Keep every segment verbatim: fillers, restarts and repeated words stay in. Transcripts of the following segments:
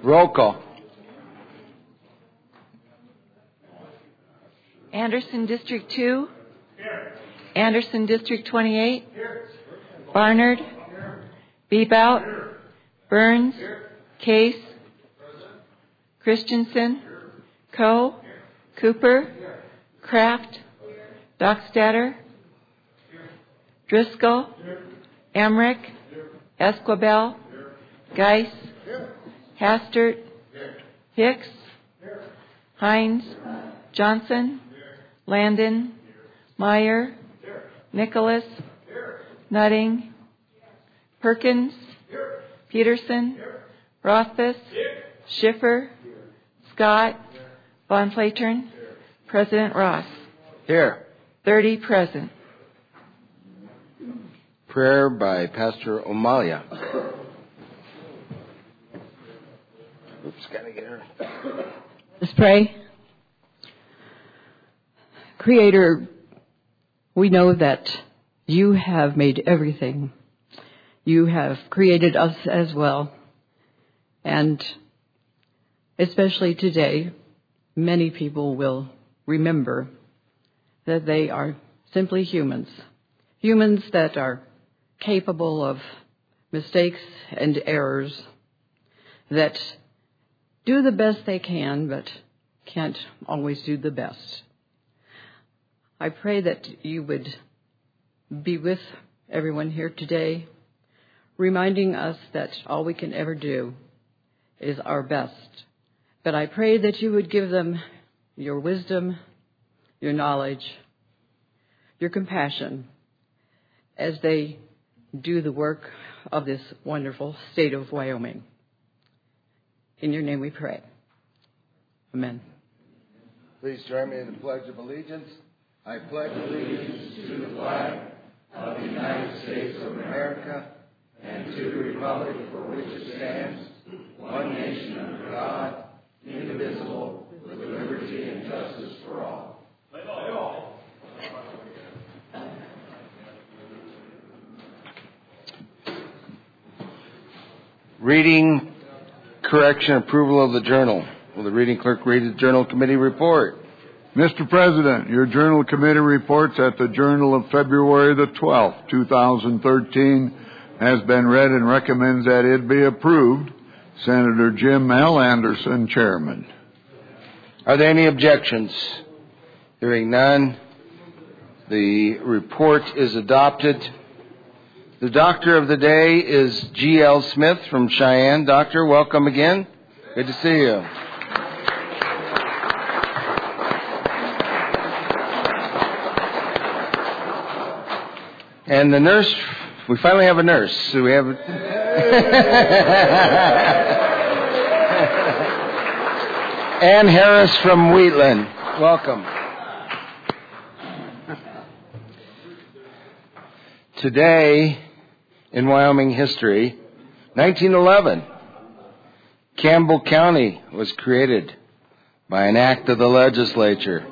Roll call. Anderson District two. Here. Anderson District twenty-eight. Here. Barnard. Here. Bebout. Here. Burns. Here. Case. Present. Christensen. Here. Coe. Here. Cooper. Here. Kraft. Here. Dockstader. Here. Driscoll. Here. Emmerich. Here. Esquibel. Here. Geis. Here. Hastert. Here. Hicks. Here. Hines. Johnson. Landon, Meyer, Nicholas, Nutting, Perkins, Peterson, Rothfuss, Schiffer, Scott, Von Flatern, President Ross. Here. thirty present. Prayer by Pastor O'Malia. Oops, gotta get her. Let's pray. Creator, we know that you have made everything. You have created us as well. And especially today, many people will remember that they are simply humans. Humans that are capable of mistakes and errors, that do the best they can, but can't always do the best. I pray that you would be with everyone here today, reminding us that all we can ever do is our best. But I pray that you would give them your wisdom, your knowledge, your compassion as they do the work of this wonderful state of Wyoming. In your name we pray. Amen. Please join me in the Pledge of Allegiance. I pledge allegiance to the flag of the United States of America and to the republic for which it stands, one nation under God, indivisible, with liberty and justice for all. Reading, correction, approval of the journal. Will the reading clerk read the journal committee report? Mister President, your Journal Committee reports at the Journal of February the twelfth, two thousand thirteen, has been read and recommends that it be approved. Senator Jim L. Anderson, Chairman. Are there any objections? Hearing none, the report is adopted. The doctor of the day is G L. Smith from Cheyenne. Doctor, welcome again. Good to see you. And the nurse, we finally have a nurse. So we have Ann Harris from Wheatland. Welcome. Today, in Wyoming history, nineteen eleven, Campbell County was created by an act of the legislature.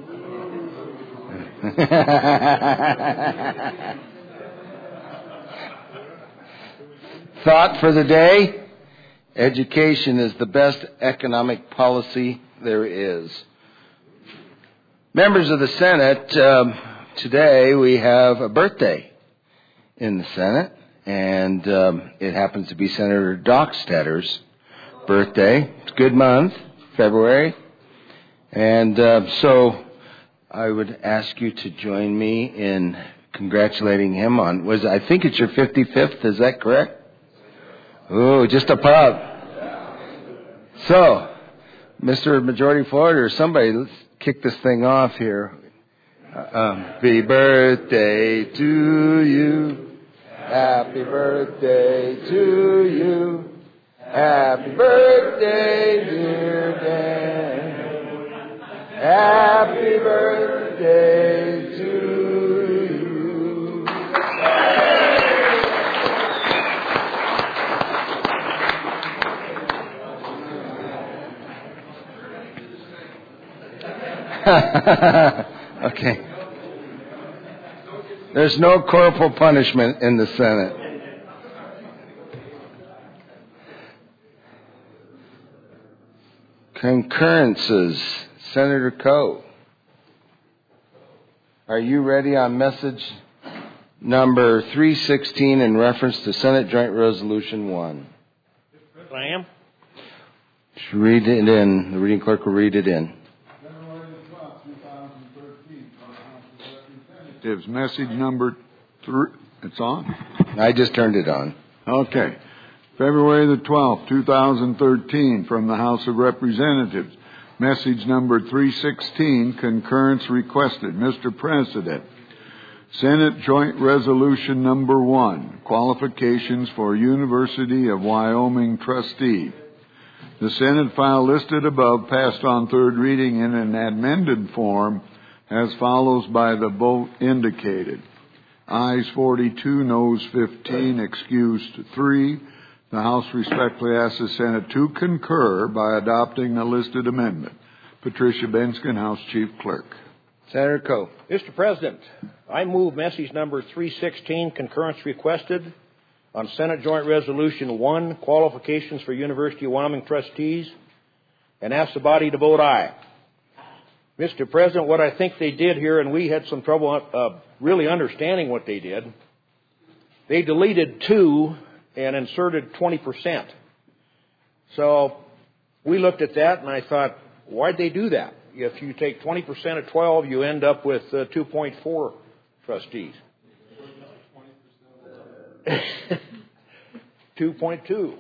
Thought for the day: education is the best economic policy there is. Members of the Senate, um, today we have a birthday in the Senate, and um, it happens to be Senator Dockstader's birthday. It's a good month, February. And uh, so I would ask you to join me in congratulating him on, was I think it's your fifty-fifth, is that correct? Oh, just a pub. So, Mister Majority Floyd or somebody, let's kick this thing off here. Um, happy birthday to you. Happy birthday to you. Happy birthday, dear Dan. Happy birthday to you. Okay. There's no corporal punishment in the Senate. Concurrences. Senator Coe. Are you ready on message number three sixteen in reference to Senate Joint Resolution one? I am. Should read it in. The reading clerk will read it in. Representatives, message number three. It's on? I just turned it on. Okay. February the twelfth, two thousand thirteen, from the House of Representatives. Message number three sixteen, concurrence requested. Mister President, Senate Joint Resolution number one, qualifications for University of Wyoming trustee. The Senate file listed above passed on third reading in an amended form as follows by the vote indicated. Ayes forty-two, noes fifteen, excused three. The House respectfully asks the Senate to concur by adopting the listed amendment. Patricia Benskin, House Chief Clerk. Senator Coe. Mister President, I move message number three sixteen, concurrence requested, on Senate Joint Resolution one, qualifications for University of Wyoming trustees, and ask the body to vote aye. Mister President, what I think they did here, and we had some trouble uh, really understanding what they did, they deleted two and inserted twenty percent. So we looked at that and I thought, why'd they do that? If you take twenty percent of twelve, you end up with uh, two point four trustees. two point two.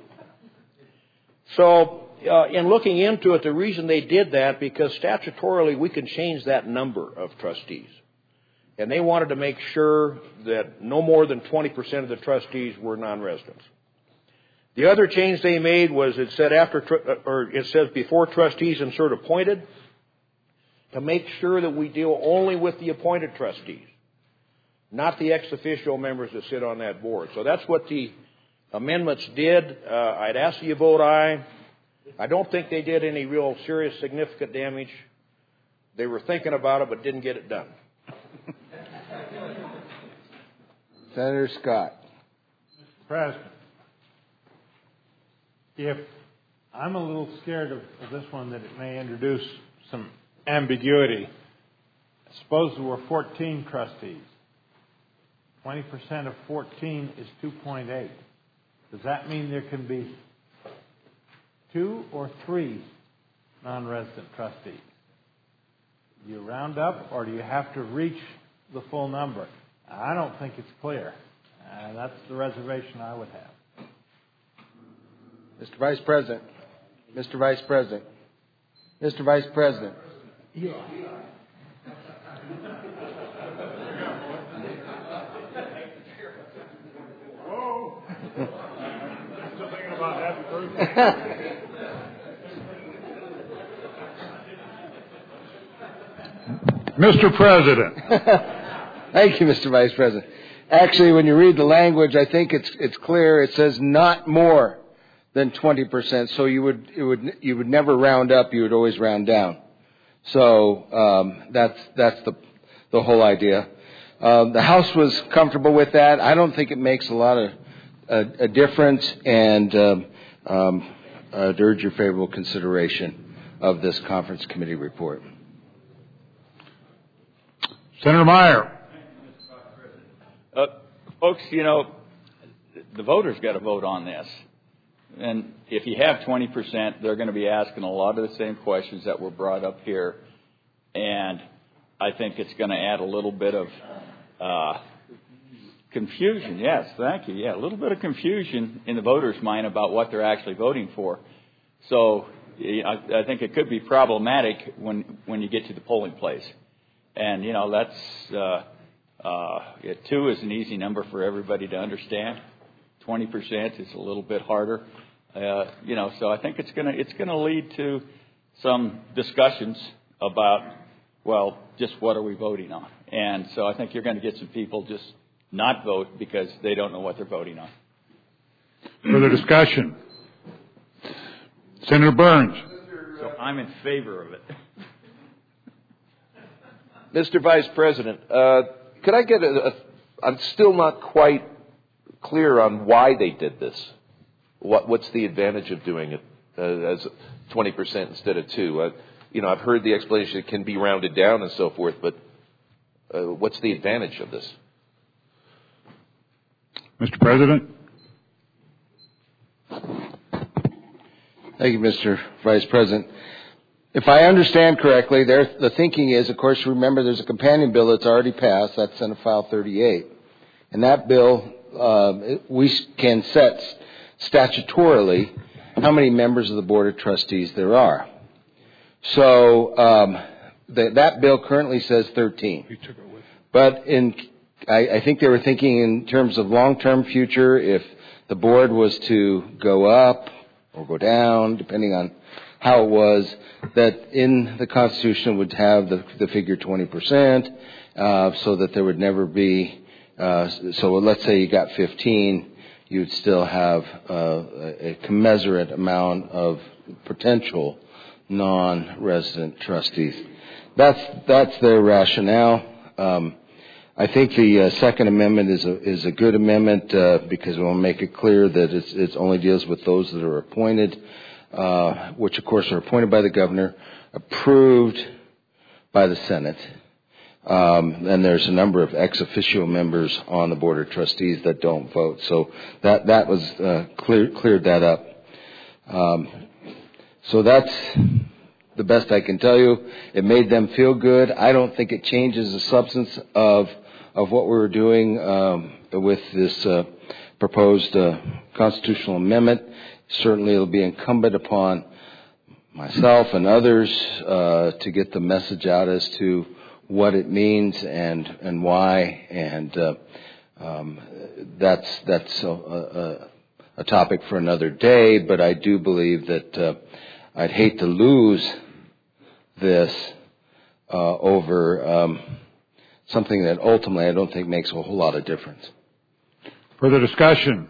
So uh, in looking into it, the reason they did that, because statutorily we can change that number of trustees. And they wanted to make sure that no more than twenty percent of the trustees were non-residents. The other change they made was it said after, or it says before trustees insert appointed, to make sure that we deal only with the appointed trustees, not the ex officio members that sit on that board. So that's what the amendments did. Uh, I'd ask you to vote aye. I don't think they did any real serious, significant damage. They were thinking about it, but didn't get it done. Senator Scott. Mister President, if I'm a little scared of, of this one that it may introduce some ambiguity. Suppose there were fourteen trustees. twenty percent of fourteen is two point eight. Does that mean there can be two or three non-resident trustees? Do you round up or do you have to reach the full number? I don't think it's clear. Uh, that's the reservation I would have. Mister Vice President. Mister Vice President. Mister Vice President. Yeah. Whoa. Still thinking about happy birthday. Mister President. Thank you, Mister Vice President. Actually, when you read the language, I think it's it's clear. It says not more than twenty percent. So you would it would you would never round up. You would always round down. So um, that's that's the the whole idea. Um, the House was comfortable with that. I don't think it makes a lot of a, a difference, and um, um, I'd urge your favorable consideration of this conference committee report. Senator Meyer. Uh, folks, you know, the voters got to vote on this. And if you have twenty percent, they're going to be asking a lot of the same questions that were brought up here. And I think it's going to add a little bit of uh, confusion. Yes, thank you. Yeah, a little bit of confusion in the voters' mind about what they're actually voting for. So I, I think it could be problematic when, when you get to the polling place. And, you know, that's uh, uh, yeah, two is an easy number for everybody to understand. twenty percent is a little bit harder. Uh, you know, so I think it's going to it's going to lead to some discussions about, well, just what are we voting on? And so I think you're going to get some people just not vote because they don't know what they're voting on. Further discussion. Senator Burns. So I'm in favor of it. Mister Vice President, uh, could I get a, a, I'm still not quite clear on why they did this. What, what's the advantage of doing it? Uh, as twenty percent instead of two. Uh, you know, I've heard the explanation it can be rounded down and so forth, but uh, what's the advantage of this? Mister President. Thank you, Mister Vice President. If I understand correctly, there, the thinking is, of course, remember there's a companion bill that's already passed. That's Senate File thirty-eight. And that bill, uh, we can set statutorily how many members of the Board of Trustees there are. So um, the, that bill currently says thirteen. You took it with. But in, I, I think they were thinking in terms of long-term future, if the board was to go up or go down, depending on how it was, that in the Constitution would have the, the figure twenty percent, uh, so that there would never be, uh, so let's say you got fifteen, you'd still have uh, a commensurate amount of potential non-resident trustees. That's, that's their rationale. Um, I think the uh, Second Amendment is a, is a good amendment uh, because we want to make it clear that it's, it only deals with those that are appointed, uh, which of course are appointed by the governor, approved by the Senate. Um, and there's a number of ex officio members on the Board of Trustees that don't vote. So that, that was uh, clear, cleared that up. Um, so that's the best I can tell you. It made them feel good. I don't think it changes the substance of of what we were doing um, with this uh, proposed uh, constitutional amendment. Certainly, it'll be incumbent upon myself and others uh, to get the message out as to what it means and and why. And uh, um, that's that's a, a, a topic for another day. But I do believe that uh, I'd hate to lose this uh, over um, something that ultimately I don't think makes a whole lot of difference. Further discussion.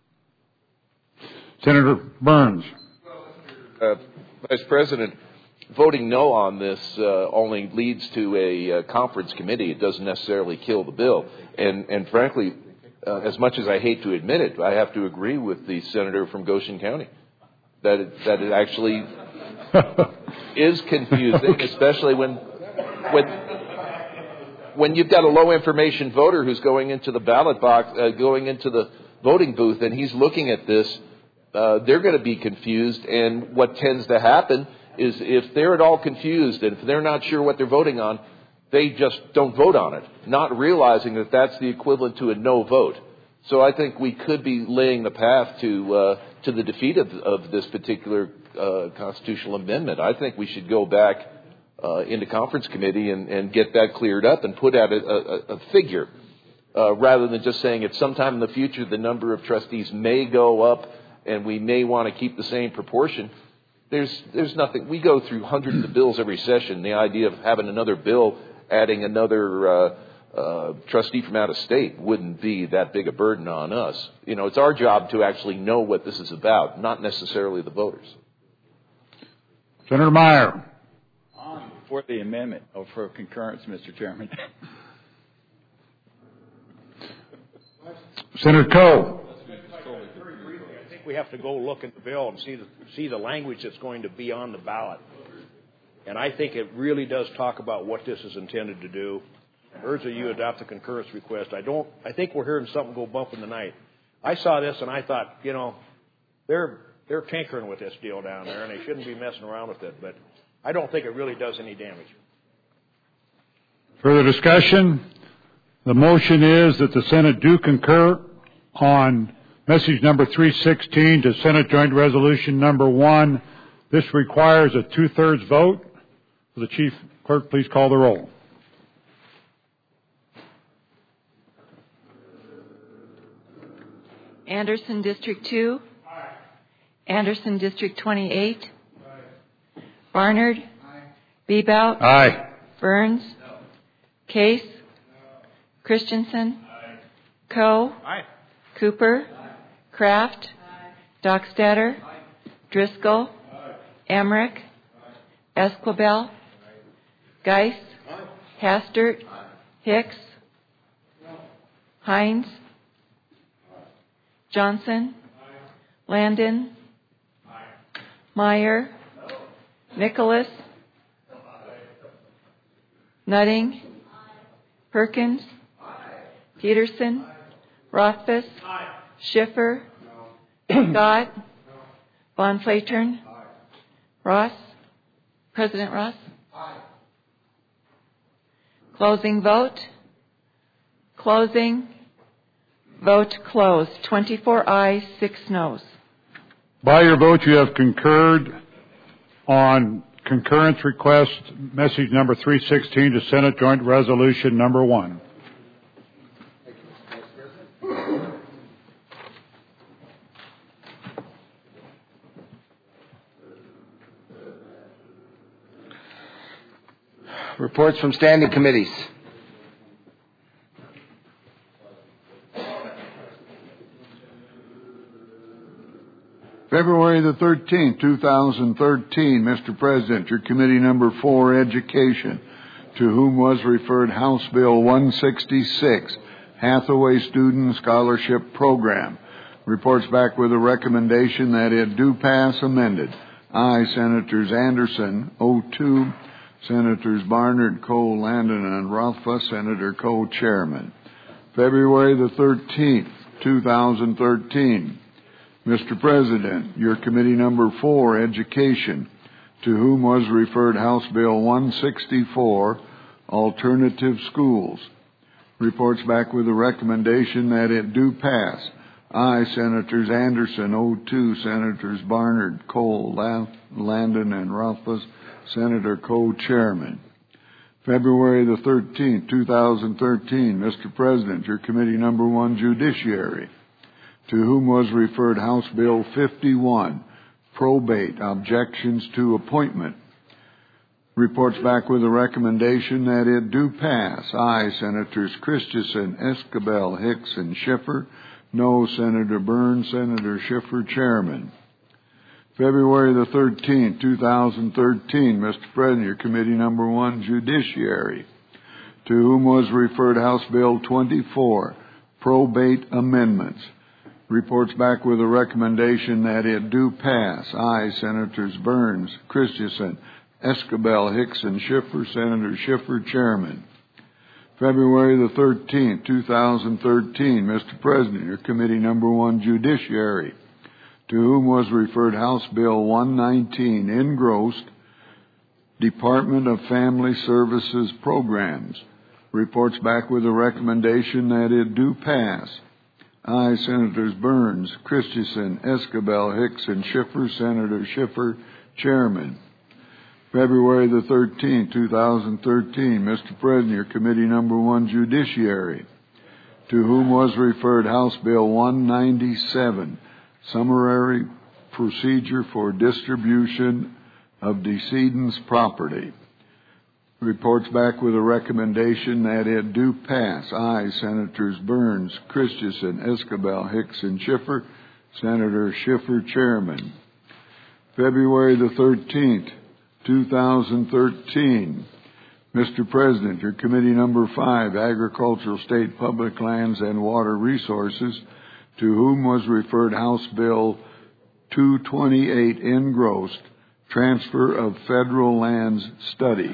Senator Burns. Uh, Vice President, voting no on this uh, only leads to a uh, conference committee. It doesn't necessarily kill the bill. And, and frankly, uh, as much as I hate to admit it, I have to agree with the senator from Goshen County that it, that it actually is confusing, especially when when when you've got a low information voter who's going into the ballot box, uh, going into the voting booth, and he's looking at this. Uh, they're going to be confused, and what tends to happen is if they're at all confused and if they're not sure what they're voting on, they just don't vote on it, not realizing that that's the equivalent to a no vote. So I think we could be laying the path to uh, to the defeat of, of this particular uh, constitutional amendment. I think we should go back uh, into conference committee and, and get that cleared up and put out a, a, a figure uh, rather than just saying at some time in the future the number of trustees may go up and we may want to keep the same proportion. There's there's nothing. We go through hundreds of bills every session. The idea of having another bill adding another uh, uh, trustee from out of state wouldn't be that big a burden on us. You know, it's our job to actually know what this is about, not necessarily the voters. Senator Meyer. On for the amendment, or for concurrence, Mister Chairman. Senator Coe. I think we have to go look at the bill and see the, see the language that's going to be on the ballot. And I think it really does talk about what this is intended to do. I urge that you adopt the concurrence request. I don't. I think we're hearing something go bump in the night. I saw this and I thought, you know, they're they're tinkering with this deal down there, and they shouldn't be messing around with it. But I don't think it really does any damage. Further discussion. The motion is that the Senate do concur on message number three sixteen to Senate Joint Resolution number one. This requires a two-thirds vote. Will the Chief Clerk please call the roll? Anderson District two. Aye. Anderson District twenty-eight. Aye. Barnard. Aye. Bebout. Aye. Burns. No. Case. No. Christensen. Aye. Coe. Aye. Cooper. Aye. Kraft. Aye. Dockstader. Aye. Driscoll. Aye. Emmerich. Aye. Esquibel. Aye. Geis. Aye. Hastert. Aye. Hicks. No. Hines. Johnson. Aye. Landon. Aye. Meyer. No. Nicholas, Nutting, Perkins, Peterson, Rothfuss, Schiffer, Scott, Von Flatern, Ross, President Ross. Closing vote. Closing. Vote closed. twenty-four ayes, six noes. By your vote, you have concurred on concurrence request, message number three sixteen to Senate Joint Resolution number one. Reports from standing committees. February the thirteenth, two thousand thirteen, Mister President, your committee number four, Education, to whom was referred House Bill one sixty-six, Hathaway Student Scholarship Program. Reports back with a recommendation that it do pass amended. Aye, Senators Anderson, oh two, Senators Barnard, Cole, Landon, and Rothfuss, Senator co-chairman. February the thirteenth, two thousand thirteen. Mister President, your committee number four, Education, to whom was referred House Bill one sixty-four, Alternative Schools. Reports back with a recommendation that it do pass. Aye, Senators Anderson, oh two, Senators Barnard, Cole, Landon, and Rothfuss, Senator co-chairman. February the thirteenth, two thousand thirteen, Mister President, your committee number one, Judiciary, to whom was referred House Bill fifty-one, Probate, Objections to Appointment. Reports back with a recommendation that it do pass. Aye, Senators Christensen, Escabel, Hicks, and Schiffer. No, Senator Burns, Senator Schiffer, chairman. February the thirteenth, two thousand thirteen, Mister President, your committee number one, Judiciary, to whom was referred House Bill twenty-four, Probate Amendments. Reports back with a recommendation that it do pass. Aye, Senators Burns, Christensen, Escabel, Hicks, and Schiffer, Senator Schiffer, chairman. February the thirteenth, two thousand thirteen, Mister President, your committee number one, Judiciary, to whom was referred House Bill one nineteen, engrossed, Department of Family Services Programs. Reports back with a recommendation that it do pass. Aye, Senators Burns, Christensen, Escabel, Hicks, and Schiffer, Senator Schiffer, chairman. February the thirteenth, two thousand thirteen, Mister President, your committee number one, Judiciary, to whom was referred House Bill one ninety-seven, Summary Procedure for Distribution of Decedent's Property. Reports back with a recommendation that it do pass. Aye, Senators Burns, Christensen, Escabel, Hicks, and Schiffer, Senator Schiffer, chairman. February the thirteenth, two thousand thirteen, Mister President, your committee number five, Agricultural, State, Public Lands, and Water Resources, to whom was referred House Bill two twenty-eight, engrossed, Transfer of Federal Lands Study.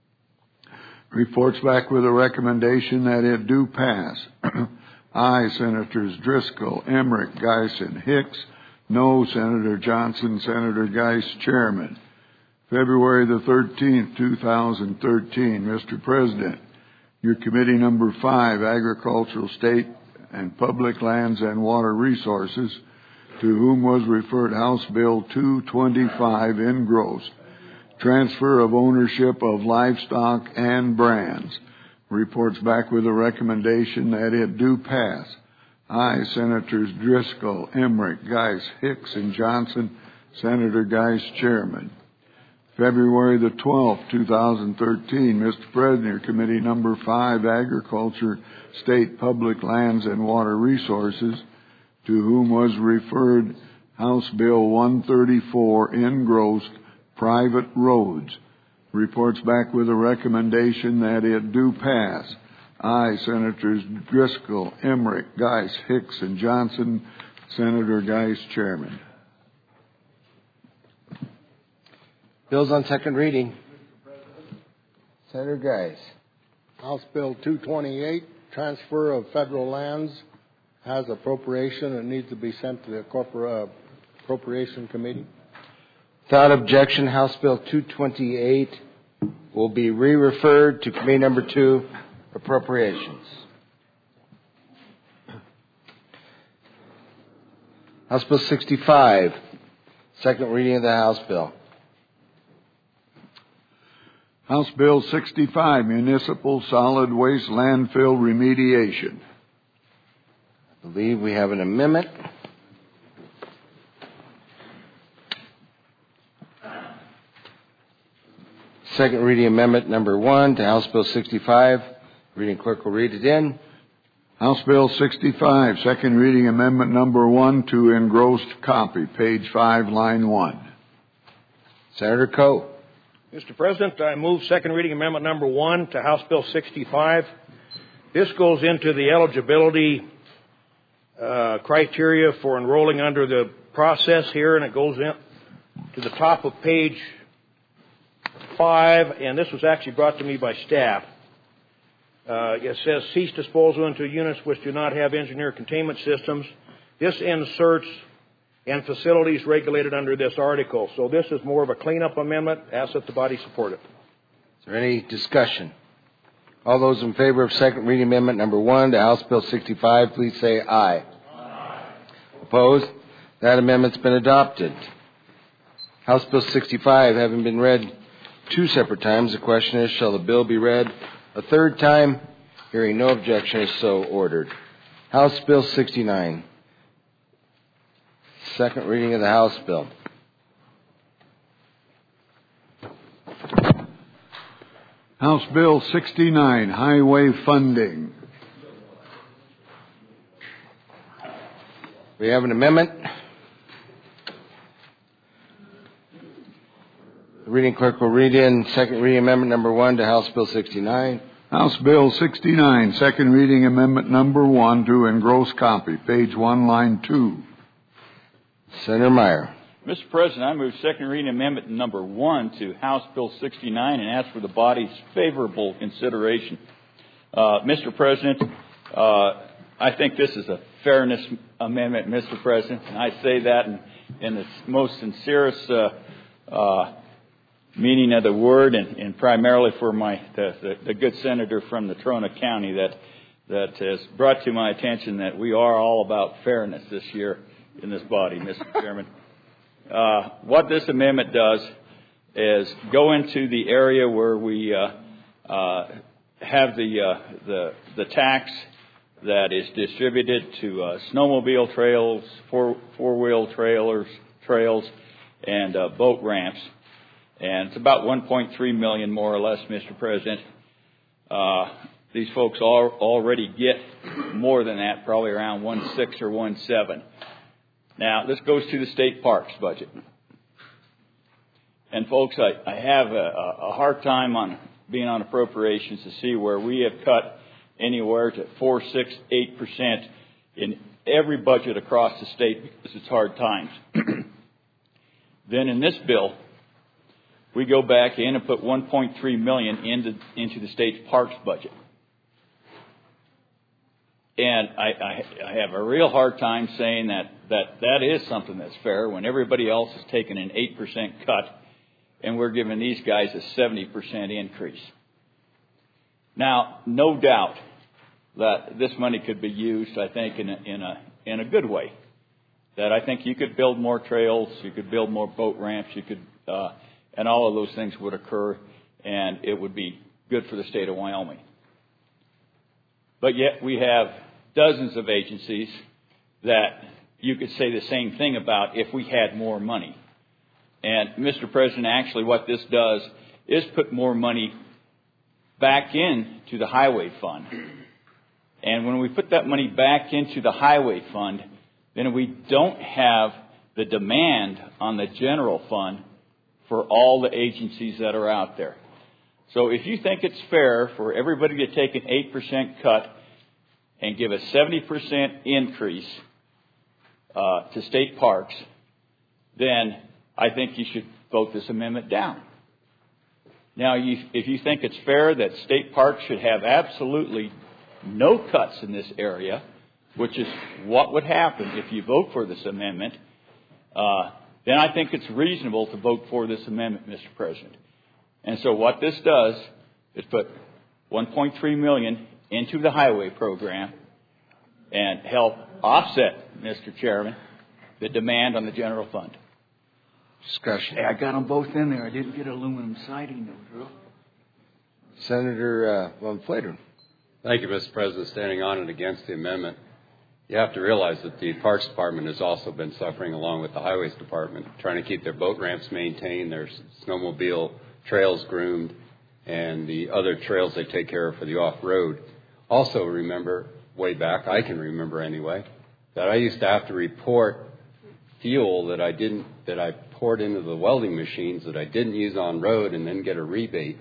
Reports back with a recommendation that it do pass. Aye, Senators Driscoll, Emmerich, Geis, and Hicks. No, Senator Johnson, Senator Geis, chairman. February the thirteenth, two thousand thirteen, Mister President, your committee number five, Agricultural, State, and Public Lands and Water Resources, to whom was referred House Bill two twenty-five, engrossed, Transfer of Ownership of Livestock and Brands. Reports back with a recommendation that it do pass. Aye, Senators Driscoll, Emmerich, Geis, Hicks, and Johnson, Senator Geis, chairman. February the twelfth, two thousand thirteen, Mister President, your committee number five, Agriculture, State, Public Lands, and Water Resources, to whom was referred House Bill one thirty-four, engrossed, Private Roads. Reports back with a recommendation that it do pass. Aye, Senators Driscoll, Emmerich, Geis, Hicks, and Johnson, Senator Geis, chairman. Bills on second reading. Senator Geis. House Bill two twenty-eight, transfer of federal lands, has appropriation and needs to be sent to the corpor- uh, Appropriation Committee. Without objection, House Bill two twenty-eight will be re-referred to Committee Number two, Appropriations. House Bill sixty-five, second reading of the House Bill. House Bill sixty-five, Municipal Solid Waste Landfill Remediation. I believe we have an amendment. Second reading amendment number one to House Bill sixty-five. Reading clerk will read it in. House Bill sixty-five, second reading amendment number one to engrossed copy, page five, line one. Senator Coe. Mister President, I move second reading amendment number one to House Bill sixty-five. This goes into the eligibility uh, criteria for enrolling under the process here, and it goes in to the top of page five, and this was actually brought to me by staff. Uh, it says cease disposal into units which do not have engineer containment systems. This inserts and facilities regulated under this article. So this is more of a cleanup amendment. Ask that the body support it. Is there any discussion? All those in favor of second reading amendment number one to House Bill sixty-five, please say aye. Aye. Opposed? That amendment's been adopted. House Bill sixty-five having been read two separate times, the question is, shall the bill be read a third time? Hearing no objection, is so ordered. House Bill sixty-nine. Second reading of the House Bill. House Bill sixty-nine, Highway Funding. We have an amendment. The reading clerk will read in second reading amendment number one to House Bill sixty-nine. House Bill sixty-nine, second reading amendment number one to engross copy, page one, line two. Senator Meyer. Mister President, I move second reading amendment number one to House Bill sixty-nine and ask for the body's favorable consideration. Uh, Mister President, uh, I think this is a fairness amendment, Mister President, and I say that in, in the most sincerest uh, uh, meaning of the word, and, and primarily for my the, the, the good senator from the Trona County that that has brought to my attention that we are all about fairness this year in this body, Mister Chairman. Uh, what this amendment does is go into the area where we uh, uh, have the, uh, the the tax that is distributed to uh, snowmobile trails, four four wheel trailers, trails, and uh, boat ramps, and it's about one point three million more or less, Mister President. Uh, these folks all, already get more than that, probably around one six or one seven. Now, this goes to the state parks budget. And folks, I, I have a, a hard time on being on appropriations to see where we have cut anywhere to four, six, eight percent in every budget across the state because it's hard times. Then in this bill, we go back in and put one point three million dollars into, into the state's parks budget. And I, I, I have a real hard time saying that, that that is something that's fair when everybody else is taking an eight percent cut and we're giving these guys a seventy percent increase. Now, no doubt that this money could be used, I think, in a, in a, in a good way. That I think you could build more trails, you could build more boat ramps, you could, uh, and all of those things would occur, and it would be good for the state of Wyoming. But yet we have dozens of agencies that you could say the same thing about if we had more money. And, Mister President, actually what this does is put more money back into the highway fund. And when we put that money back into the highway fund, then we don't have the demand on the general fund for all the agencies that are out there. So if you think it's fair for everybody to take an eight percent cut and give a seventy percent increase uh, to state parks, then I think you should vote this amendment down. Now, you, if you think it's fair that state parks should have absolutely no cuts in this area, which is what would happen if you vote for this amendment, uh, then I think it's reasonable to vote for this amendment, Mister President. And so what this does is put one point three million dollars into the highway program and help offset, Mister Chairman, the demand on the general fund. Discussion. Hey, I got them both in there. I didn't get aluminum siding, though, Drew. Senator uh, Von Flatern. Thank you, Mister President. Standing on and against the amendment, you have to realize that the Parks Department has also been suffering along with the Highways Department, trying to keep their boat ramps maintained, their snowmobile trails groomed, and the other trails they take care of for the off-road. Also remember, way back, I can remember anyway, that I used to have to report fuel that I didn't, that I poured into the welding machines that I didn't use on road and then get a rebate.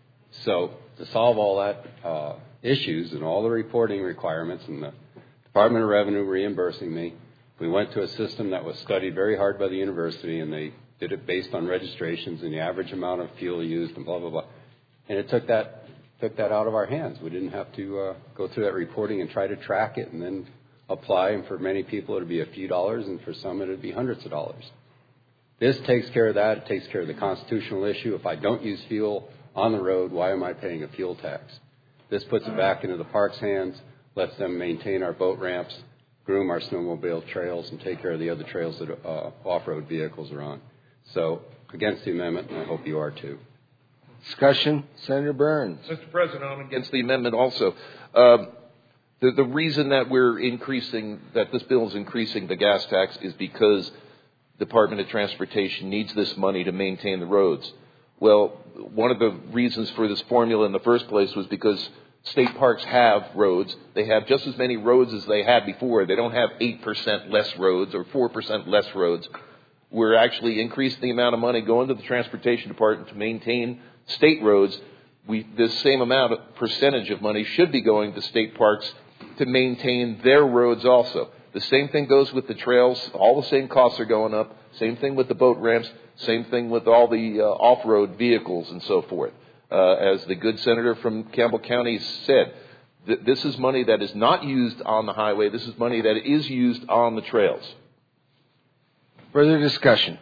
So to solve all that uh, issues and all the reporting requirements and the Department of Revenue reimbursing me, we went to a system that was studied very hard by the university, and they did it based on registrations and the average amount of fuel used and blah, blah, blah. And it took that took that out of our hands. We didn't have to uh, go through that reporting and try to track it and then apply. And for many people, it would be a few dollars, and for some, it would be hundreds of dollars. This takes care of that. It takes care of the constitutional issue. If I don't use fuel on the road, why am I paying a fuel tax? This puts it back into the park's hands, lets them maintain our boat ramps, groom our snowmobile trails, and take care of the other trails that uh, off-road vehicles are on. So, against the amendment, and I hope you are too. Discussion. Senator Burns. Mister President, I'm against the amendment also. Um, the, the reason that we're increasing, that this bill is increasing the gas tax is because the Department of Transportation needs this money to maintain the roads. Well, one of the reasons for this formula in the first place was because state parks have roads. They have just as many roads as they had before. They don't have eight percent less roads or four percent less roads. We're actually increasing the amount of money going to the Transportation Department to maintain state roads. We, this same amount of percentage of money should be going to state parks to maintain their roads also. The same thing goes with the trails. All the same costs are going up. Same thing with the boat ramps. Same thing with all the uh, off-road vehicles and so forth. Uh, as the good senator from Campbell County said, th- this is money that is not used on the highway. This is money that is used on the trails. Further discussion.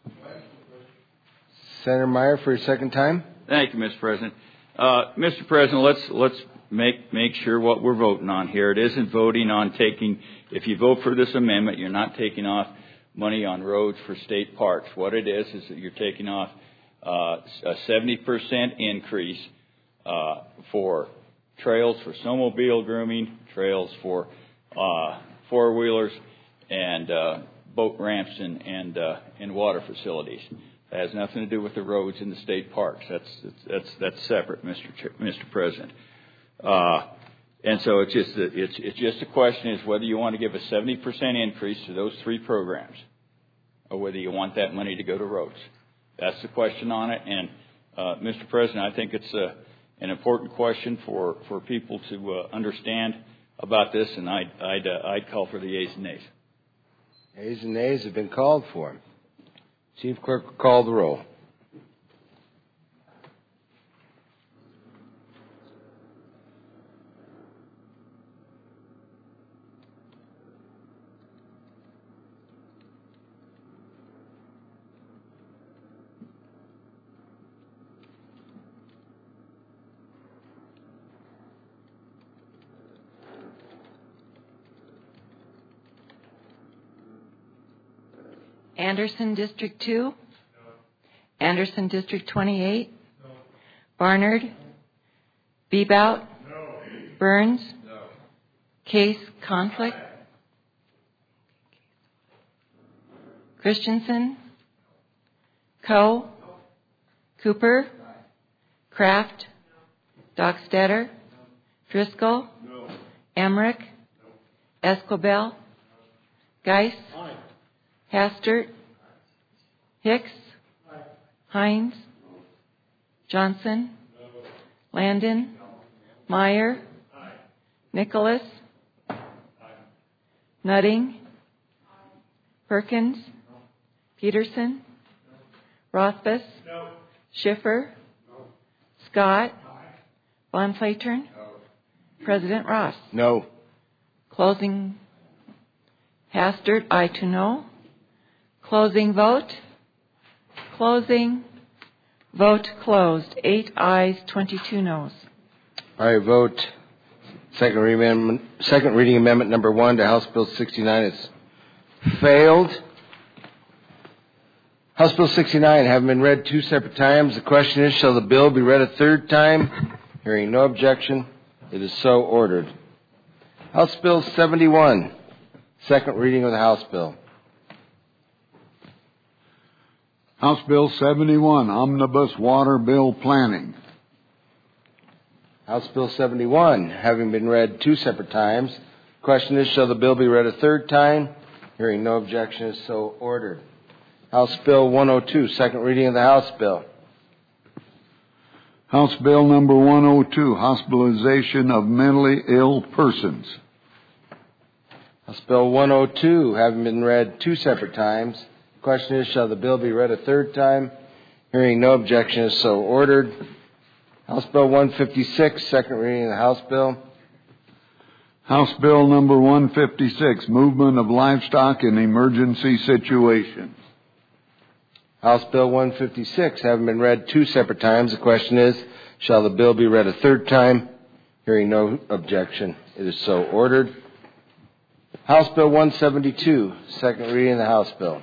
Senator Meyer for a second time. Thank you, Mister President. Uh, Mister President, let's let's make make sure what we're voting on here. It isn't voting on taking. If you vote for this amendment, you're not taking off money on roads for state parks. What it is is that you're taking off uh, a seventy percent increase uh, for trails for snowmobile grooming, trails for uh, four wheelers, and uh, boat ramps and and, uh, and water facilities. It has nothing to do with the roads in the state parks. That's that's that's separate, Mister Ch- Mister President. Uh, and so it's just a, it's it's just a question is whether you want to give a seventy percent increase to those three programs, or whether you want that money to go to roads. That's the question on it. And uh, Mister President, I think it's a, an important question for, for people to uh, understand about this, and I'd I'd, uh, I'd call for the ayes and nays. Ayes and nays have been called for. Chief Clerk will call the roll. Anderson, District two? No. Anderson, District twenty-eight? No. Barnard? No. Bebout? No. Burns? No. Case, Conflict? Christensen? Coe? No. Cooper? No. Kraft? No. Dockstader? No. Driscoll? No. Emmerich? No. Esquibel? No. Geis? Aye. Hastert? Hicks? Aye. Hines? No. Johnson? No. Landon? No. Meyer? Aye. Nicholas? Aye. Nutting? Aye. Perkins? No. Peterson? No. Rothfuss? No. Schiffer? No. Scott? Von Flatern? No. President Ross? No. Closing. Hastert, aye to no. Closing vote. Closing. Vote closed. Eight ayes, twenty-two noes. I vote second reading amendment, second reading amendment number one to House Bill sixty-nine is failed. House Bill sixty-nine having been read two separate times. The question is, shall the bill be read a third time? Hearing no objection, it is so ordered. House Bill seventy-one, second reading of the House bill. House Bill seventy-one, Omnibus Water Bill Planning. House Bill seventy-one, having been read two separate times. Question is, shall the bill be read a third time? Hearing no objection, is so ordered. House Bill one oh two, second reading of the House bill. House Bill number one oh two, Hospitalization of Mentally Ill Persons. House Bill one oh two, having been read two separate times. Question is, shall the bill be read a third time? Hearing no objection, is so ordered. House Bill one fifty-six, second reading of the House bill. House Bill number one fifty-six, Movement of Livestock in Emergency Situations. House Bill one fifty-six, having been read two separate times. The question is, shall the bill be read a third time? Hearing no objection, it is so ordered. House Bill one seventy-two, second reading of the House bill.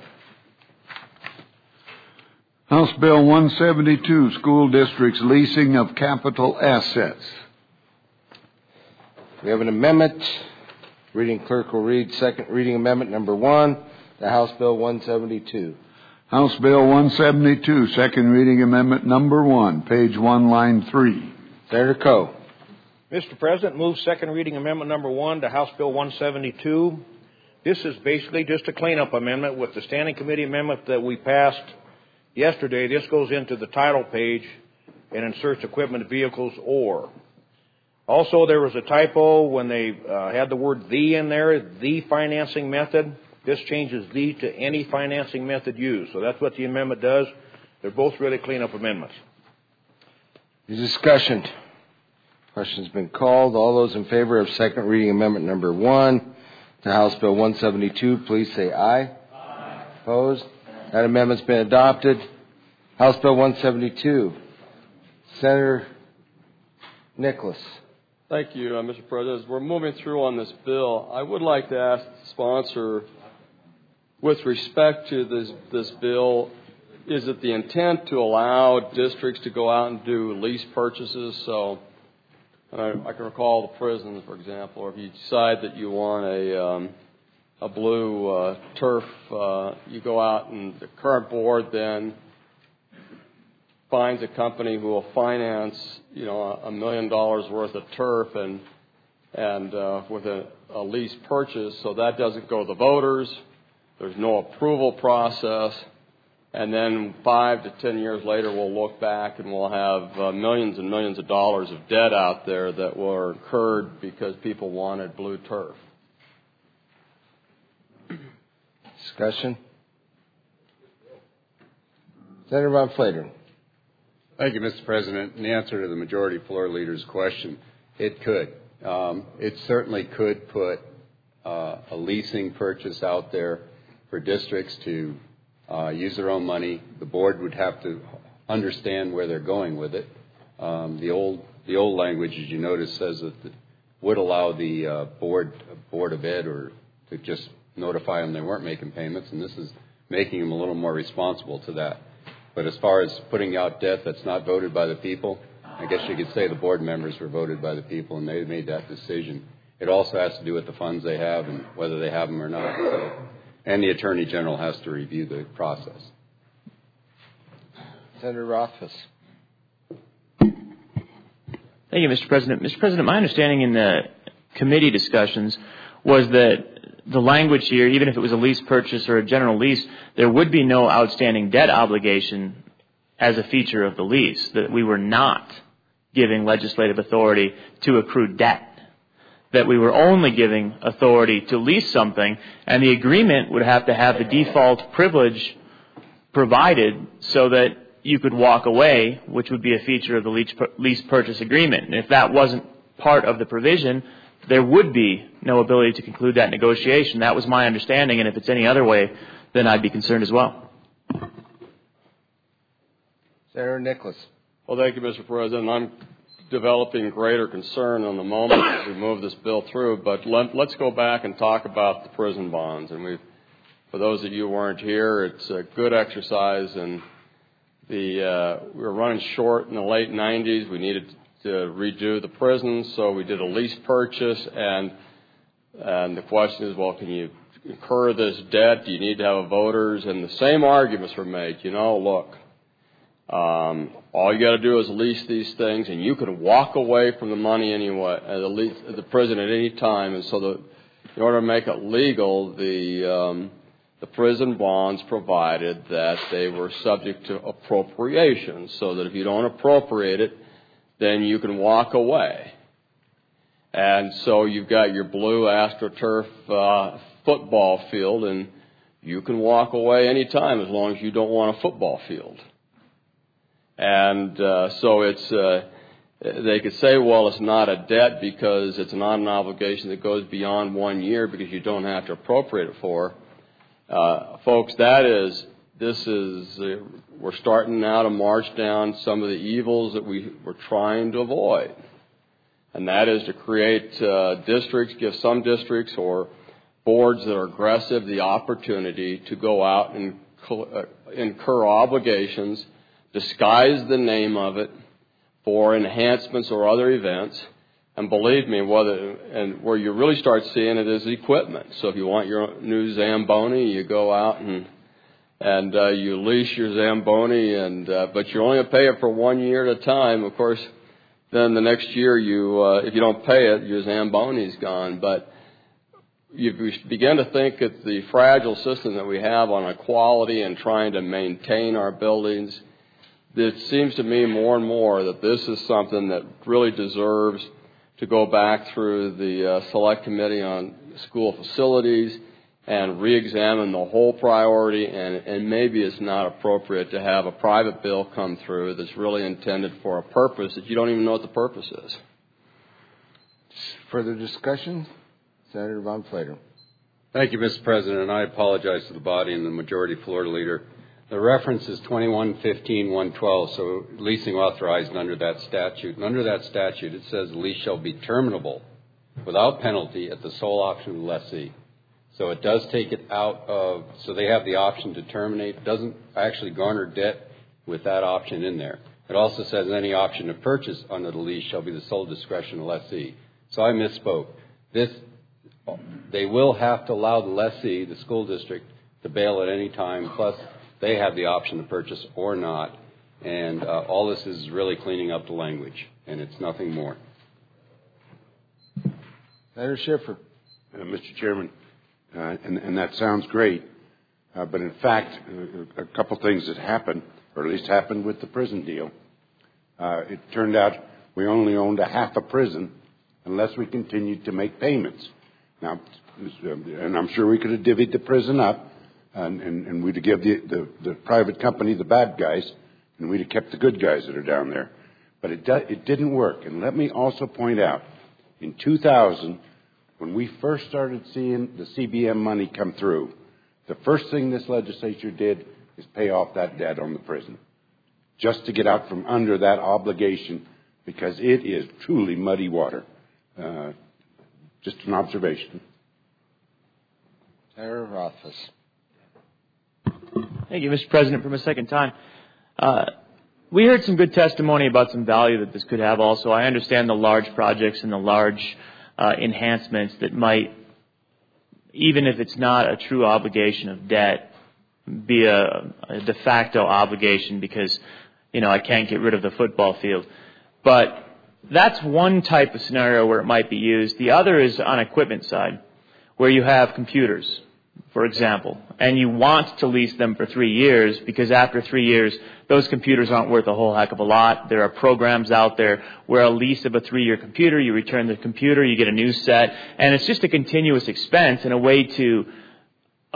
House Bill one seventy-two, School Districts Leasing of Capital Assets. We have an amendment. Reading clerk will read second reading amendment number one to House Bill one seventy-two. House Bill one seventy-two, second reading amendment number one, page one, line three. Senator Coe. Mister President, move second reading amendment number one to House Bill one seventy-two. This is basically just a cleanup amendment with the standing committee amendment that we passed yesterday. This goes into the title page and inserts equipment, vehicles, or. Also, there was a typo when they uh, had the word the in there, the financing method. This changes the to any financing method used. So that's what the amendment does. They're both really cleanup amendments. The discussion. Question's been called. All those in favor of second reading amendment number one to House Bill one seventy-two, please say aye. Aye. Opposed? That amendment's been adopted. House Bill one seventy-two. Senator Nicholas. Thank you, uh, Mister President. As we're moving through on this bill, I would like to ask the sponsor, with respect to this, this bill, is it the intent to allow districts to go out and do lease purchases? So I, I can recall the prisons, for example, or if you decide that you want a, um, a blue uh, turf, uh, you go out and the current board then finds a company who will finance, you know, a million dollars worth of turf and and uh, with a, a lease purchase, so that doesn't go to the voters. There's no approval process, and then five to ten years later, we'll look back and we'll have uh, millions and millions of dollars of debt out there that were incurred because people wanted blue turf. Discussion. Senator Von Flatern. Thank you, Mister President. In the answer to the majority floor leader's question, it could. Um, it certainly could put uh, a leasing purchase out there for districts to uh, use their own money. The board would have to understand where they're going with it. Um, the old the old language, as you notice, says that it would allow the uh, board board of ed or to just notify them they weren't making payments, and this is making them a little more responsible to that. But as far as putting out debt that's not voted by the people, I guess you could say the board members were voted by the people and they made that decision. It also has to do with the funds they have and whether they have them or not. So, and the Attorney General has to review the process. Senator Rothfuss. Thank you, Mister President. Mister President, my understanding in the committee discussions was that the language here, even if it was a lease purchase or a general lease, there would be no outstanding debt obligation as a feature of the lease, that we were not giving legislative authority to accrue debt, that we were only giving authority to lease something, and the agreement would have to have the default privilege provided so that you could walk away, which would be a feature of the lease purchase agreement. And if that wasn't part of the provision, there would be no ability to conclude that negotiation. That was my understanding, and if it's any other way, then I'd be concerned as well. Senator Nicholas. Well, thank you, Mister President. I'm developing greater concern on the moment as we move this bill through, but let, let's go back and talk about the prison bonds. And we've, for those of you who weren't here, it's a good exercise, and the uh, we were running short in the late nineties. We needed to redo the prisons, so we did a lease purchase, and and the question is, well, can you incur this debt? Do you need to have voters? And the same arguments were made. You know, look, um, all you got to do is lease these things, and you can walk away from the money anyway, uh, the, lease, the prison at any time. And so, the, in order to make it legal, the um, the prison bonds provided that they were subject to appropriation, so that if you don't appropriate it, then you can walk away. And so you've got your blue AstroTurf uh, football field, and you can walk away any time as long as you don't want a football field. And uh, so it's uh, they could say, well, it's not a debt because it's not an obligation that goes beyond one year because you don't have to appropriate it for. Uh, folks, that is, this is, uh, we're starting now to march down some of the evils that we were trying to avoid. And that is to create uh, districts, give some districts or boards that are aggressive the opportunity to go out and uh, incur obligations, disguise the name of it for enhancements or other events. And believe me, whether, and where you really start seeing it is equipment. So if you want your new Zamboni, you go out and and uh, you lease your Zamboni, and uh, but you only pay it for one year at a time. Of course, then the next year, you uh, if you don't pay it, your Zamboni's gone. But you begin to think that the fragile system that we have on equality and trying to maintain our buildings, it seems to me more and more that this is something that really deserves to go back through the uh, Select Committee on School Facilities and re-examine the whole priority, and, and maybe it's not appropriate to have a private bill come through that's really intended for a purpose that you don't even know what the purpose is. Further discussion? Senator Von Flater. Thank you, Mister President, and I apologize to the body and the majority floor leader. The reference is twenty-one fifteen one twelve, so leasing authorized under that statute. And under that statute, it says the lease shall be terminable without penalty at the sole option of the lessee. So it does take it out of, so they have the option to terminate. It doesn't actually garner debt with that option in there. It also says any option to purchase under the lease shall be the sole discretion of the lessee. So I misspoke. This, they will have to allow the lessee, the school district, to bail at any time, plus they have the option to purchase or not. And uh, all this is really cleaning up the language, and it's nothing more. Senator Schiffer. Uh, Mister Chairman, uh, and, and that sounds great, uh, but in fact, uh, a couple things that happened, or at least happened with the prison deal. Uh, it turned out we only owned a half a prison unless we continued to make payments. Now, and I'm sure we could have divvied the prison up, and, and, and we'd have given the, the, the private company the bad guys, and we'd have kept the good guys that are down there. But it, do, it didn't work. And let me also point out, in two thousand, when we first started seeing the C B M money come through, the first thing this legislature did is pay off that debt on the prison, just to get out from under that obligation, because it is truly muddy water. Uh, just an observation. Senator Rothfuss. Thank you, Mister President, for my second time. Uh, we heard some good testimony about some value that this could have also. I understand the large projects and the large uh, enhancements that might, even if it's not a true obligation of debt, be a, a de facto obligation because, you know, I can't get rid of the football field. But that's one type of scenario where it might be used. The other is on equipment side, where you have computers, for example, and you want to lease them for three years because after three years, those computers aren't worth a whole heck of a lot. There are programs out there where a lease of a three-year computer, you return the computer, you get a new set, and it's just a continuous expense and a way to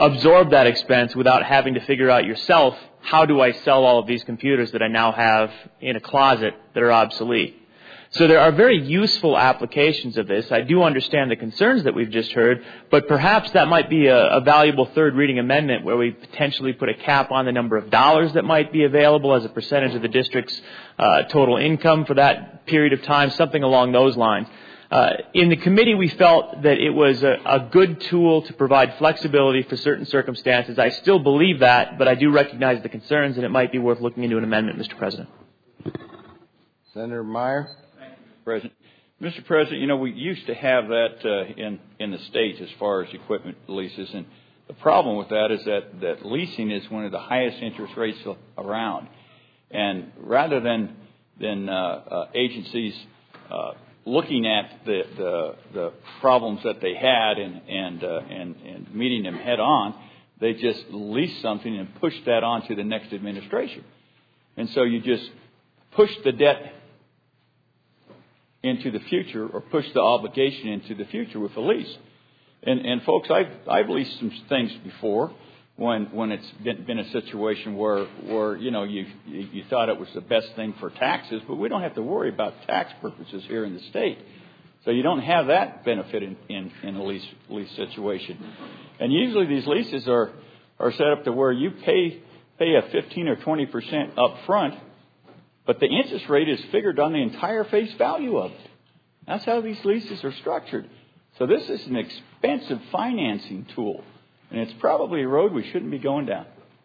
absorb that expense without having to figure out yourself, how do I sell all of these computers that I now have in a closet that are obsolete? So there are very useful applications of this. I do understand the concerns that we've just heard, but perhaps that might be a, a valuable third reading amendment where we potentially put a cap on the number of dollars that might be available as a percentage of the district's uh, total income for that period of time, something along those lines. Uh, in the committee, we felt that it was a, a good tool to provide flexibility for certain circumstances. I still believe that, but I do recognize the concerns, and it might be worth looking into an amendment, Mister President. Senator Meyer. President. Mister President, you know, we used to have that uh, in, in the states as far as equipment leases, and the problem with that is that, that leasing is one of the highest interest rates around. And rather than, than uh, uh, agencies uh, looking at the, the, the problems that they had and, and, uh, and, and meeting them head on, they just lease something and push that on to the next administration. And so you just push the debt into the future, or push the obligation into the future with a lease. And, and folks, I've, I've leased some things before when, when it's been, been a situation where, where, you know, you, you thought it was the best thing for taxes, but we don't have to worry about tax purposes here in the state. So you don't have that benefit in, in, in a lease, lease situation. And usually these leases are, are set up to where you pay, pay a fifteen or twenty percent up front, but the interest rate is figured on the entire face value of it. That's how these leases are structured. So this is an expensive financing tool, and it's probably a road we shouldn't be going down.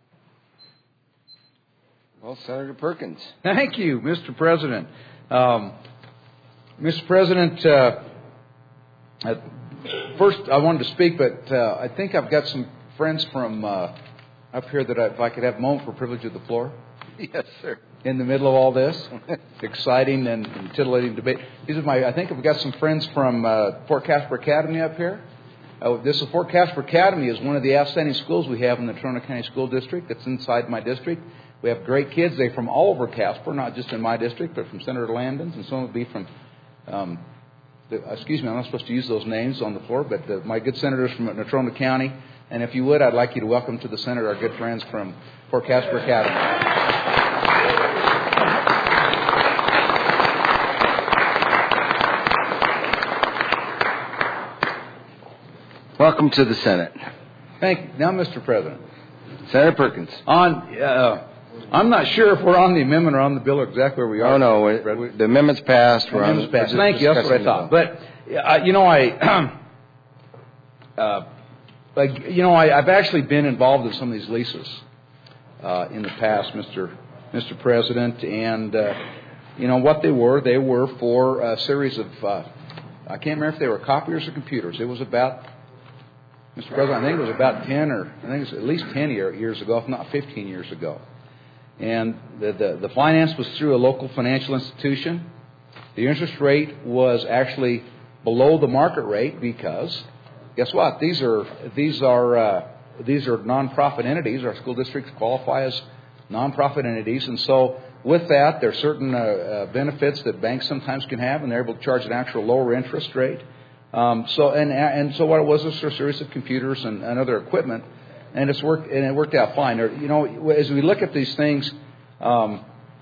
Well, Senator Perkins. Thank you, Mister President. Um, Mister President, uh, first I wanted to speak, but uh, I think I've got some friends from uh, up here that I, if I could have a moment for privilege of the floor. Yes, sir. In the middle of all this exciting and, and titillating debate. These are my, I think I've got some friends from uh, Fort Casper Academy up here. Uh, this is Fort Casper Academy is one of the outstanding schools we have in the Toronto County School District. It's inside my district. We have great kids. They're from all over Casper, not just in my district, but from Senator Landon's, and some will be from, um, the, excuse me, I'm not supposed to use those names on the floor, but the, my good senators from Toronto County. And if you would, I'd like you to welcome to the Senate our good friends from Fort Casper Academy. Welcome to the Senate. Thank you. Now, Mister President. Senator Perkins. On, uh, I'm not sure if we're on the amendment or on the bill or exactly where we are. Oh, no. We, we, the amendment's passed. The amendment's passed. Thank you. That's what I thought. But, uh, you know, I, uh, like, you know, I, I've actually been involved in some of these leases uh, in the past, Mister Mister President. And, uh, you know, what they were, they were for a series of, uh, I can't remember if they were copiers or computers. It was about... Mister President, I think it was about ten or I think it was at least ten year, years ago, if not fifteen years ago. And the, the, the finance was through a local financial institution. The interest rate was actually below the market rate because, guess what? These are these are uh, these are nonprofit entities. Our school districts qualify as nonprofit entities, and so with that, there are certain uh, uh, benefits that banks sometimes can have, and they're able to charge an actual lower interest rate. Um, so and and so what it was was a series of computers and, and other equipment, and it's worked and it worked out fine. There, you know, as we look at these things, um,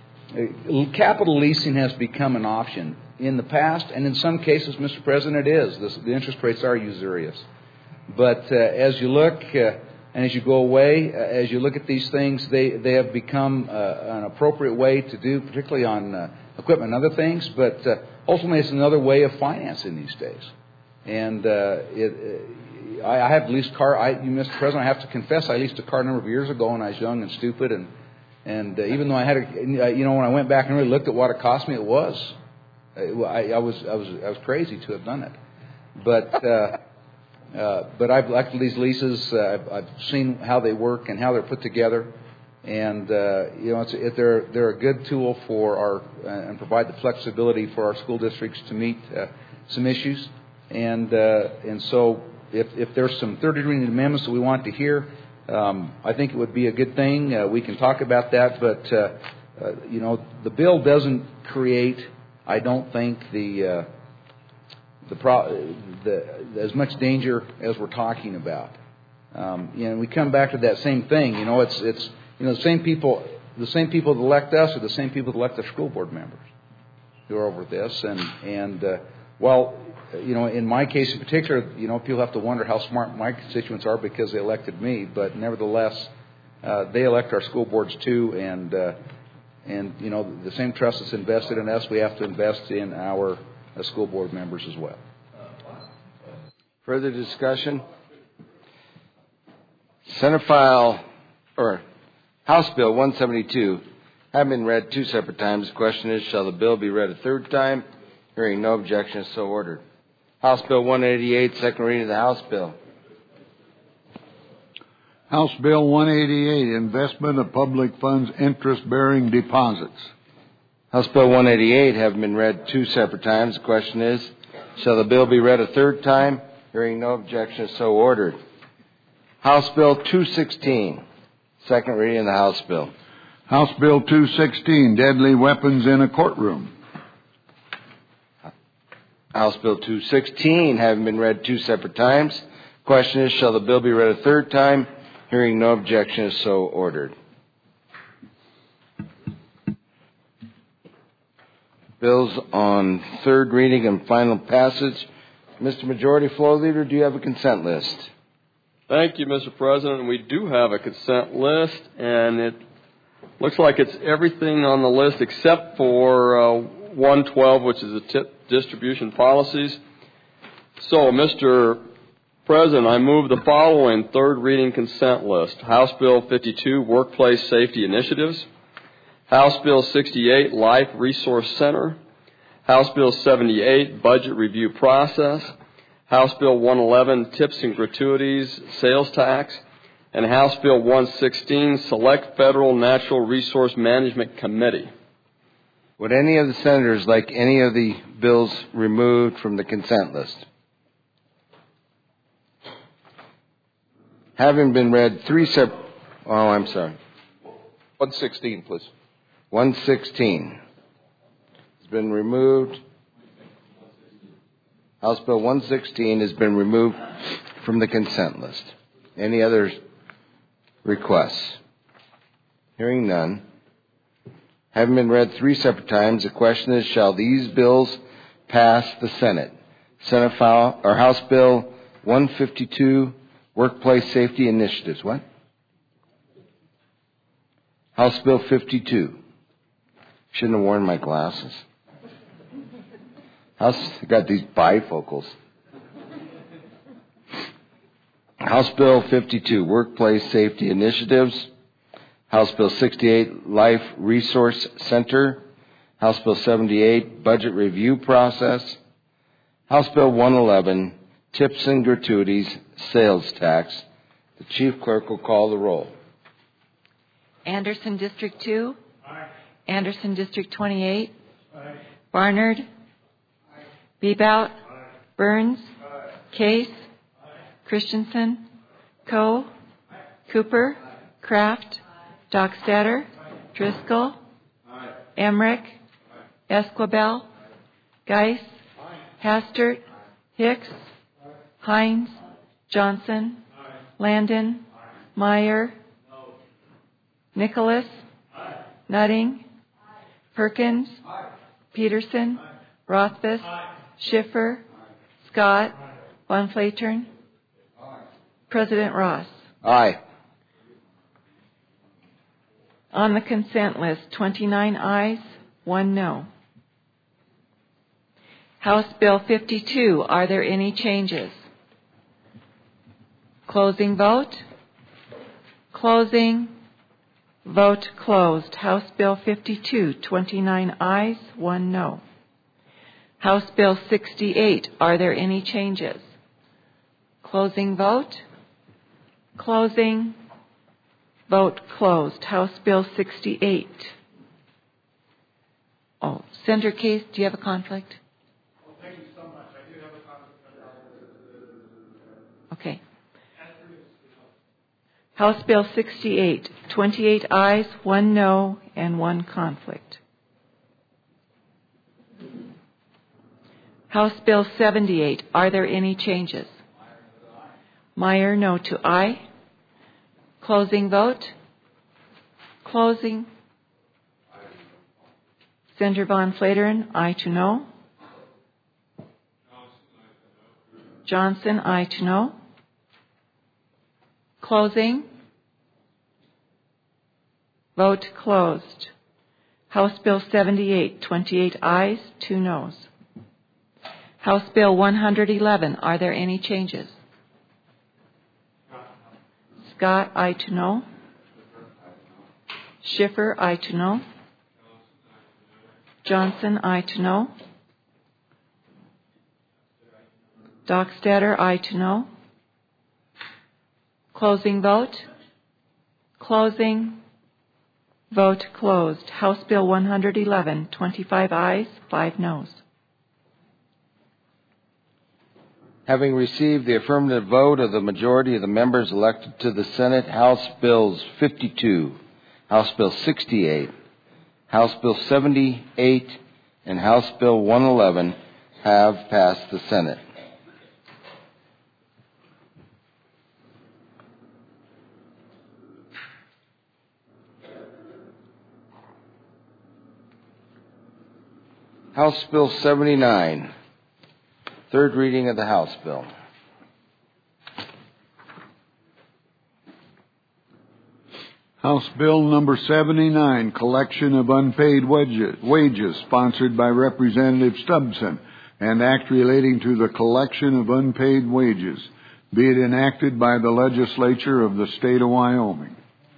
capital leasing has become an option in the past, and in some cases, Mister President, it is. The, the interest rates are usurious. But uh, as you look uh, and as you go away, uh, as you look at these things, they they have become uh, an appropriate way to do, particularly on uh, equipment and other things. But uh, ultimately, it's another way of financing these days. And uh, it, uh, I, I have leased car. I, Mister President, I have to confess, I leased a car a number of years ago when I was young and stupid. And and uh, even though I had, a, you know, when I went back and really looked at what it cost me, it was, I, I was, I was, I was crazy to have done it. But uh, uh, but I've liked these leases. Uh, I've, I've seen how they work and how they're put together. And uh, you know, it's, it, they're they're a good tool for our uh, and provide the flexibility for our school districts to meet uh, some issues. And uh, and so if if there's some third degree amendments that we want to hear, um, I think it would be a good thing. Uh, we can talk about that, but uh, uh, you know, the bill doesn't create, I don't think, the uh, the, pro- the as much danger as we're talking about. Um, you know, we come back to that same thing. You know, it's it's you know the same people the same people that elect us are the same people that elect the school board members who are over this. And and uh, well, you know, in my case in particular, you know, people have to wonder how smart my constituents are because they elected me. But nevertheless, uh, they elect our school boards too, and uh, and you know the same trust that's invested in us, we have to invest in our uh, school board members as well. Further discussion? Senate file, or House Bill one seventy-two, have been read two separate times. The question is, shall the bill be read a third time? Hearing no objection, so ordered. House Bill one eighty-eight, second reading of the House Bill. House Bill one eighty-eight, Investment of Public Funds Interest-Bearing Deposits. House Bill one eighty-eight, have been read two separate times. The question is, shall the bill be read a third time? Hearing no objection, so ordered. House Bill two sixteen, second reading of the House Bill. House Bill two sixteen, Deadly Weapons in a Courtroom. House Bill two sixteen, having been read two separate times. Question is, shall the bill be read a third time? Hearing no objection, so ordered. Bills on third reading and final passage. Mister Majority Floor Leader, do you have a consent list? Thank you, Mister President. We do have a consent list, and it looks like it's everything on the list except for uh, one twelve, which is the tip distribution policies. So, Mister President, I move the following third reading consent list. House Bill fifty-two, Workplace Safety Initiatives. House Bill sixty-eight, Life Resource Center. House Bill seventy-eight, Budget Review Process. House Bill one eleven, Tips and Gratuities, Sales Tax. And House Bill one sixteen, Select Federal Natural Resource Management Committee. Would any of the senators like any of the bills removed from the consent list? Having been read three separate... Oh, I'm sorry. one sixteen, please. one sixteen. Has been removed. House Bill one sixteen has been removed from the consent list. Any other requests? Hearing none. Having been read three separate times, the question is, shall these bills pass the Senate? Senate file, or House Bill one fifty-two, Workplace Safety Initiatives. What? House Bill fifty-two. Shouldn't have worn my glasses. House, I got these bifocals. House Bill fifty-two, Workplace Safety Initiatives. House Bill sixty-eight, Life Resource Center. House Bill seventy-eight, Budget Review Process. House Bill one eleven, Tips and Gratuities, Sales Tax. The Chief Clerk will call the roll. Anderson District two. Aye. Anderson District twenty-eight. Aye. Barnard. Aye. Bebout. Aye. Burns. Aye. Case. Aye. Christensen. Coe. Aye. Cooper. Aye. Kraft. Aye. Dockstader. Aye. Driscoll. Aye. Emmerich. Aye. Esquibel. Aye. Geis. Aye. Hastert. Aye. Hicks. Aye. Hines. Aye. Johnson. Aye. Landon. Aye. Meyer. No. Nicholas. Aye. Nutting. Aye. Perkins. Aye. Peterson. Aye. Rothfuss. Aye. Schiffer. Aye. Scott. Aye. Von Flatern. Aye. President Ross. Aye. On the consent list, twenty-nine ayes, one no. House Bill fifty-two, are there any changes? Closing vote. Closing. Vote closed. House Bill fifty-two, twenty-nine ayes, one no. House Bill sixty-eight, are there any changes? Closing vote. Closing. Vote closed. House Bill sixty-eight. Oh, Senator Case, do you have a conflict? Well, thank you so much. I do have a conflict. Okay. House Bill sixty-eight, twenty-eight ayes, one no, and one conflict. House Bill seventy-eight, are there any changes? Meyer, no to aye. Closing vote. Closing. Senator Von Flateren, aye to no. Johnson, aye to no. Closing. Vote closed. House Bill seventy-eight, twenty-eight ayes, two noes. House Bill one hundred eleven, are there any changes? Scott, aye to no. Schiffer, aye to no. Johnson, aye to no. Dockstader, aye to no. Closing vote. Closing. Vote closed. House Bill one hundred eleven, twenty-five ayes, five noes. Having received the affirmative vote of the majority of the members elected to the Senate, House Bills fifty-two, House Bill sixty-eight, House Bill seventy-eight, and House Bill one eleven have passed the Senate. House Bill seventy-nine, third reading of the House bill. House Bill number seventy-nine, collection of unpaid wages, sponsored by Representative Stubbson, and act relating to the collection of unpaid wages, be it enacted by the legislature of the state of Wyoming.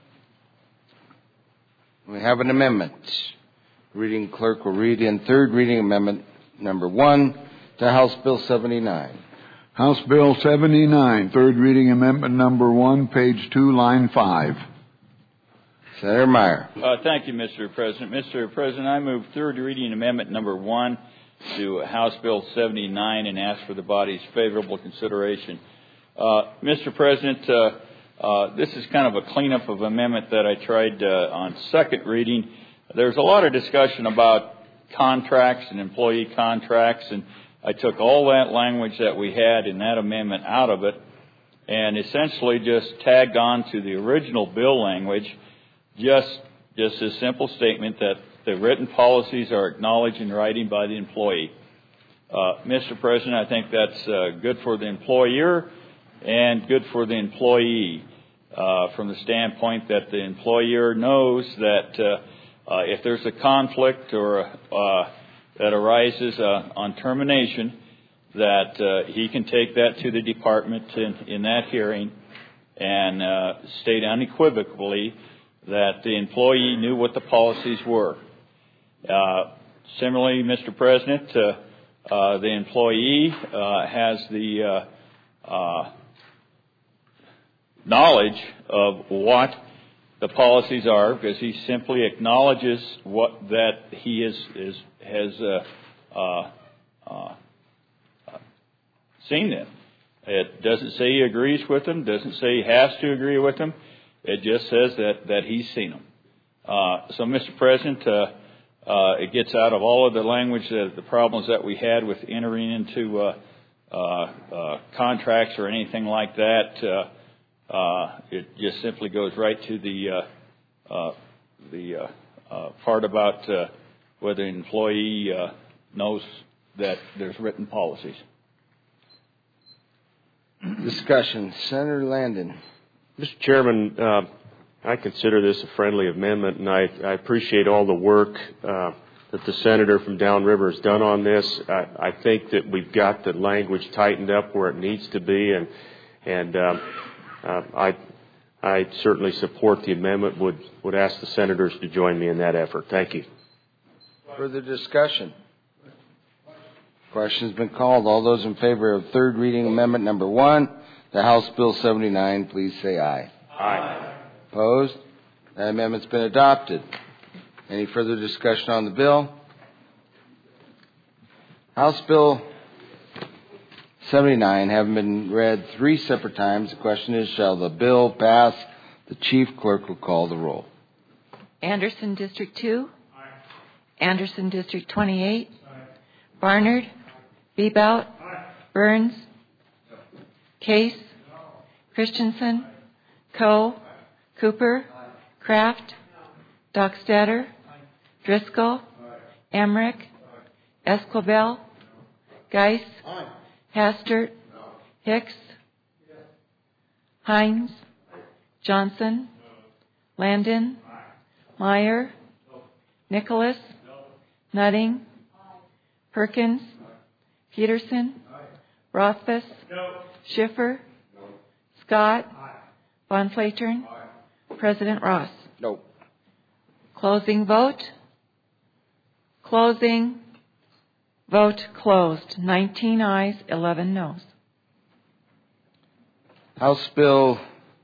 We have an amendment. Reading clerk will read in third reading amendment number one to House Bill seventy-nine. House Bill seventy-nine, third reading amendment number one, page two, line five. Senator Meyer. Uh, thank you, Mister President. Mister President, I move third reading amendment number one to House Bill seventy-nine and ask for the body's favorable consideration. Uh, Mister President, uh, uh, this is kind of a cleanup of amendment that I tried uh, on second reading. There's a lot of discussion about contracts and employee contracts, and I took all that language that we had in that amendment out of it and essentially just tagged on to the original bill language just just a simple statement that the written policies are acknowledged in writing by the employee. Uh, Mister President, I think that's uh, good for the employer and good for the employee uh, from the standpoint that the employer knows that uh, Uh, if there's a conflict or uh, that arises uh, on termination, that uh, he can take that to the department in, in that hearing and uh, state unequivocally that the employee knew what the policies were. Uh, similarly, Mister President, uh, uh, the employee uh, has the uh, uh, knowledge of what the policies are, because he simply acknowledges what that he is is has uh, uh, uh, seen them. It doesn't say he agrees with them. Doesn't say he has to agree with them. It just says that that he's seen them. Uh, so, Mister President, uh, uh, it gets out of all of the language that the problems that we had with entering into uh, uh, uh, contracts or anything like that. Uh, Uh, it just simply goes right to the uh, uh, the uh, uh, part about uh, whether an employee uh, knows that there's written policies. Discussion. Senator Landon. Mister Chairman, uh, I consider this a friendly amendment, and I, I appreciate all the work uh, that the senator from downriver has done on this. I, I think that we've got the language tightened up where it needs to be, and and um, Uh, I, I certainly support the amendment, would, would ask the senators to join me in that effort. Thank you. Further discussion? Question's been called. All those in favor of third reading amendment number one to House Bill seventy-nine, please say aye. Aye. Opposed? That amendment's been adopted. Any further discussion on the bill? House Bill seventy-nine having been read three separate times, the question is, shall the bill pass? The chief clerk will call the roll. Anderson, District two. Aye. Anderson, District twenty-eight. Aye. Barnard. Bebout. Aye. Burns. No. Case. No. Christensen, Coe, Cooper, Kraft, Dockstader, Driscoll, Emmerich, Esquibel, Geis, Hastert, Hicks, Hines, Johnson, Landon, Meyer, Nicholas, Nutting, Perkins, Peterson, Rothfuss, Schiffer, Scott, Von Flatern, President Ross. No. Closing vote. Closing vote closed. nineteen ayes, eleven noes. House Bill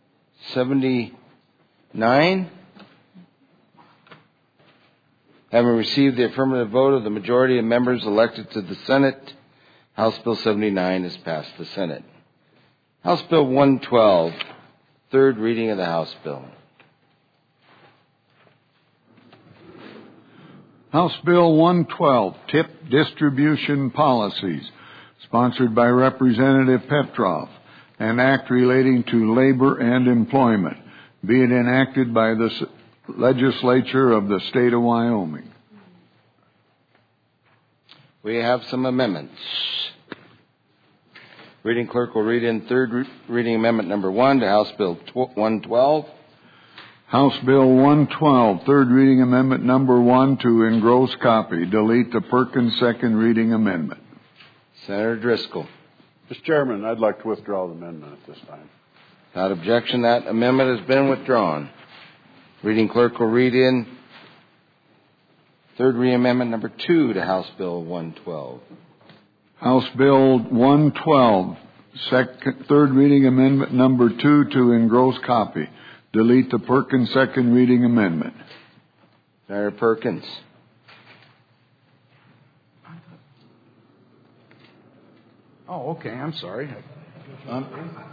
seventy-nine. Having received the affirmative vote of the majority of members elected to the Senate, House Bill seventy-nine is passed the Senate. House Bill one twelve, third reading of the House Bill. House Bill one twelve, Tip Distribution Policies, sponsored by Representative Petroff, an act relating to labor and employment, be it enacted by the legislature of the state of Wyoming. We have some amendments. Reading clerk will read in third re- reading amendment number one to House Bill one twelve. House Bill one twelve, third reading amendment number one to engross copy. Delete the Perkins second reading amendment. Senator Driscoll. Mister Chairman, I'd like to withdraw the amendment at this time. Without objection, that amendment has been withdrawn. Reading clerk will read in third reading amendment number two to House Bill one twelve. House Bill one twelve, second, third reading amendment number two to engross copy. Delete the Perkins second reading amendment. Senator Perkins. Oh, okay. I'm sorry. Um,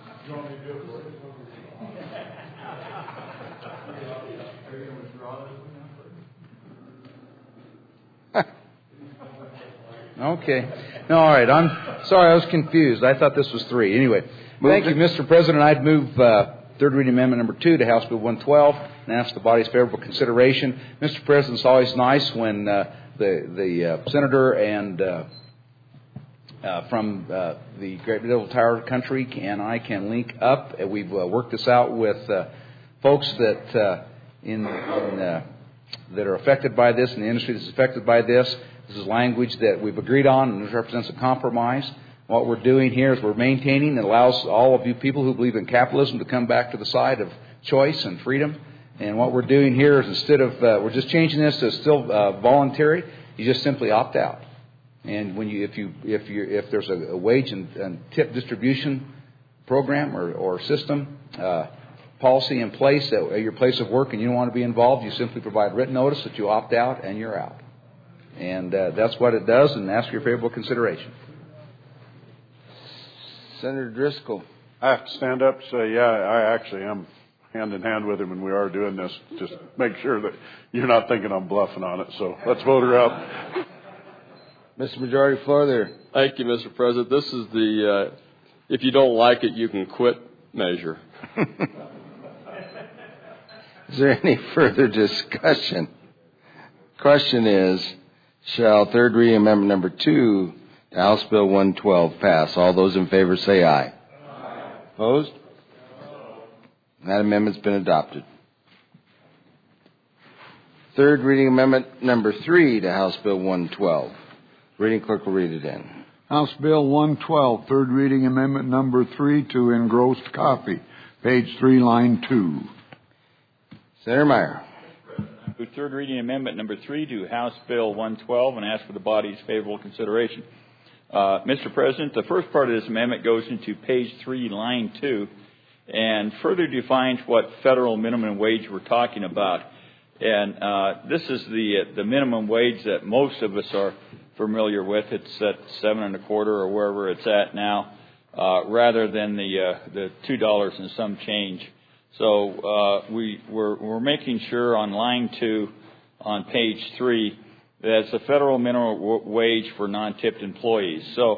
Okay. No, all right. I'm sorry. I was confused. I thought this was three. Anyway, move thank it. you, Mister President. I'd move uh, third reading amendment number two to House Bill one twelve and ask the body's favorable consideration. Mister President, it's always nice when uh, the the uh, senator and uh, uh, from uh, the Great Little Tower country and I can link up. Uh, we've uh, worked this out with uh, folks that uh, in, in uh, that are affected by this, and the industry that's affected by this. This is language that we've agreed on, and this represents a compromise. What we're doing here is we're maintaining and allows all of you people who believe in capitalism to come back to the side of choice and freedom. And what we're doing here is instead of uh, we're just changing this to still uh, voluntary. You just simply opt out. And when you if you if you if there's a, a wage and, and tip distribution program or, or system uh, policy in place at, at your place of work, and you don't want to be involved, you simply provide written notice that you opt out, and you're out. And uh, that's what it does, and ask for your favorable consideration. Senator Driscoll. I have to stand up and say, yeah, I actually am hand in hand with him, and we are doing this. Just make sure that you're not thinking I'm bluffing on it. So let's vote her out. Mister Majority Floor there. Thank you, Mister President. This is the, uh, if you don't like it, you can quit measure. Is there any further discussion? Question is, shall third reading amendment number two to House Bill one twelve pass? All those in favor say aye. Aye. Opposed? That amendment's been adopted. Third reading amendment number three to House Bill one twelve. Reading clerk will read it in. House Bill one twelve, third reading amendment number three to engrossed copy. Page three, line two. Senator Meyer. Third reading amendment number three to House Bill one twelve and ask for the body's favorable consideration. Uh, Mister President, the first part of this amendment goes into page three, line two, and further defines what federal minimum wage we're talking about. And uh, this is the the minimum wage that most of us are familiar with. It's at seven and a quarter or wherever it's at now, uh, rather than the uh, the two dollars and some change. So uh, we, we're, we're making sure on line two on page three that it's the federal minimum w- wage for non-tipped employees. So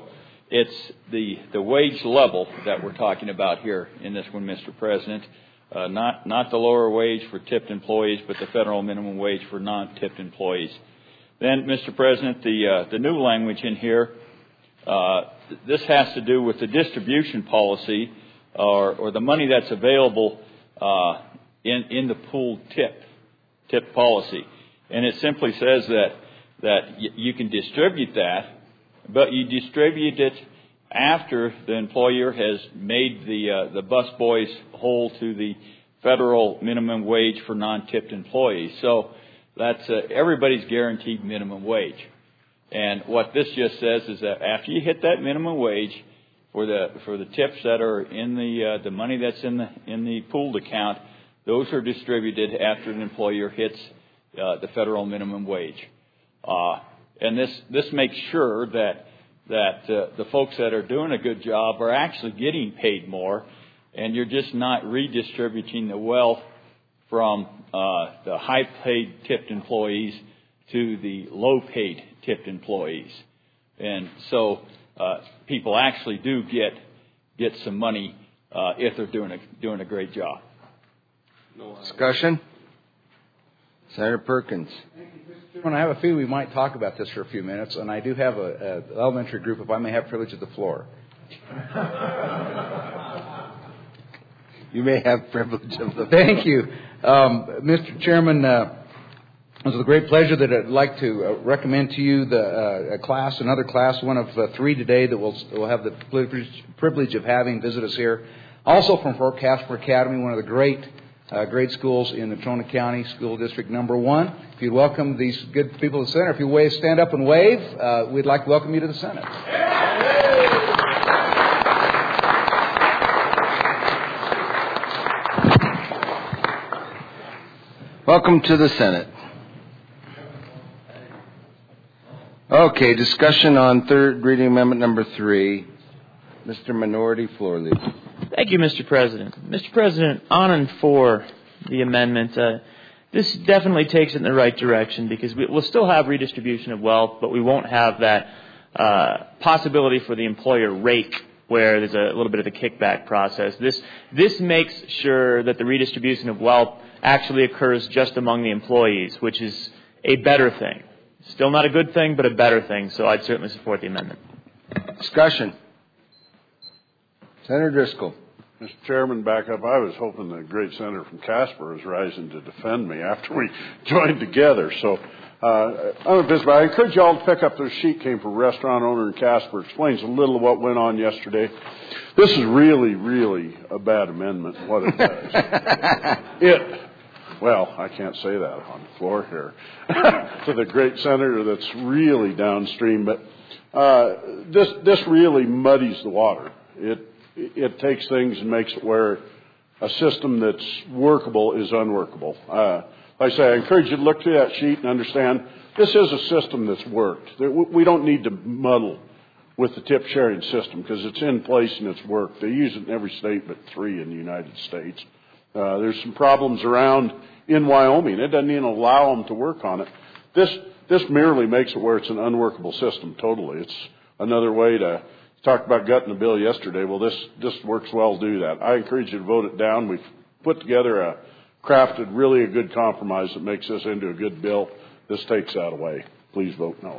it's the, the wage level that we're talking about here in this one, Mister President. Uh, not, not the lower wage for tipped employees, but the federal minimum wage for non-tipped employees. Then, Mister President, the, uh, the new language in here, uh, this has to do with the distribution policy or, or the money that's available uh, in, in the pooled tip, tip policy. And it simply says that, that y- you can distribute that, but you distribute it after the employer has made the uh, the busboys whole to the federal minimum wage for non-tipped employees. So that's uh, everybody's guaranteed minimum wage. And what this just says is that after you hit that minimum wage for the for the tips that are in the uh, the money that's in the in the pooled account, those are distributed after an employer hits uh, the federal minimum wage. Uh, and this this makes sure that that uh, the folks that are doing a good job are actually getting paid more, and you're just not redistributing the wealth from uh, the high-paid tipped employees to the low-paid tipped employees. And so uh, people actually do get get some money uh, if they're doing a doing a great job. Discussion? Senator Perkins. When I have a feeling we might talk about this for a few minutes, and I do have a, a elementary group, if I may have privilege of the floor. You may have privilege of the floor. Thank you. Um, Mister Chairman, uh, it was with great pleasure that I'd like to uh, recommend to you the uh, a class, another class, one of uh, three today that we'll, we'll have the privilege, privilege of having visit us here. Also from Fort Caspar Academy, one of the great Uh, great schools in the Trona County School District Number One. If you'd welcome these good people to the center, if you wave, stand up and wave, uh, we'd like to welcome you to the Senate. Welcome to the Senate. Okay, discussion on third reading amendment number three. Mister Minority Floor Leader. Thank you, Mister President. Mister President, on and for the amendment, uh, this definitely takes it in the right direction because we, we'll still have redistribution of wealth, but we won't have that uh, possibility for the employer rake where there's a little bit of a kickback process. This this makes sure that the redistribution of wealth actually occurs just among the employees, which is a better thing. Still not a good thing, but a better thing, so I'd certainly support the amendment. Discussion. Senator Driscoll. Mister Chairman, back up. I was hoping the great senator from Casper was rising to defend me after we joined together. So uh, I'm a but I encourage you all to pick up this sheet. Came from a restaurant owner in Casper. Explains a little of what went on yesterday. This is really, really a bad amendment. What it does, it. Well, I can't say that on the floor here to the great senator that's really downstream. But uh, this this really muddies the water. It It takes things and makes it where a system that's workable is unworkable. Uh, like I say, I encourage you to look through that sheet and understand this is a system that's worked. We don't need to muddle with the tip sharing system because it's in place and it's worked. They use it in every state but three in the United States. Uh, there's some problems around in Wyoming. It doesn't even allow them to work on it. This this merely makes it where it's an unworkable system totally. It's another way to talked about gutting the bill yesterday. Well, this, this works well to do that. I encourage you to vote it down. We've put together a crafted really a good compromise that makes this into a good bill. This takes that away. Please vote no.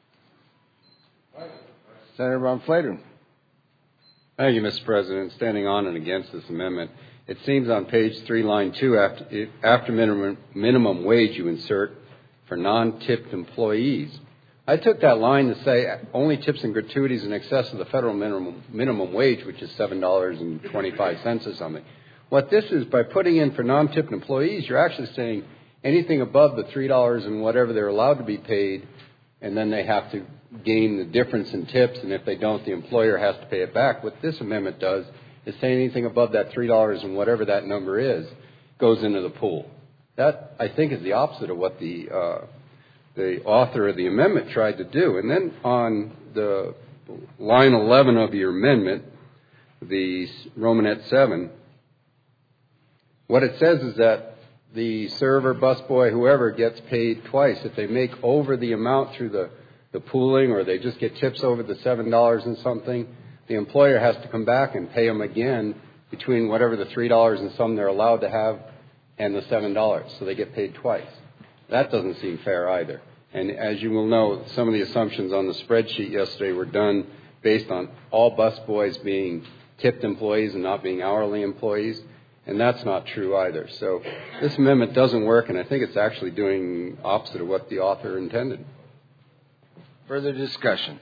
Senator Von Flatern. Thank you, Mister President. Standing on and against this amendment, it seems on page three, line two, after, after minimum, minimum wage, you insert for non-tipped employees. I took that line to say only tips and gratuities in excess of the federal minimum minimum wage, which is seven dollars and twenty-five cents or something. What this is, by putting in for non-tipped employees, you're actually saying anything above the three dollars and whatever they're allowed to be paid, and then they have to gain the difference in tips, and if they don't, the employer has to pay it back. What this amendment does is say anything above that three dollars and whatever that number is goes into the pool. That, I think, is the opposite of what the uh, the author of the amendment tried to do. And then on the line eleven of your amendment, the Romanet seven, what it says is that the server, busboy, whoever gets paid twice if they make over the amount through the the pooling, or they just get tips over the seven dollars and something, the employer has to come back and pay them again between whatever the three dollars and some they're allowed to have and the seven dollars. So they get paid twice. That doesn't seem fair either. And as you will know, some of the assumptions on the spreadsheet yesterday were done based on all busboys being tipped employees and not being hourly employees. And that's not true either. So this amendment doesn't work, and I think it's actually doing opposite of what the author intended. Further discussion.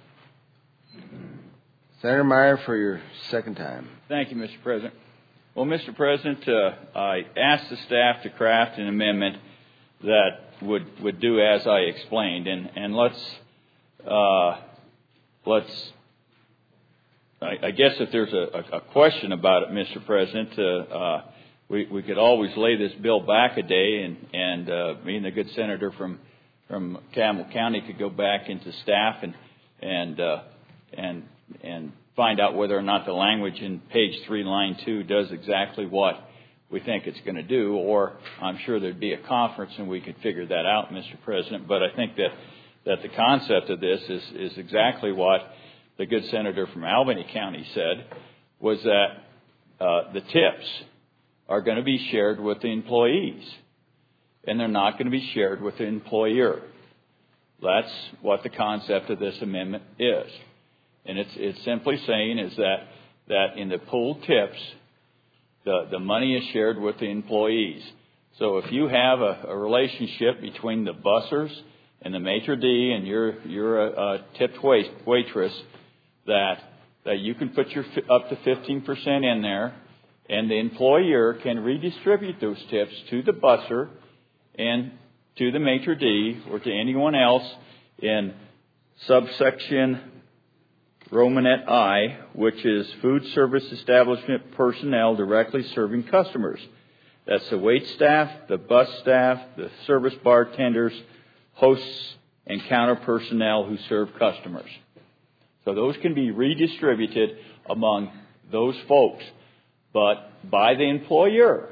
Senator Meyer, for your second time. Thank you, Mister President. Well, Mister President, uh, I asked the staff to craft an amendment that would, would do as I explained, and, and let's uh, let's. I, I guess if there's a, a question about it, Mister President, uh, uh, we we could always lay this bill back a day, and and uh, me and the good senator from from Campbell County could go back into staff and and uh, and and find out whether or not the language in page three, line two, does exactly what we think it's going to do, or I'm sure there'd be a conference and we could figure that out, Mister President. But I think that, that the concept of this is, is exactly what the good senator from Albany County said, was that uh, the tips are going to be shared with the employees, and they're not going to be shared with the employer. That's what the concept of this amendment is. And it's, it's simply saying is that, that in the pooled tips, The, the money is shared with the employees. So if you have a, a relationship between the bussers and the maitre d' and you're, you're a, a tipped wait, waitress, that, that you can put your up to fifteen percent in there, and the employer can redistribute those tips to the busser and to the maitre d' or to anyone else in subsection Romanet I, which is food service establishment personnel directly serving customers. That's the wait staff, the bus staff, the service bartenders, hosts, and counter personnel who serve customers. So those can be redistributed among those folks, but by the employer.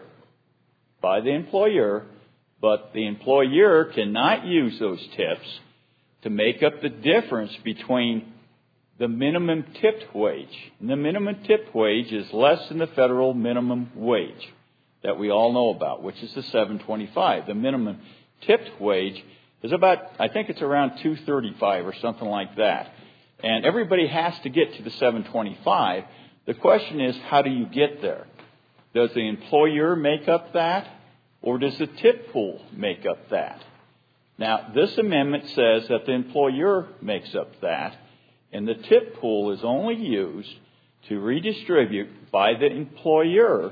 By the employer, but the employer cannot use those tips to make up the difference between the minimum tipped wage. And the minimum tipped wage is less than the federal minimum wage that we all know about, which is the seven twenty-five. The minimum tipped wage is about, I think it's around two thirty-five or something like that. And everybody has to get to the seven twenty-five. The question is, how do you get there? Does the employer make up that, or does the tip pool make up that? Now, this amendment says that the employer makes up that, and the tip pool is only used to redistribute by the employer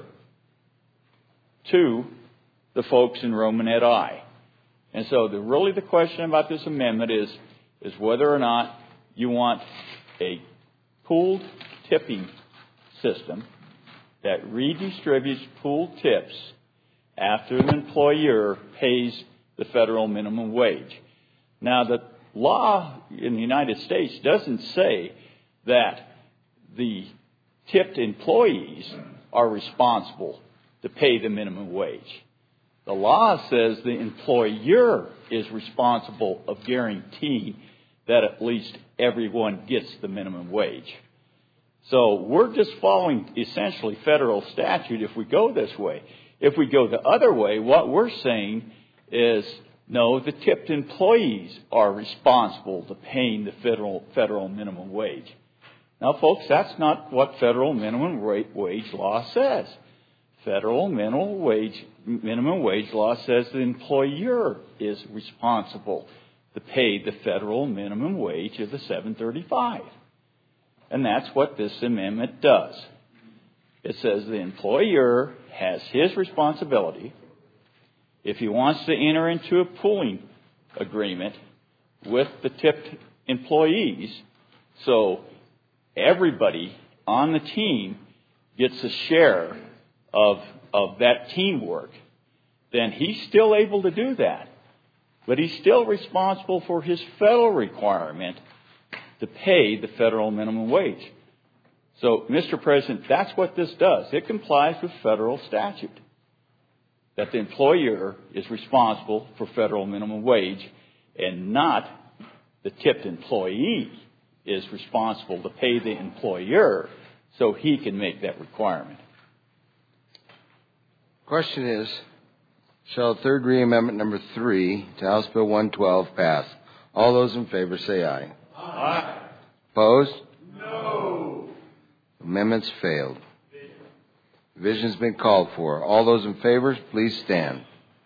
to the folks in Romanet I. And so the, really the question about this amendment is, is whether or not you want a pooled tipping system that redistributes pooled tips after the employer pays the federal minimum wage. Now, the law in the United States doesn't say that the tipped employees are responsible to pay the minimum wage. The law says the employer is responsible of guaranteeing that at least everyone gets the minimum wage. So we're just following essentially federal statute if we go this way. If we go the other way, what we're saying is, no, the tipped employees are responsible to paying the federal federal minimum wage. Now, folks, that's not what federal minimum wage law says. Federal minimum wage minimum wage law says the employer is responsible to pay the federal minimum wage of the seven thirty-five. And that's what this amendment does. It says the employer has his responsibility. If he wants to enter into a pooling agreement with the tipped employees, so everybody on the team gets a share of, of that teamwork, then he's still able to do that. But he's still responsible for his federal requirement to pay the federal minimum wage. So, Mister President, that's what this does. It complies with federal statute, that the employer is responsible for federal minimum wage and not the tipped employee is responsible to pay the employer so he can make that requirement. Question is, shall third reading amendment number three to House Bill one twelve pass? All those in favor say aye. Aye. Opposed? No. Amendments failed. Division's been called for. All those in favor, please stand.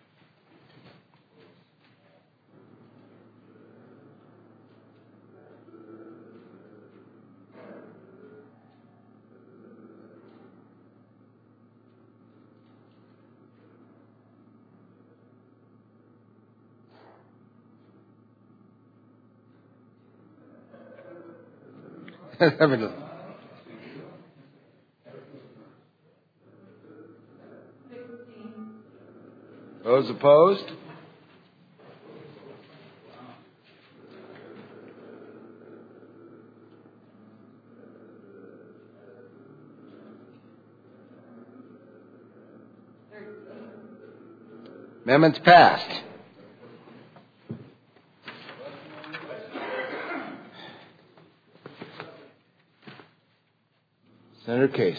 Those opposed? Amendments passed. Senator Case.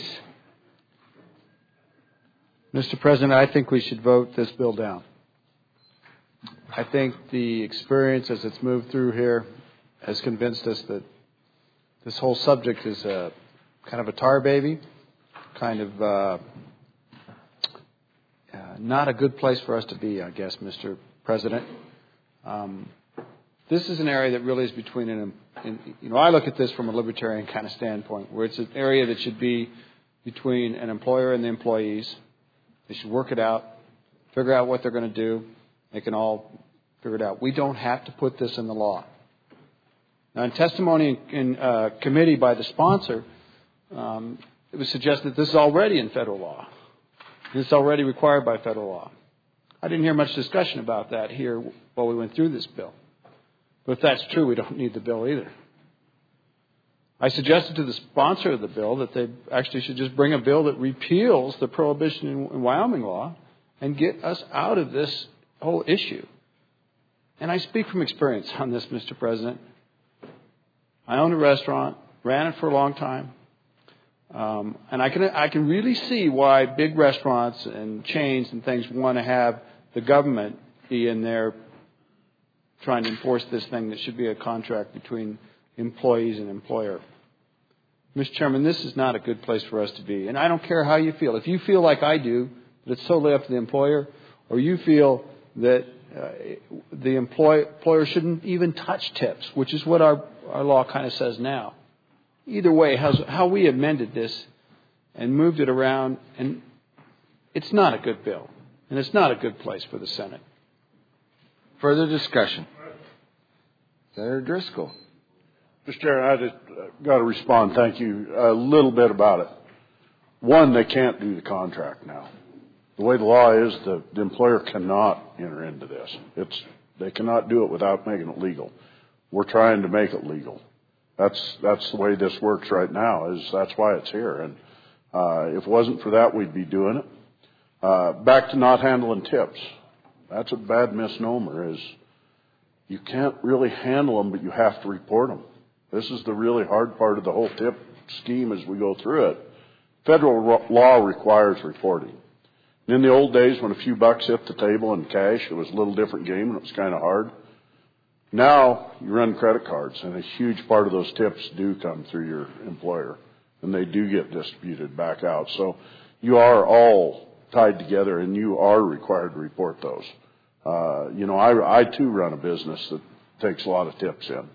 Mister President, I think we should vote this bill down. I think the experience as it's moved through here has convinced us that this whole subject is a kind of a tar baby, kind of uh, uh, not a good place for us to be, I guess, Mister President. Um, this is an area that really is between an, in, you know, I look at this from a libertarian kind of standpoint, where it's an area that should be between an employer and the employees. They should work it out, figure out what they're going to do. They can all figure it out. We don't have to put this in the law. Now, in testimony in, in uh, committee by the sponsor, um, it was suggested that this is already in federal law. This is already required by federal law. I didn't hear much discussion about that here while we went through this bill. But if that's true, we don't need the bill either. I suggested to the sponsor of the bill that they actually should just bring a bill that repeals the prohibition in, in Wyoming law and get us out of this whole issue. And I speak from experience on this, Mister President. I owned a restaurant, ran it for a long time, um, and I can I can really see why big restaurants and chains and things want to have the government be in there trying to enforce this thing that should be a contract between employees and employer. Mister Chairman, this is not a good place for us to be. And I don't care how you feel. If you feel like I do, that it's totally up to the employer, or you feel that uh, the employ- employer shouldn't even touch tips, which is what our, our law kind of says now. Either way, how's, how we amended this and moved it around, and it's not a good bill. And it's not a good place for the Senate. Further discussion. Senator Driscoll. Mister Chair, I just got to respond. Thank you. A little bit about it. One, they can't do the contract now. The way the law is, the, the employer cannot enter into this. It's they cannot do it without making it legal. We're trying to make it legal. That's that's the way this works right now. Is that's why it's here. And uh, if it wasn't for that, we'd be doing it. Uh, back to not handling tips. That's a bad misnomer. Is you can't really handle them, but you have to report them. This is the really hard part of the whole tip scheme as we go through it. Federal law requires reporting. In the old days, when a few bucks hit the table in cash, it was a little different game and it was kind of hard. Now, you run credit cards, and a huge part of those tips do come through your employer, and they do get distributed back out. So you are all tied together, and you are required to report those. Uh, you know, I, I, too, run a business that takes a lot of tips in.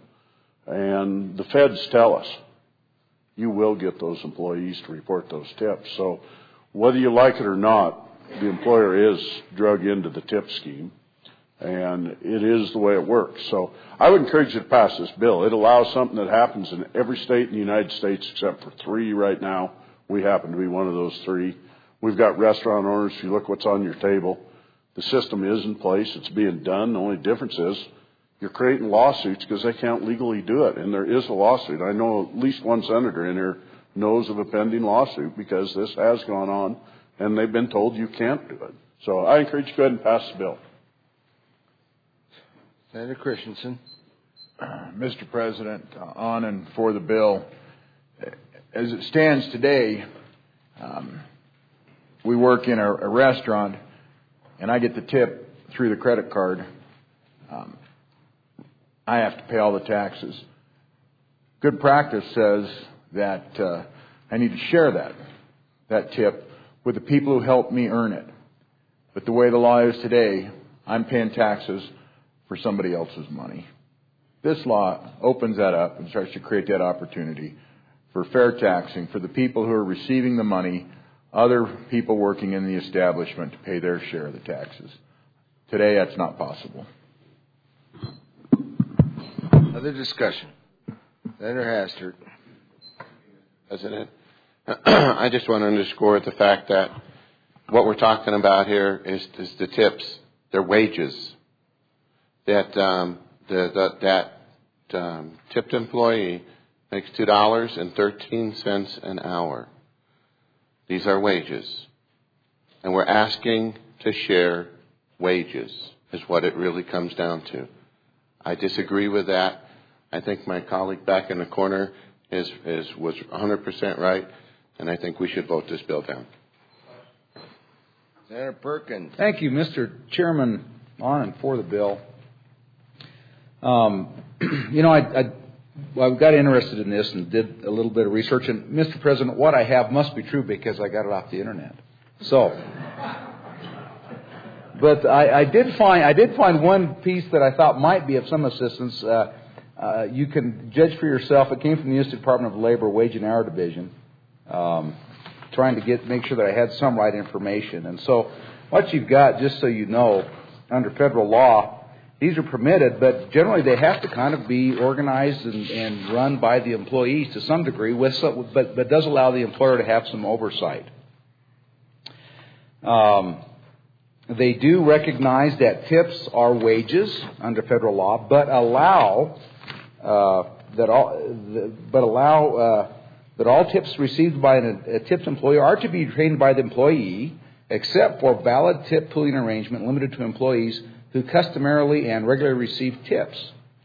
And the feds tell us you will get those employees to report those tips. So whether you like it or not, the employer is drug into the tip scheme, and it is the way it works. So I would encourage you to pass this bill. It allows something that happens in every state in the United States except for three right now. We happen to be one of those three. We've got restaurant owners. If you look what's on your table, the system is in place. It's being done. The only difference is you're creating lawsuits because they can't legally do it, and there is a lawsuit. I know at least one senator in here knows of a pending lawsuit because this has gone on, and they've been told you can't do it. So I encourage you to go ahead and pass the bill. Senator Christensen. Mister President, on and for the bill. As it stands today, um, we work in a, a restaurant, and I get the tip through the credit card. Um, I have to pay all the taxes. Good practice says that uh, I need to share that, that tip with the people who helped me earn it. But the way the law is today, I'm paying taxes for somebody else's money. This law opens that up and starts to create that opportunity for fair taxing for the people who are receiving the money, other people working in the establishment to pay their share of the taxes. Today, that's not possible. Other discussion. Senator Hastert. President, I just want to underscore the fact that what we're talking about here is, is the tips, their wages. That um, the, the, that um, tipped employee makes two dollars and thirteen cents an hour. These are wages. And we're asking to share wages is what it really comes down to. I disagree with that. I think my colleague back in the corner is, is was one hundred percent right, and I think we should vote this bill down. Senator Perkins. Thank you, Mister Chairman, on and for the bill. Um, you know, I, I, well, I got interested in this and did a little bit of research. And, Mister President, what I have must be true because I got it off the Internet. So, but I, I did find I did find one piece that I thought might be of some assistance. Uh, uh, you can judge for yourself. It came from the U S Department of Labor Wage and Hour Division, um, trying to get make sure that I had some right information. And so, what you've got, just so you know, under federal law, these are permitted, but generally they have to kind of be organized and, and run by the employees to some degree, with some, but, but does allow the employer to have some oversight. Um, they do recognize that tips are wages under federal law, but allow uh, that all the, but allow uh, that all tips received by an, a tipped employer are to be retained by the employee, except for valid tip pooling arrangement limited to employees who customarily and regularly receive tips.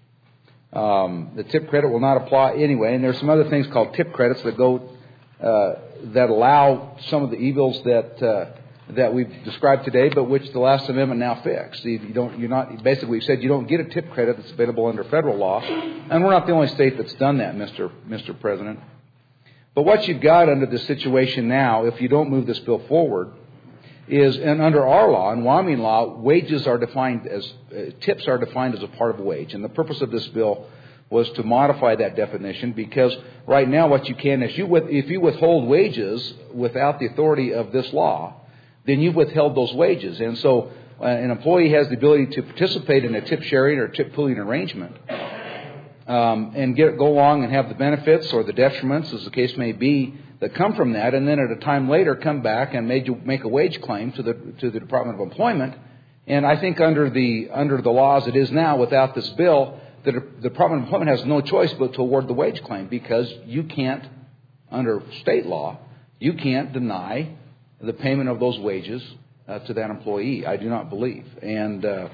Um, the tip credit will not apply anyway, and there's some other things called tip credits that go uh, that allow some of the evils that uh, that we've described today, but which the last amendment now fixed. You don't, you're not basically we've said you don't get a tip credit that's available under federal law, and we're not the only state that's done that, Mister Mister President. But what you've got under the situation now, if you don't move this bill forward, is, and under our law, in Wyoming law, wages are defined as, uh, tips are defined as a part of a wage. And the purpose of this bill was to modify that definition, because right now what you can is, you with, if you withhold wages without the authority of this law, then you've withheld those wages. And so uh, an employee has the ability to participate in a tip sharing or tip pooling arrangement um, and get go along and have the benefits or the detriments, as the case may be, that come from that, and then at a time later come back and make, make a wage claim to the to the Department of Employment. And I think under the under the law as it is now, without this bill, the, the Department of Employment has no choice but to award the wage claim, because you can't, under state law, you can't deny the payment of those wages uh, to that employee. I do not believe. And uh,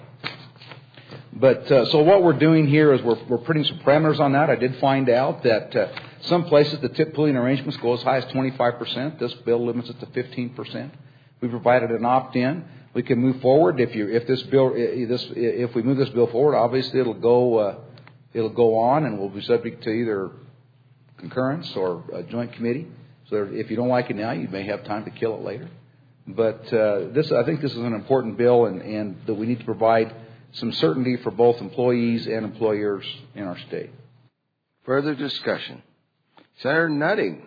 but uh, so what we're doing here is we're we're putting some parameters on that. I did find out that Uh, some places the tip pooling arrangements go as high as twenty-five percent. This bill limits it to fifteen percent. We provided an opt-in. We can move forward if you if this bill this if we move this bill forward. Obviously, it'll go uh, it'll go on and will be subject to either concurrence or a joint committee. So if you don't like it now, you may have time to kill it later. But uh, this I think this is an important bill, and, and that we need to provide some certainty for both employees and employers in our state. Further discussion. Senator Nutting.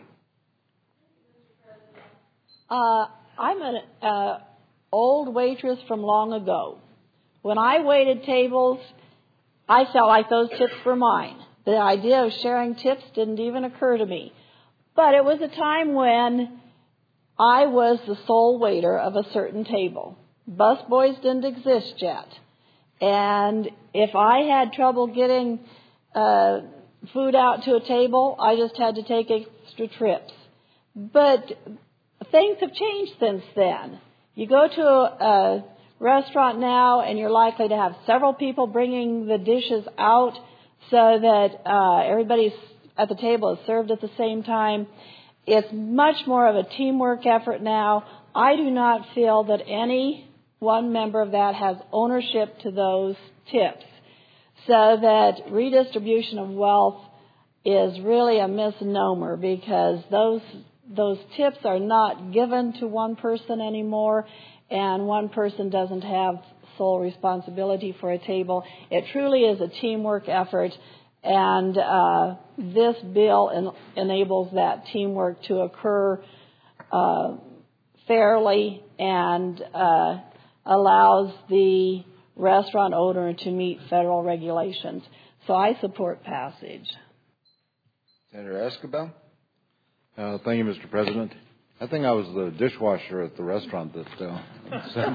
Uh, I'm an uh, old waitress from long ago. When I waited tables, I felt like those tips were mine. The idea of sharing tips didn't even occur to me. But it was a time when I was the sole waiter of a certain table. Busboys didn't exist yet. And if I had trouble getting uh, food out to a table, I just had to take extra trips. But things have changed since then. You go to a, a restaurant now and you're likely to have several people bringing the dishes out so that uh, everybody at the table is served at the same time. It's much more of a teamwork effort now. I do not feel that any one member of that has ownership to those tips, so that redistribution of wealth is really a misnomer, because those those tips are not given to one person anymore, and one person doesn't have sole responsibility for a table. It truly is a teamwork effort, and uh, this bill en- enables that teamwork to occur uh, fairly and uh, allows the restaurant owner to meet federal regulations. So I support passage. Senator Escobar? Uh, thank you, Mister President. I think I was the dishwasher at the restaurant that uh, sent.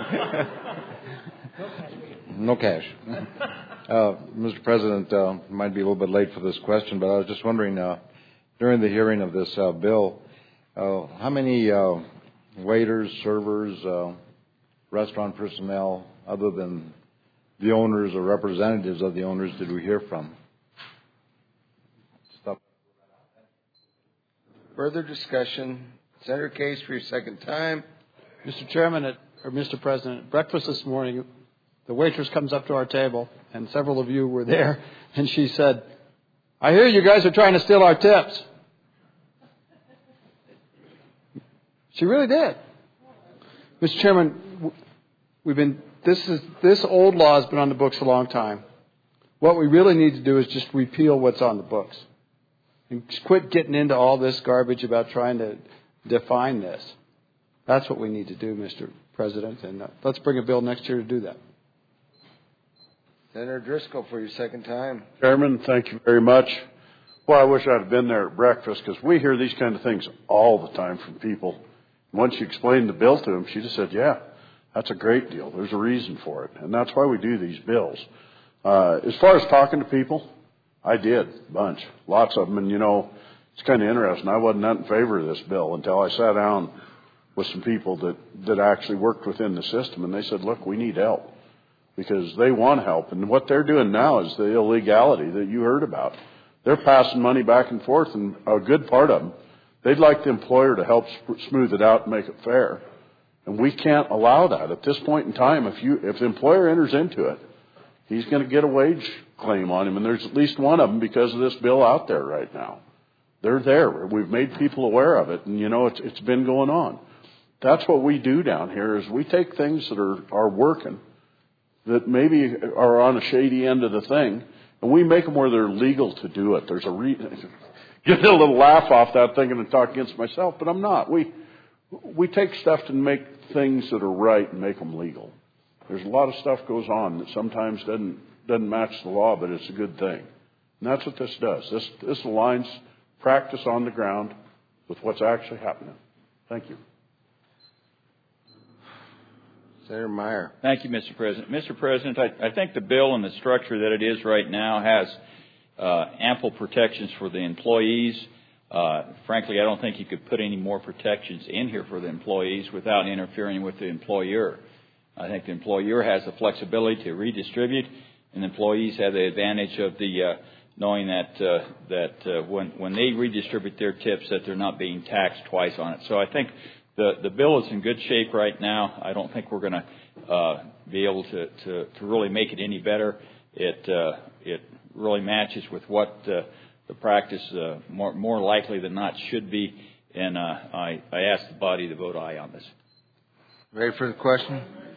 No cash. Uh, Mister President, uh, might be a little bit late for this question, but I was just wondering, uh, during the hearing of this uh, bill, uh, how many uh, waiters, servers, uh, restaurant personnel, other than the owners or representatives of the owners, did we hear from? Stop. Further discussion. Senator Case for your second time. Mister Chairman, at, or Mister President, at breakfast this morning, the waitress comes up to our table, and several of you were there, and she said, "I hear you guys are trying to steal our tips." She really did. Mister Chairman, we've been this is this old law has been on the books a long time. What we really need to do is just repeal what's on the books and just quit getting into all this garbage about trying to define this. That's what we need to do, Mister President, and uh, let's bring a bill next year to do that. Senator Driscoll for your second time. Chairman, thank you very much. Well, I wish I'd have been there at breakfast, because we hear these kind of things all the time from people. Once you explained the bill to them, she just said, yeah, that's a great deal. There's a reason for it. And that's why we do these bills. Uh, as far as talking to people, I did a bunch, lots of them. And, you know, it's kind of interesting. I wasn't that in favor of this bill until I sat down with some people that, that actually worked within the system. And they said, look, we need help, because they want help. And what they're doing now is the illegality that you heard about. They're passing money back and forth, and a good part of them, they'd like the employer to help smooth it out and make it fair. And we can't allow that. At this point in time, if you if the employer enters into it, he's going to get a wage claim on him. And there's at least one of them because of this bill out there right now. They're there. We've made people aware of it, and, you know, it's, it's been going on. That's what we do down here, is we take things that are, are working, that maybe are on a shady end of the thing, and we make them where they're legal to do it. There's a re- get a little laugh off that thinking and talk against myself, but I'm not. We we take stuff and make things that are right and make them legal. There's a lot of stuff goes on that sometimes doesn't doesn't match the law, but it's a good thing. And that's what this does. This this aligns practice on the ground with what's actually happening. Thank you. Senator Meyer. Thank you, Mister President. Mister President, I, I think the bill and the structure that it is right now has uh, ample protections for the employees. Uh, frankly, I don't think you could put any more protections in here for the employees without interfering with the employer. I think the employer has the flexibility to redistribute, and the employees have the advantage of the uh, knowing that uh, that uh, when when they redistribute their tips, that they're not being taxed twice on it. So I think the the bill is in good shape right now. I don't think we're going to uh, be able to, to to really make it any better. It uh, it really matches with what uh, the practice uh, more more likely than not should be, and uh, I I ask the body to vote aye on this. Ready for the question?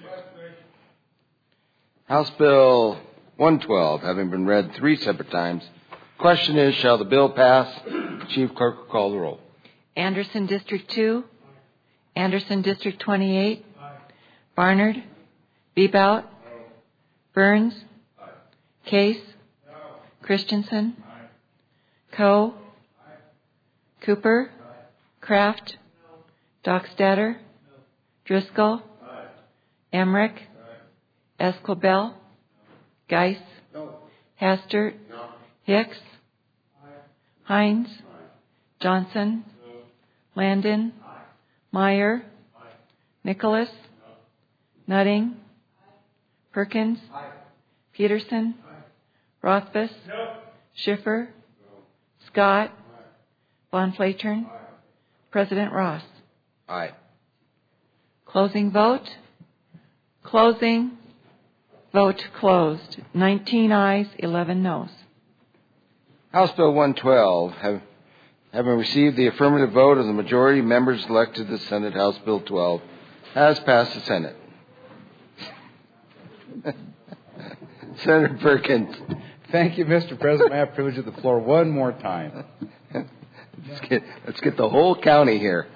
House Bill one twelve, having been read three separate times. Question is, shall the bill pass? Chief Clerk will call the roll. Anderson, District two. Anderson, District twenty-eight. Aye. Barnard. Bebout. No. Burns. Aye. Case. No. Christensen. Aye. Coe. Aye. Cooper. Aye. Kraft. No. Dockstader. No. Driscoll. Aye. Emmerich. Aye. Esquibel. No. Geis. No. Hastert. No. Hicks. Aye. Hines. Aye. Johnson. No. Landon. Aye. Meyer. Aye. Nicholas. No. Nutting. Aye. Perkins. Aye. Peterson. Aye. Rothfuss? No. Schiffer? No. Scott? Von Flatern? Aye. President Ross? Aye. Closing vote? Closing. Vote closed. nineteen ayes, eleven noes. House Bill one twelve, have, having received the affirmative vote of the majority of members elected to the Senate, House Bill twelve has passed the Senate. Senator Perkins. Thank you, Mister President. I have privilege of the floor one more time. Let's get, let's get the whole county here.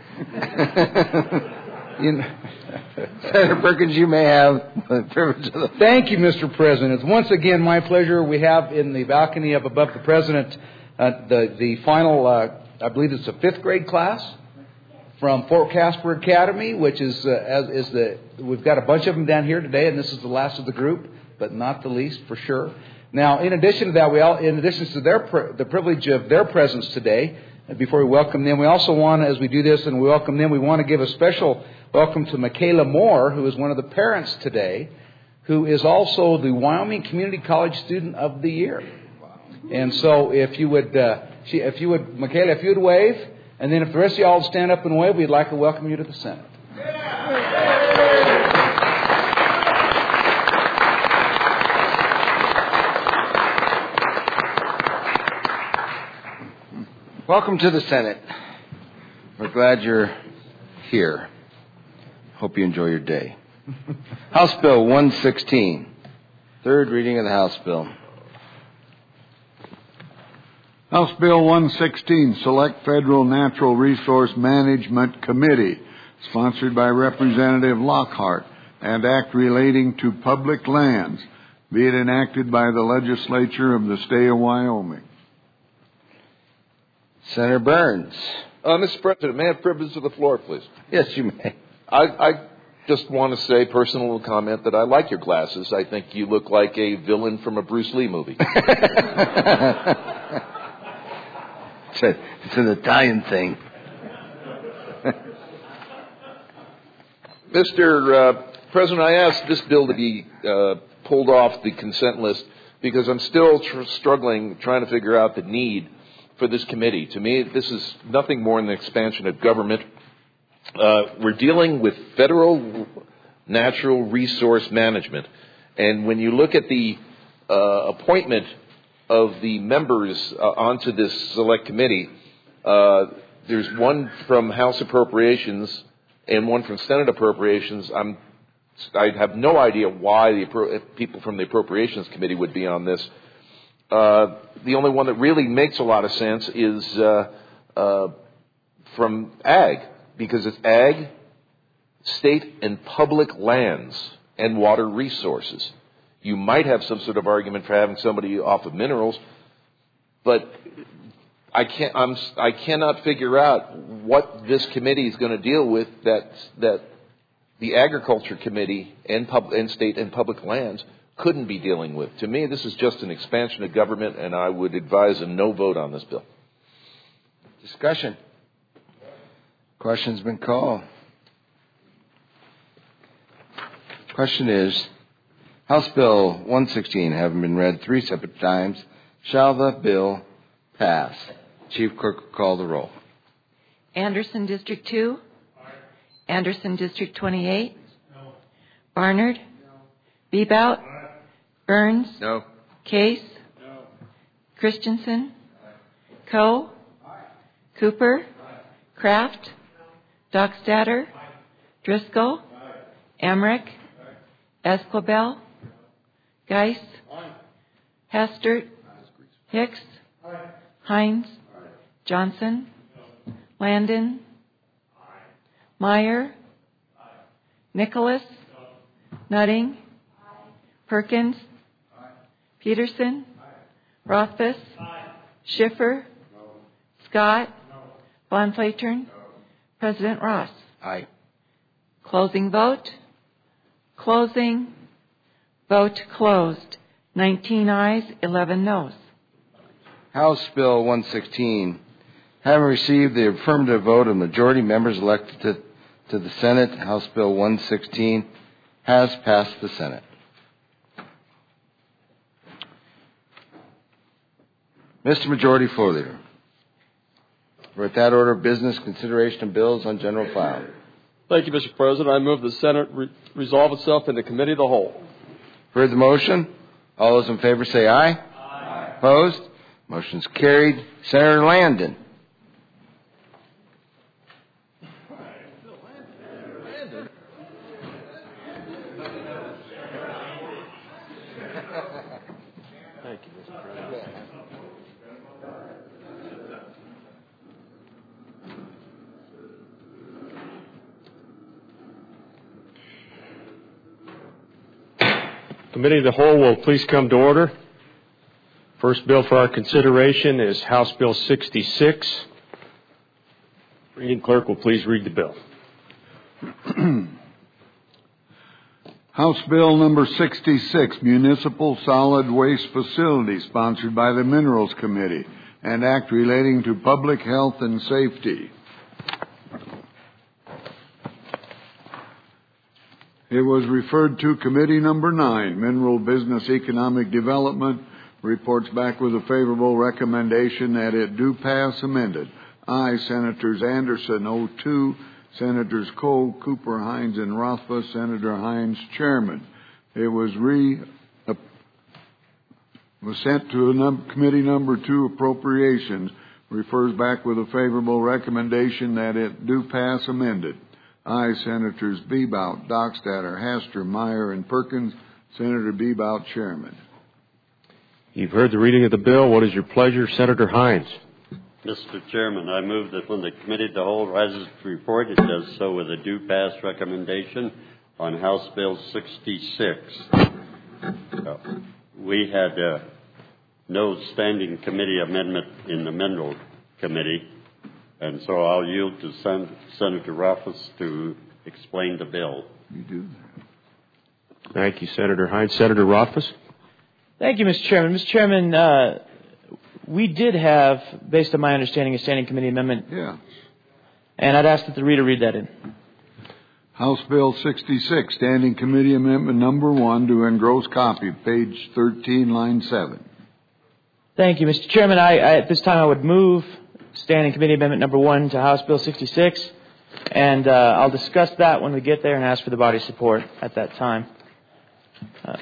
You know, Senator Perkins, you may have the privilege of the floor. Thank you, Mister President. It's once again my pleasure. We have in the balcony up above the President uh, the, the final, uh, I believe it's a fifth grade class from Fort Casper Academy, which is, uh, as, is the, we've got a bunch of them down here today, and this is the last of the group, but not the least for sure. Now, in addition to that, we all, in addition to their the privilege of their presence today, before we welcome them, we also want to, as we do this and we welcome them, we want to give a special welcome to Michaela Moore, who is one of the parents today, who is also the Wyoming Community College Student of the Year. And so, if you would, uh, she, if you would, Michaela, if you would wave, and then if the rest of y'all would stand up and wave, we'd like to welcome you to the Senate. Welcome to the Senate. We're glad you're here. Hope you enjoy your day. House Bill one sixteen, third reading of the House Bill. House Bill one sixteen, Select Federal Natural Resource Management Committee, sponsored by Representative Lockhart, and act relating to public lands, be it enacted by the legislature of the state of Wyoming. Senator Burns. Uh, Mister President, may I have privilege of the floor, please? Yes, you may. I, I just want to say, personal comment, that I like your glasses. I think you look like a villain from a Bruce Lee movie. It's, a, it's an Italian thing. Mister Uh, President, I asked this bill to be uh, pulled off the consent list because I'm still tr- struggling trying to figure out the need for this committee. To me, this is nothing more than an expansion of government. Uh, we're dealing with federal natural resource management. And when you look at the uh, appointment of the members uh, onto this select committee, uh, there's one from House Appropriations and one from Senate Appropriations. I'm, I have no idea why the people from the Appropriations Committee would be on this. Uh, the only one that really makes a lot of sense is uh, uh, from Ag, because it's Ag, state and public lands, and water resources. You might have some sort of argument for having somebody off of minerals, but I can't. I'm, I cannot figure out what this committee is going to deal with that that the Agriculture Committee and, pub, and state and public lands couldn't be dealing with. To me, this is just an expansion of government, and I would advise a no vote on this bill. Discussion. Question's been called. Question is, House Bill one sixteen, having been read three separate times, shall the bill pass? Chief Clerk will call the roll. Anderson, District two. Aye. Anderson, District twenty-eight. No. Barnard. No. Bebout. Aye. Burns. No. Case. No. Christensen. Aye. Coe. Aye. Cooper. Aye. Kraft. No. Dockstader. Aye. Driscoll. Aye. Emmerich. Aye. Esquibel. Geis. Aye. Hastert. Hicks. Aye. Hines. Aye. Johnson. No. Landon. Aye. Meyer. Aye. Nicholas. No. Nutting. Aye. Perkins. Aye. Peterson. Aye. Rothfuss. Aye. Schiffer. No. Scott. No. Von Flatern. No. President Ross. Aye. Closing vote. Closing. Vote closed. nineteen ayes, eleven noes. House Bill one sixteen, having received the affirmative vote of majority members elected to, to the Senate, House Bill one sixteen has passed the Senate. Mister Majority Floor Leader. With that order of business, consideration of bills on general file. Thank you, Mister President. I move the Senate re- resolve itself into committee of the whole. Heard the motion? All those in favor say aye. Aye. Opposed? Motion's carried. Senator Landon. Thank you, Mister President. Committee of the Whole will please come to order. First bill for our consideration is House Bill sixty-six. Reading clerk will please read the bill. House Bill number sixty-six, Municipal Solid Waste Facility, sponsored by the Minerals Committee, and act relating to public health and safety. It was referred to Committee Number nine, Mineral Business Economic Development, reports back with a favorable recommendation that it do pass amended. Aye, Senators Anderson, oh two, Senators Cole, Cooper, Hines, and Rothfuss, Senator Hines, Chairman. It was re uh, was sent to a num- Committee Number two, Appropriations, refers back with a favorable recommendation that it do pass amended. Aye, Senators Bebout, Dockstader, Haster, Meyer, and Perkins. Senator Bebout, Chairman. You've heard the reading of the bill. What is your pleasure, Senator Hines? Mister Chairman, I move that when the Committee of the Whole rises to report, it does so with a due pass recommendation on House Bill sixty-six. Uh, we had uh, no standing committee amendment in the Mineral Committee, and so I'll yield to Sen- Senator Rothfuss to explain the bill. You do. Thank you, Senator Hines. Senator Rothfuss? Thank you, Mister Chairman. Mister Chairman, uh, we did have, based on my understanding, a standing committee amendment. Yeah. And I'd ask that the reader read that in. House Bill sixty-six, Standing Committee Amendment Number one, to engross copy, page thirteen, line seven. Thank you, Mister Chairman. I, I, at this time, I would move Standing Committee Amendment Number one to House Bill sixty-six, and uh, I'll discuss that when we get there and ask for the body's support at that time. Uh,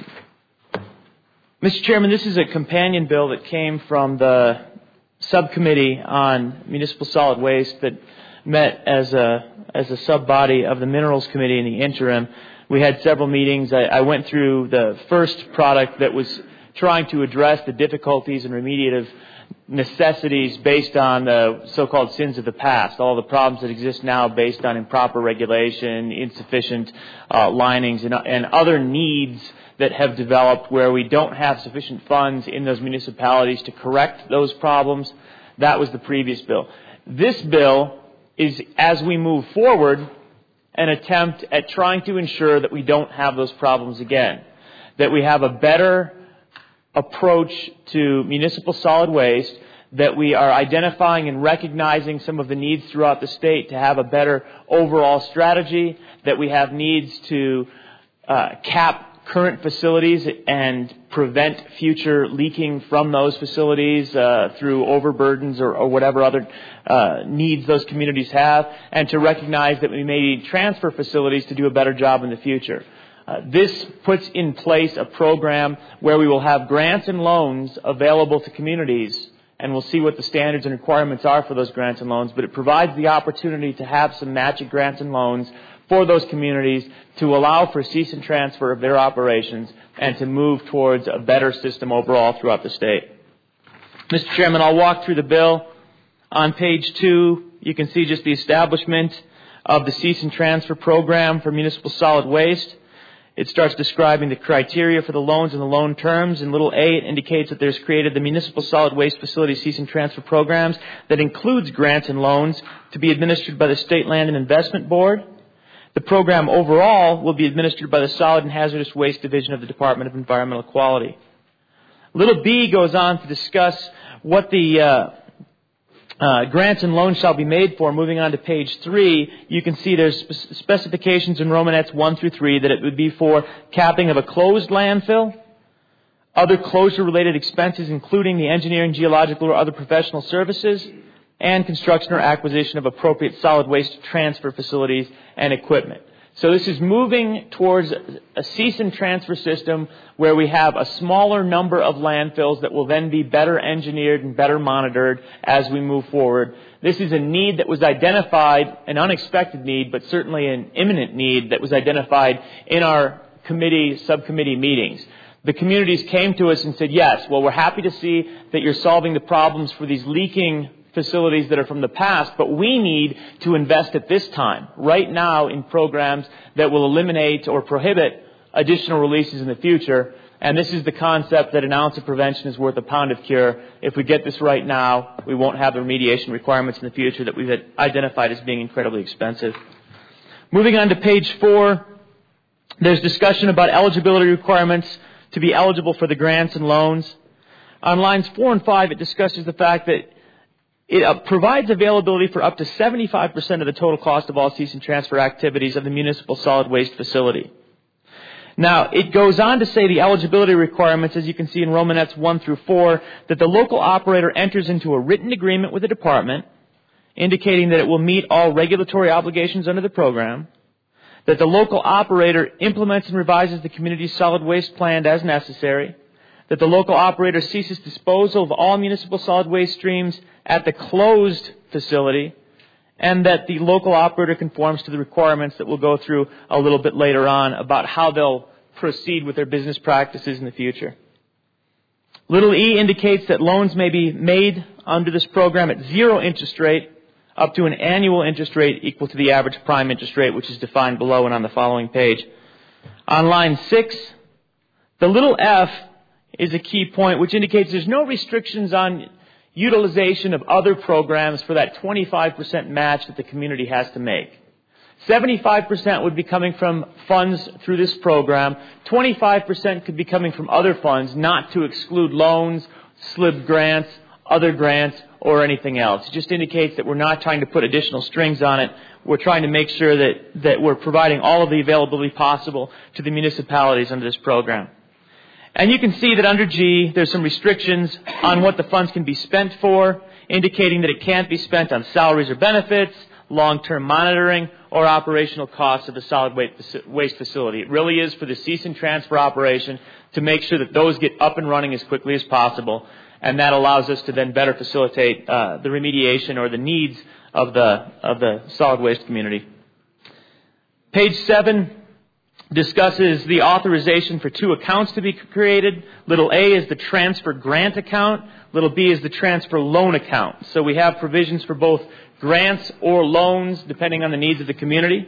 Mister Chairman, this is a companion bill that came from the subcommittee on municipal solid waste that met as a as a sub-body of the Minerals Committee in the interim. We had several meetings. I, I went through the first product that was trying to address the difficulties and remediative necessities based on the so-called sins of the past, all the problems that exist now based on improper regulation, insufficient uh, linings, and, and other needs that have developed where we don't have sufficient funds in those municipalities to correct those problems. That was the previous bill. This bill is, as we move forward, an attempt at trying to ensure that we don't have those problems again, that we have a better approach to municipal solid waste, that we are identifying and recognizing some of the needs throughout the state to have a better overall strategy, that we have needs to uh, cap current facilities and prevent future leaking from those facilities uh, through overburdens or, or whatever other uh, needs those communities have, and to recognize that we may need transfer facilities to do a better job in the future. Uh, this puts in place a program where we will have grants and loans available to communities, and we'll see what the standards and requirements are for those grants and loans, but it provides the opportunity to have some matching grants and loans for those communities to allow for cease and transfer of their operations and to move towards a better system overall throughout the state. Mister Chairman, I'll walk through the bill. On page two, you can see just the establishment of the cease and transfer program for municipal solid waste. It starts describing the criteria for the loans and the loan terms. In little A, it indicates that there's created the Municipal Solid Waste Facility Cease and Transfer Programs that includes grants and loans to be administered by the State Land and Investment Board. The program overall will be administered by the Solid and Hazardous Waste Division of the Department of Environmental Quality. Little B goes on to discuss what the uh, uh, grants and loans shall be made for. Moving on to page three, you can see there's spe- specifications in Romanettes one through three that it would be for capping of a closed landfill, other closure-related expenses, including the engineering, geological, or other professional services, and construction or acquisition of appropriate solid waste transfer facilities and equipment. So this is moving towards a cease and transfer system where we have a smaller number of landfills that will then be better engineered and better monitored as we move forward. This is a need that was identified, an unexpected need, but certainly an imminent need that was identified in our committee, subcommittee meetings. The communities came to us and said, yes, well, we're happy to see that you're solving the problems for these leaking facilities that are from the past, but we need to invest at this time, right now, in programs that will eliminate or prohibit additional releases in the future. And this is the concept that an ounce of prevention is worth a pound of cure. If we get this right now, we won't have the remediation requirements in the future that we've identified as being incredibly expensive. Moving on to page four, there's discussion about eligibility requirements to be eligible for the grants and loans. On lines four and five, it discusses the fact that it uh, provides availability for up to seventy-five percent of the total cost of all cease and transfer activities of the municipal solid waste facility. Now, it goes on to say the eligibility requirements, as you can see in Romanettes one through four, that the local operator enters into a written agreement with the department, indicating that it will meet all regulatory obligations under the program, that the local operator implements and revises the community's solid waste plan as necessary, that the local operator ceases disposal of all municipal solid waste streams at the closed facility, and that the local operator conforms to the requirements that we'll go through a little bit later on about how they'll proceed with their business practices in the future. Little e indicates that loans may be made under this program at zero interest rate up to an annual interest rate equal to the average prime interest rate, which is defined below and on the following page. On line six, the little f is a key point, which indicates there's no restrictions on utilization of other programs for that twenty-five percent match that the community has to make. seventy-five percent would be coming from funds through this program. twenty-five percent could be coming from other funds, not to exclude loans, S L I B grants, other grants, or anything else. It just indicates that we're not trying to put additional strings on it. We're trying to make sure that, that we're providing all of the availability possible to the municipalities under this program. And you can see that under G, there's some restrictions on what the funds can be spent for, indicating that it can't be spent on salaries or benefits, long-term monitoring, or operational costs of the solid waste facility. It really is for the cease and transfer operation to make sure that those get up and running as quickly as possible, and that allows us to then better facilitate uh, the remediation or the needs of the of the solid waste community. Page seven discusses the authorization for two accounts to be created. Little a is the transfer grant account. Little b is the transfer loan account. So we have provisions for both grants or loans depending on the needs of the community.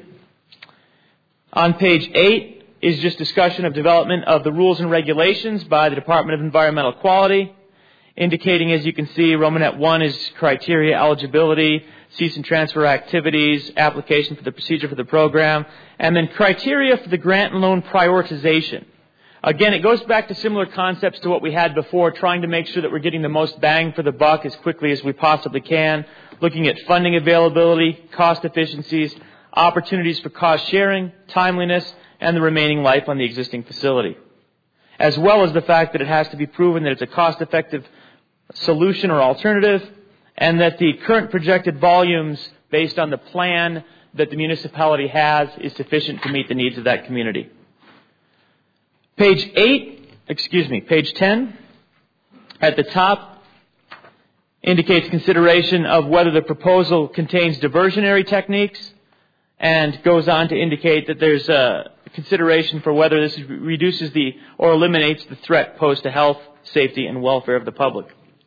On page eight is just discussion of development of the rules and regulations by the Department of Environmental Quality, indicating, as you can see, Romanet one is criteria, eligibility, cease and transfer activities, application for the procedure for the program, and then criteria for the grant and loan prioritization. Again, it goes back to similar concepts to what we had before, trying to make sure that we're getting the most bang for the buck as quickly as we possibly can, looking at funding availability, cost efficiencies, opportunities for cost sharing, timeliness, and the remaining life on the existing facility, as well as the fact that it has to be proven that it's a cost-effective solution or alternative, and that the current projected volumes based on the plan that the municipality has is sufficient to meet the needs of that community. Page eight, excuse me, page ten, at the top, indicates consideration of whether the proposal contains diversionary techniques, and goes on to indicate that there's a consideration for whether this reduces the or eliminates the threat posed to health, safety, and welfare of the public.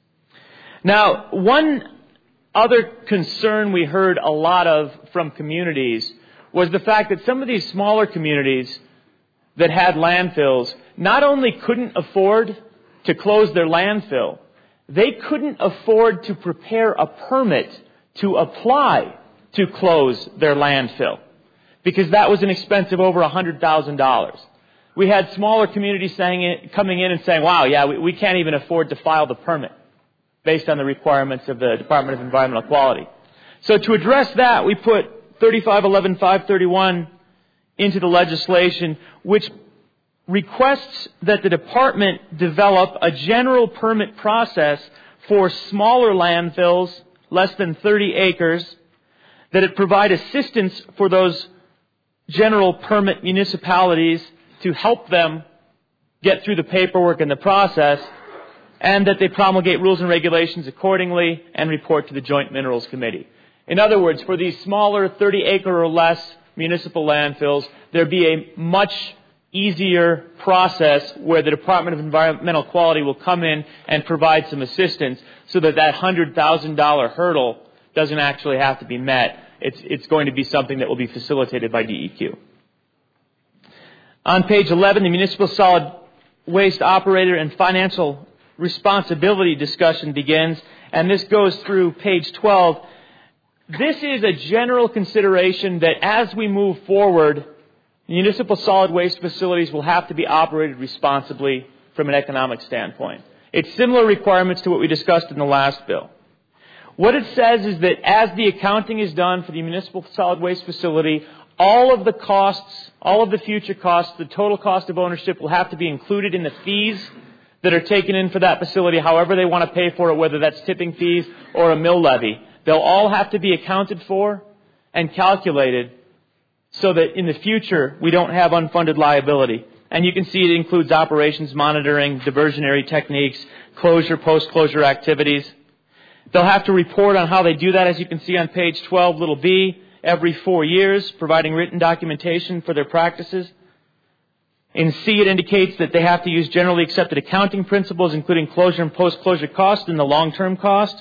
Now, one other concern we heard a lot of from communities was the fact that some of these smaller communities that had landfills not only couldn't afford to close their landfill, they couldn't afford to prepare a permit to apply to close their landfill, because that was an expense of over one hundred thousand dollars. We had smaller communities saying, coming in and saying, wow, yeah, we, we can't even afford to file the permit based on the requirements of the Department of Environmental Quality. So to address that, we put thirty-five eleven five thirty-one into the legislation, which requests that the department develop a general permit process for smaller landfills, less than thirty acres, that it provide assistance for those general permit municipalities to help them get through the paperwork and the process, and that they promulgate rules and regulations accordingly and report to the Joint Minerals Committee. In other words, for these smaller thirty acre or less municipal landfills, there be a much easier process where the Department of Environmental Quality will come in and provide some assistance so that that one hundred thousand dollars hurdle doesn't actually have to be met. It's, it's going to be something that will be facilitated by D E Q. On page eleven, the Municipal Solid Waste Operator and Financial Responsibility discussion begins, and this goes through page twelve. This is a general consideration that as we move forward, municipal solid waste facilities will have to be operated responsibly from an economic standpoint. It's similar requirements to what we discussed in the last bill. What it says is that as the accounting is done for the municipal solid waste facility, all of the costs, all of the future costs, the total cost of ownership will have to be included in the fees that are taken in for that facility, however they want to pay for it, whether that's tipping fees or a mill levy. They'll all have to be accounted for and calculated so that in the future we don't have unfunded liability. And you can see it includes operations monitoring, diversionary techniques, closure, post-closure activities. They'll have to report on how they do that, as you can see on page twelve, little b, every four years, providing written documentation for their practices. In C, it indicates that they have to use generally accepted accounting principles, including closure and post-closure cost and the long-term cost.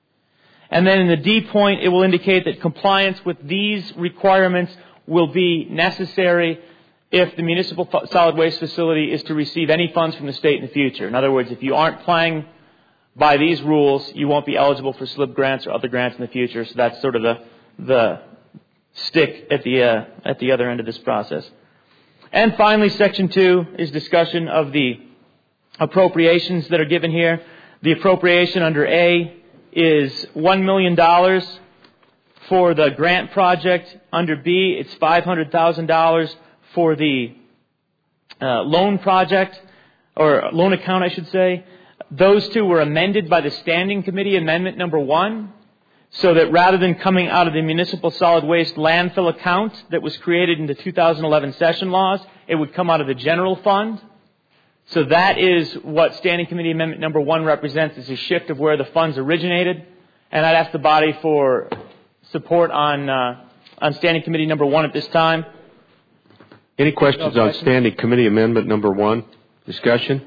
And then in the D point, it will indicate that compliance with these requirements will be necessary if the municipal solid waste facility is to receive any funds from the state in the future. In other words, if you aren't playing by these rules, you won't be eligible for SLIB grants or other grants in the future. So that's sort of the the stick at the uh, at the other end of this process. And finally, Section two is discussion of the appropriations that are given here. The appropriation under A is one million dollars for the grant project. Under B, it's five hundred thousand dollars for the uh, loan project, or loan account, I should say. Those two were amended by the Standing Committee Amendment number one, so that rather than coming out of the Municipal Solid Waste Landfill account that was created in the two thousand eleven session laws, it would come out of the general fund. So that is what Standing Committee Amendment number one represents, is a shift of where the funds originated. And I'd ask the body for support on uh, on Standing Committee number one at this time. Any questions on Standing Committee Amendment number one? Discussion?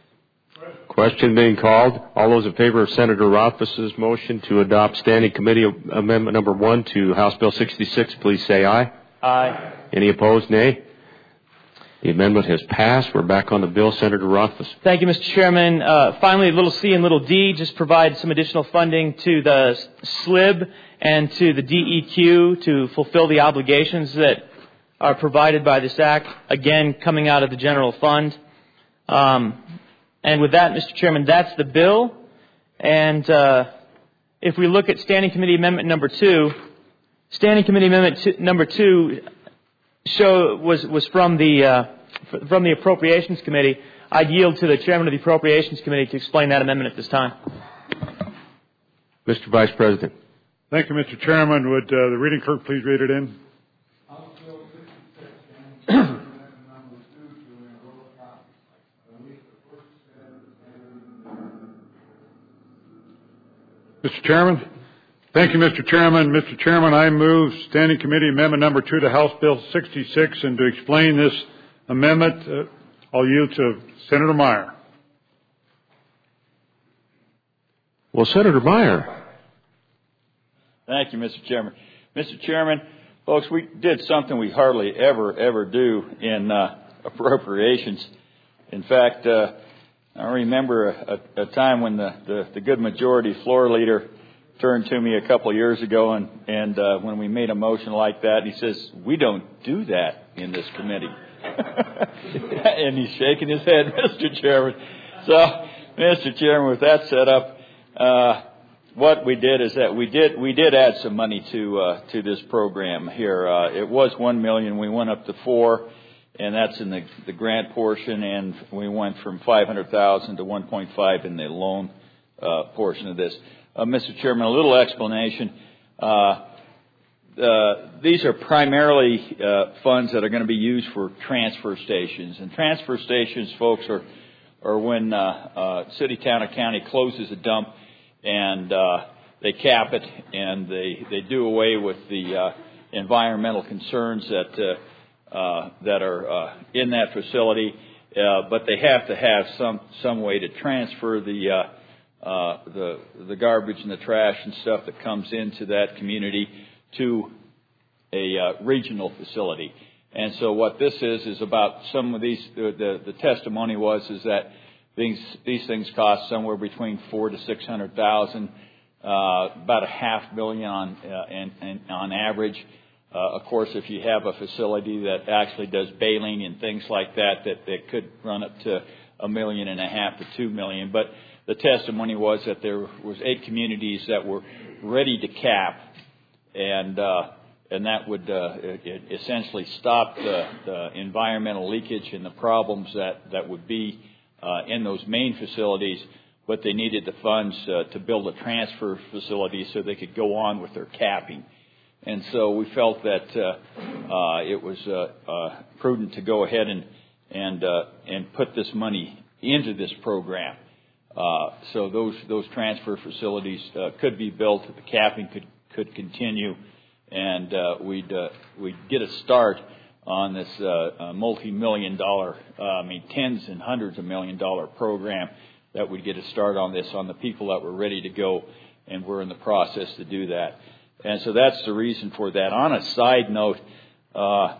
Question being called. All those in favor of Senator Rothfuss's motion to adopt Standing Committee Amendment number one to House Bill sixty-six, please say aye. Aye. Any opposed, nay? The amendment has passed. We're back on the bill. Senator Rothfuss. Thank you, Mister Chairman. Uh, finally, little C and little D just provide some additional funding to the SLIB and to the D E Q to fulfill the obligations that are provided by this Act, again, coming out of the general fund. Um, and with that, Mister Chairman, that's the bill. And uh, if we look at Standing Committee Amendment number two, Standing Committee Amendment two, number two show was was from the uh, from the Appropriations Committee. I'd yield to the Chairman of the Appropriations Committee to explain that amendment at this time. Mister Vice President. Thank you, Mister Chairman. Would uh, the reading clerk please read it in? Mister Chairman. Thank you, Mister Chairman. Mister Chairman, I move Standing Committee Amendment number two to House Bill sixty-six, and to explain this amendment, uh, I'll yield to Senator Meyer. Well, Senator Meyer. Thank you, Mister Chairman. Mister Chairman, folks, we did something we hardly ever, ever do in uh, appropriations. In fact, uh, I remember a, a, a time when the, the, the good majority floor leader turned to me a couple of years ago, and, and uh, when we made a motion like that, he says, "We don't do that in this committee." And he's shaking his head, Mister Chairman. So, Mister Chairman, with that set up, uh, what we did is that we did we did add some money to uh, to this program here. Uh, it was one million, we went up to four, and that's in the, the grant portion, and we went from five hundred thousand to one point five in the loan uh, portion of this. Uh, Mister Chairman, a little explanation. Uh, uh, these are primarily uh, funds that are going to be used for transfer stations, and transfer stations, folks, are or when uh, uh, city, town, or county closes a dump and uh, they cap it and they, they do away with the uh, environmental concerns that uh, uh, that are uh, in that facility, uh, but they have to have some some way to transfer the uh, uh, the the garbage and the trash and stuff that comes into that community to a uh, regional facility. And so what this is is about some of these. The, the, the testimony was is that these these things cost somewhere between four to six hundred thousand, uh, about a half million on uh, and, and on average. Uh, of course, if you have a facility that actually does baling and things like that, that that could run up to a million and a half to two million. But the testimony was that there was eight communities that were ready to cap, and uh, and that would uh, essentially stop the, the environmental leakage and the problems that, that would be uh, in those main facilities, but they needed the funds uh, to build a transfer facility so they could go on with their capping. And so we felt that uh, uh, it was uh, uh, prudent to go ahead and and uh, and put this money into this program. Uh, so those those transfer facilities uh, could be built, the capping could could continue, and uh, we'd uh, we'd get a start on this uh, uh, multi-million dollar, uh, I mean tens and hundreds of million dollar program that would get a start on this on the people that were ready to go, and we're in the process to do that. And so that's the reason for that. On a side note, uh, uh,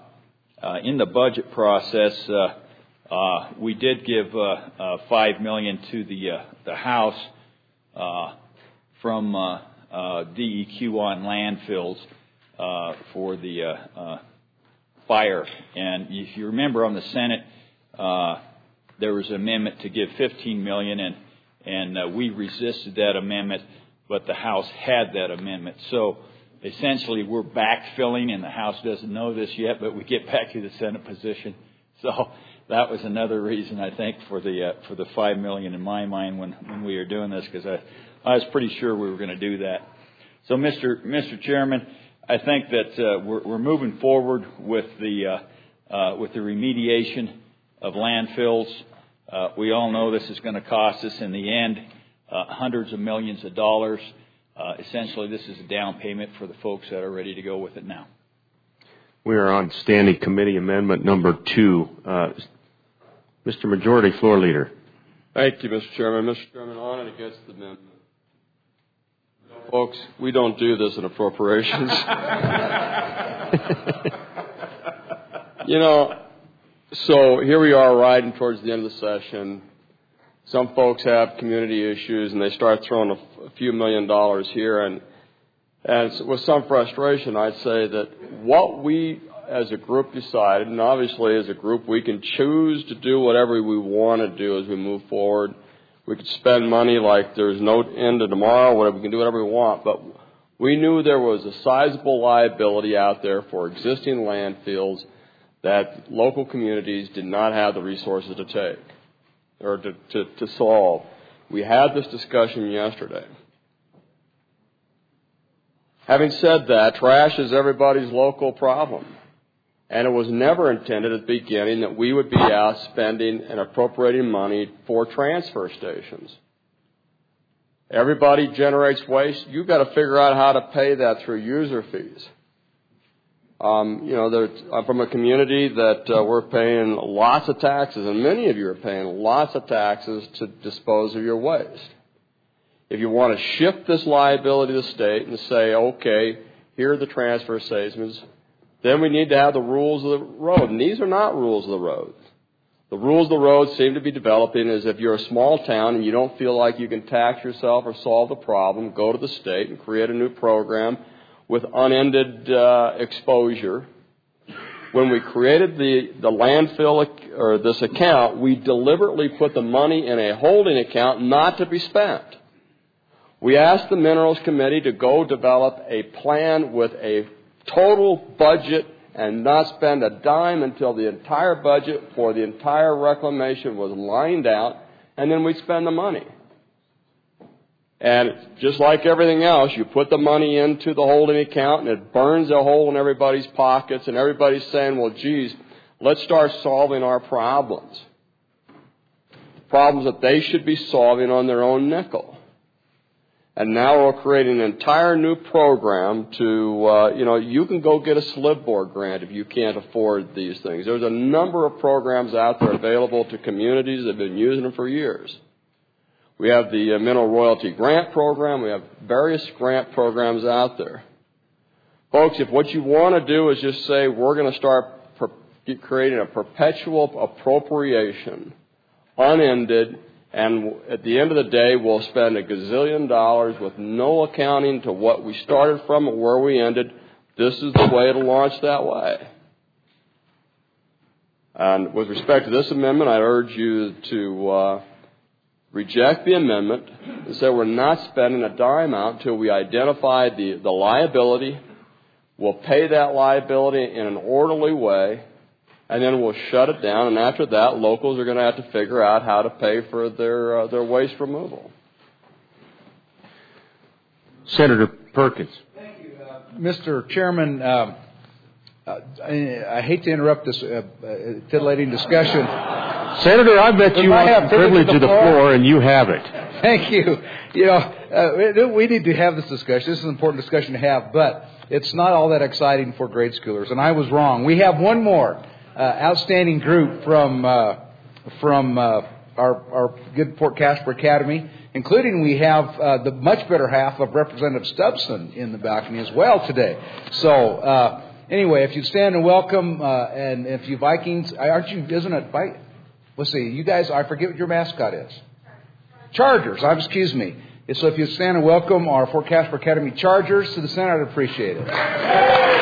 in the budget process, uh, uh, we did give uh, uh, five million dollars to the uh, the House uh, from uh, uh, D E Q on landfills uh, for the uh, uh, fire. And if you remember, on the Senate, uh, there was an amendment to give fifteen million dollars, and and uh, we resisted that amendment, but the House had that amendment. So essentially, we're backfilling, and the House doesn't know this yet, but we get back to the Senate position. So that was another reason, I think, for the uh, for the five million dollars in my mind when, when we were doing this, because I, I was pretty sure we were going to do that. So, Mister Mister Chairman, I think that uh, we're, we're moving forward with the uh, uh, with the remediation of landfills. Uh, we all know this is going to cost us in the end uh, hundreds of millions of dollars. Uh, essentially, this is a down payment for the folks that are ready to go with it now. We are on Standing Committee Amendment number two. Uh, Mister Majority Floor Leader. Thank you, Mister Chairman. Mister Chairman, on and against the amendment. Folks, we don't do this in appropriations. You know, so here we are riding towards the end of the session. Some folks have community issues, and they start throwing a, a few million dollars here. And, and with some frustration, I'd say that what we as a group decided, and obviously as a group we can choose to do whatever we want to do as we move forward. We could spend money like there's no end to tomorrow, whatever, we can do whatever we want. But we knew there was a sizable liability out there for existing landfills that local communities did not have the resources to take or to, to, to solve. We had this discussion yesterday. Having said that, trash is everybody's local problem. And it was never intended at the beginning that we would be out spending and appropriating money for transfer stations. Everybody generates waste. You've got to figure out how to pay that through user fees. Um, you know, I'm from a community that uh, we're paying lots of taxes, and many of you are paying lots of taxes to dispose of your waste. If you want to shift this liability to the state and say, okay, here are the transfer stations, then we need to have the rules of the road. And these are not rules of the road. The rules of the road seem to be developing as if you're a small town and you don't feel like you can tax yourself or solve the problem, go to the state and create a new program with unended uh, exposure. When we created the, the landfill or this account, we deliberately put the money in a holding account not to be spent. We asked the Minerals Committee to go develop a plan with a total budget and not spend a dime until the entire budget for the entire reclamation was lined out, and then we'd spend the money. And just like everything else, you put the money into the holding account and it burns a hole in everybody's pockets, and everybody's saying, well, geez, let's start solving our problems. Problems that they should be solving on their own nickel. And now we're creating an entire new program to, uh, you know, you can go get a slip board grant if you can't afford these things. There's a number of programs out there available to communities that have been using them for years. We have the uh, Mineral Royalty Grant Program. We have various grant programs out there. Folks, if what you want to do is just say we're going to start per- creating a perpetual appropriation, unended, and at the end of the day, we'll spend a gazillion dollars with no accounting to what we started from and where we ended, this is the way to launch that way. And with respect to this amendment, I urge you to uh, reject the amendment and say we're not spending a dime out until we identify the, the liability. We'll pay that liability in an orderly way, and then we'll shut it down. And after that, locals are going to have to figure out how to pay for their uh, their waste removal. Senator Perkins. Thank you, uh, Mister Chairman. Uh, uh, I, I hate to interrupt this uh, uh, titillating discussion. Senator, I bet you want the privilege of the floor, and you have it. Thank you. You know, uh, we need to have this discussion. This is an important discussion to have, but it's not all that exciting for grade schoolers, and I was wrong. We have one more uh, outstanding group from uh, from uh, our, our good Fort Casper Academy, including we have uh, the much better half of Representative Stubbson in the balcony as well today. So uh, anyway, if you stand and welcome, uh, and if you Vikings, aren't you, isn't it, Vi- let's see, you guys, I forget what your mascot is. Chargers, I'm, excuse me. So if you stand and welcome our Fort Casper Academy Chargers to the Senate, I'd appreciate it.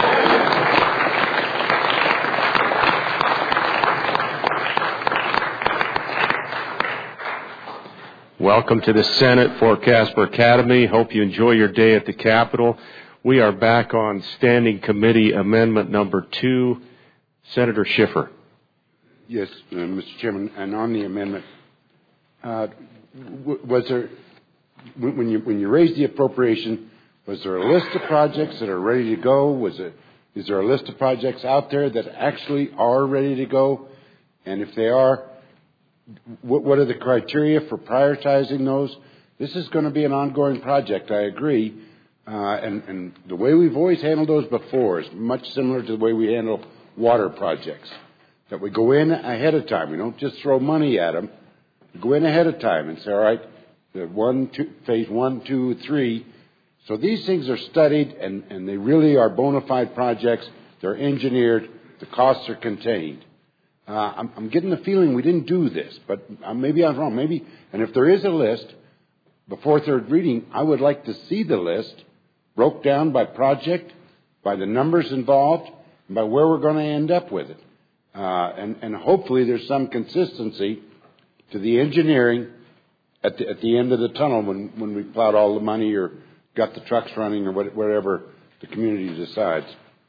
Welcome to the Senate, Fort Casper Academy. Hope you enjoy your day at the Capitol. We are back on Standing Committee Amendment number two. Senator Schiffer. Yes, uh, Mister Chairman, and on the amendment, uh, w- was there, when you when you raised the appropriation, was there a list of projects that are ready to go? Was it, is there a list of projects out there that actually are ready to go? And if they are, what, what are the criteria for prioritizing those? This is going to be an ongoing project, I agree. Uh, and, and the way we've always handled those before is much similar to the way we handle water projects. That we go in ahead of time. We don't just throw money at them. We go in ahead of time and say, all right, the one, two, phase one, two, three. So these things are studied, and, and they really are bona fide projects. They're engineered. The costs are contained. Uh, I'm, I'm getting the feeling we didn't do this, but uh, maybe I'm wrong. Maybe, and if there is a list, before third reading, I would like to see the list broke down by project, by the numbers involved, and by where we're going to end up with it. Uh, and, and hopefully there's some consistency to the engineering at the, at the end of the tunnel when, when we plowed all the money or got the trucks running or what, whatever the community decides.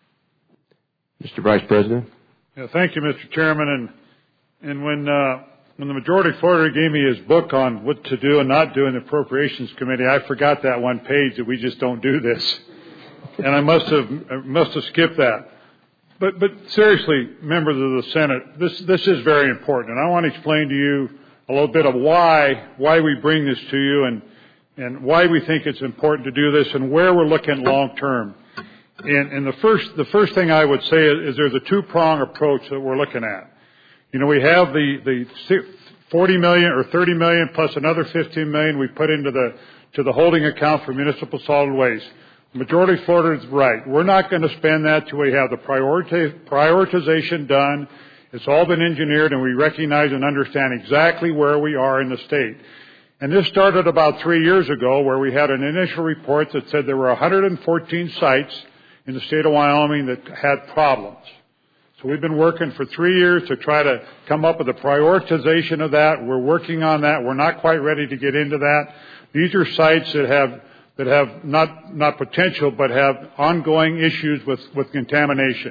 Mister Vice President. Yeah, thank you, Mister Chairman. And, and when, uh, when the majority floater gave me his book on what to do and not do in the Appropriations Committee, I forgot that one page that we just don't do this. And I must have, I must have skipped that. But, but seriously, members of the Senate, this, this is very important. And I want to explain to you a little bit of why, why we bring this to you and, and why we think it's important to do this and where we're looking long term. And, and the first, the first thing I would say is, is there's a two-prong approach that we're looking at. You know, we have the, the forty million or thirty million plus another fifteen million we put into the, to the holding account for municipal solid waste. Majority floater is right. We're not going to spend that till we have the priority, prioritization done. It's all been engineered, and we recognize and understand exactly where we are in the state. And this started about three years ago, where we had an initial report that said there were one hundred fourteen sites in the state of Wyoming that had problems. So we've been working for three years to try to come up with a prioritization of that. We're working on that. We're not quite ready to get into that. These are sites that have that have not, not potential, but have ongoing issues with, with contamination.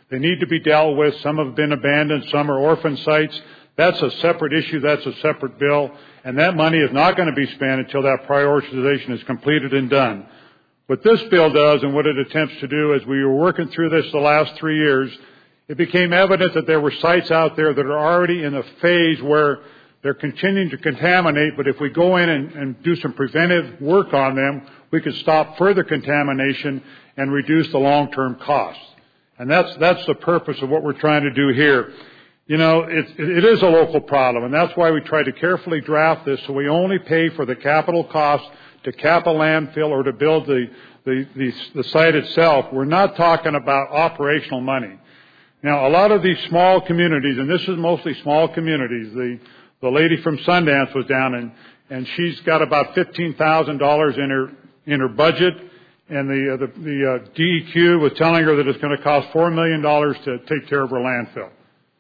They need to be dealt with. Some have been abandoned. Some are orphan sites. That's a separate issue. That's a separate bill. And that money is not going to be spent until that prioritization is completed and done. What this bill does and what it attempts to do, as we were working through this the last three years, it became evident that there were sites out there that are already in a phase where they're continuing to contaminate, but if we go in and, and do some preventive work on them, we could stop further contamination and reduce the long-term costs. And that's, that's the purpose of what we're trying to do here. You know, it, it is a local problem, and that's why we tried to carefully draft this so we only pay for the capital costs to cap a landfill or to build the, the, the, the site itself. We're not talking about operational money. Now, a lot of these small communities, and this is mostly small communities, the, the lady from Sundance was down, and, and she's got about fifteen thousand dollars in her, in her budget, and the, uh, the, the uh, D E Q was telling her that it's going to cost four million dollars to take care of her landfill.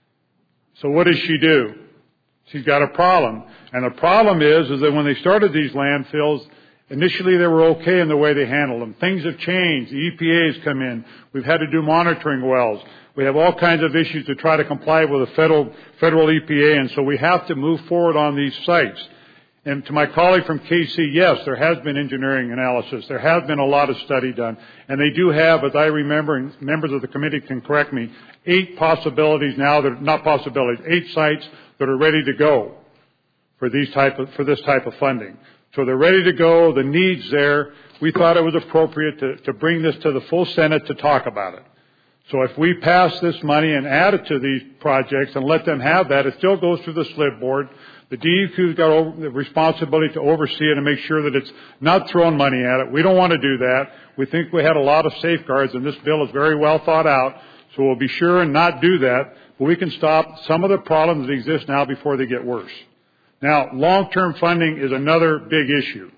So what does she do? She's got a problem. And the problem is, is that when they started these landfills, initially they were okay in the way they handled them. Things have changed. The E P A has come in. We've had to do monitoring wells. We have all kinds of issues to try to comply with the federal, federal E P A, and so we have to move forward on these sites. And to my colleague from K C, yes, there has been engineering analysis. There has been a lot of study done. And they do have, as I remember, and members of the committee can correct me, eight possibilities now, that not possibilities, eight sites that are ready to go for these type of, for this type of funding. So they're ready to go, the need's there. We thought it was appropriate to, to bring this to the full Senate to talk about it. So if we pass this money and add it to these projects and let them have that, it still goes through the SLID board. The D E Q's got over, the responsibility to oversee it and make sure that it's not throwing money at it. We don't want to do that. We think we had a lot of safeguards, and this bill is very well thought out, so we'll be sure and not do that, but we can stop some of the problems that exist now before they get worse. Now, long-term funding is another big issue.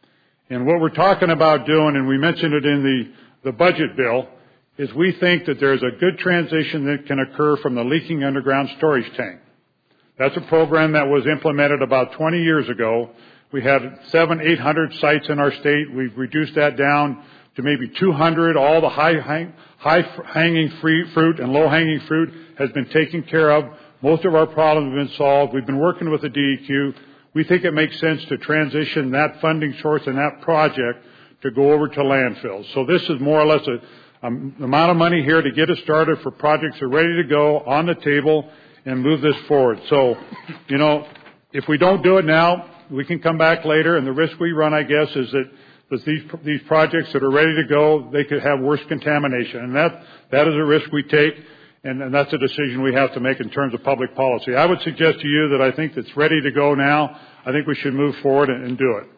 And what we're talking about doing, and we mentioned it in the, the budget bill, is we think that there's a good transition that can occur from the leaking underground storage tank. That's a program that was implemented about twenty years ago. We had seven, eight hundred sites in our state. We've reduced that down to maybe two hundred. All the high, high, high hanging fruit and low hanging fruit has been taken care of. Most of our problems have been solved. We've been working with the D E Q. We think it makes sense to transition that funding source and that project to go over to landfills. So this is more or less a Um, amount of money here to get us started for projects that are ready to go on the table and move this forward. So, you know, if we don't do it now, we can come back later, and the risk we run, I guess, is that, that these these projects that are ready to go, they could have worse contamination, and that that is a risk we take, and, and that's a decision we have to make in terms of public policy. I would suggest to you that I think it's ready to go now. I think we should move forward and, and do it.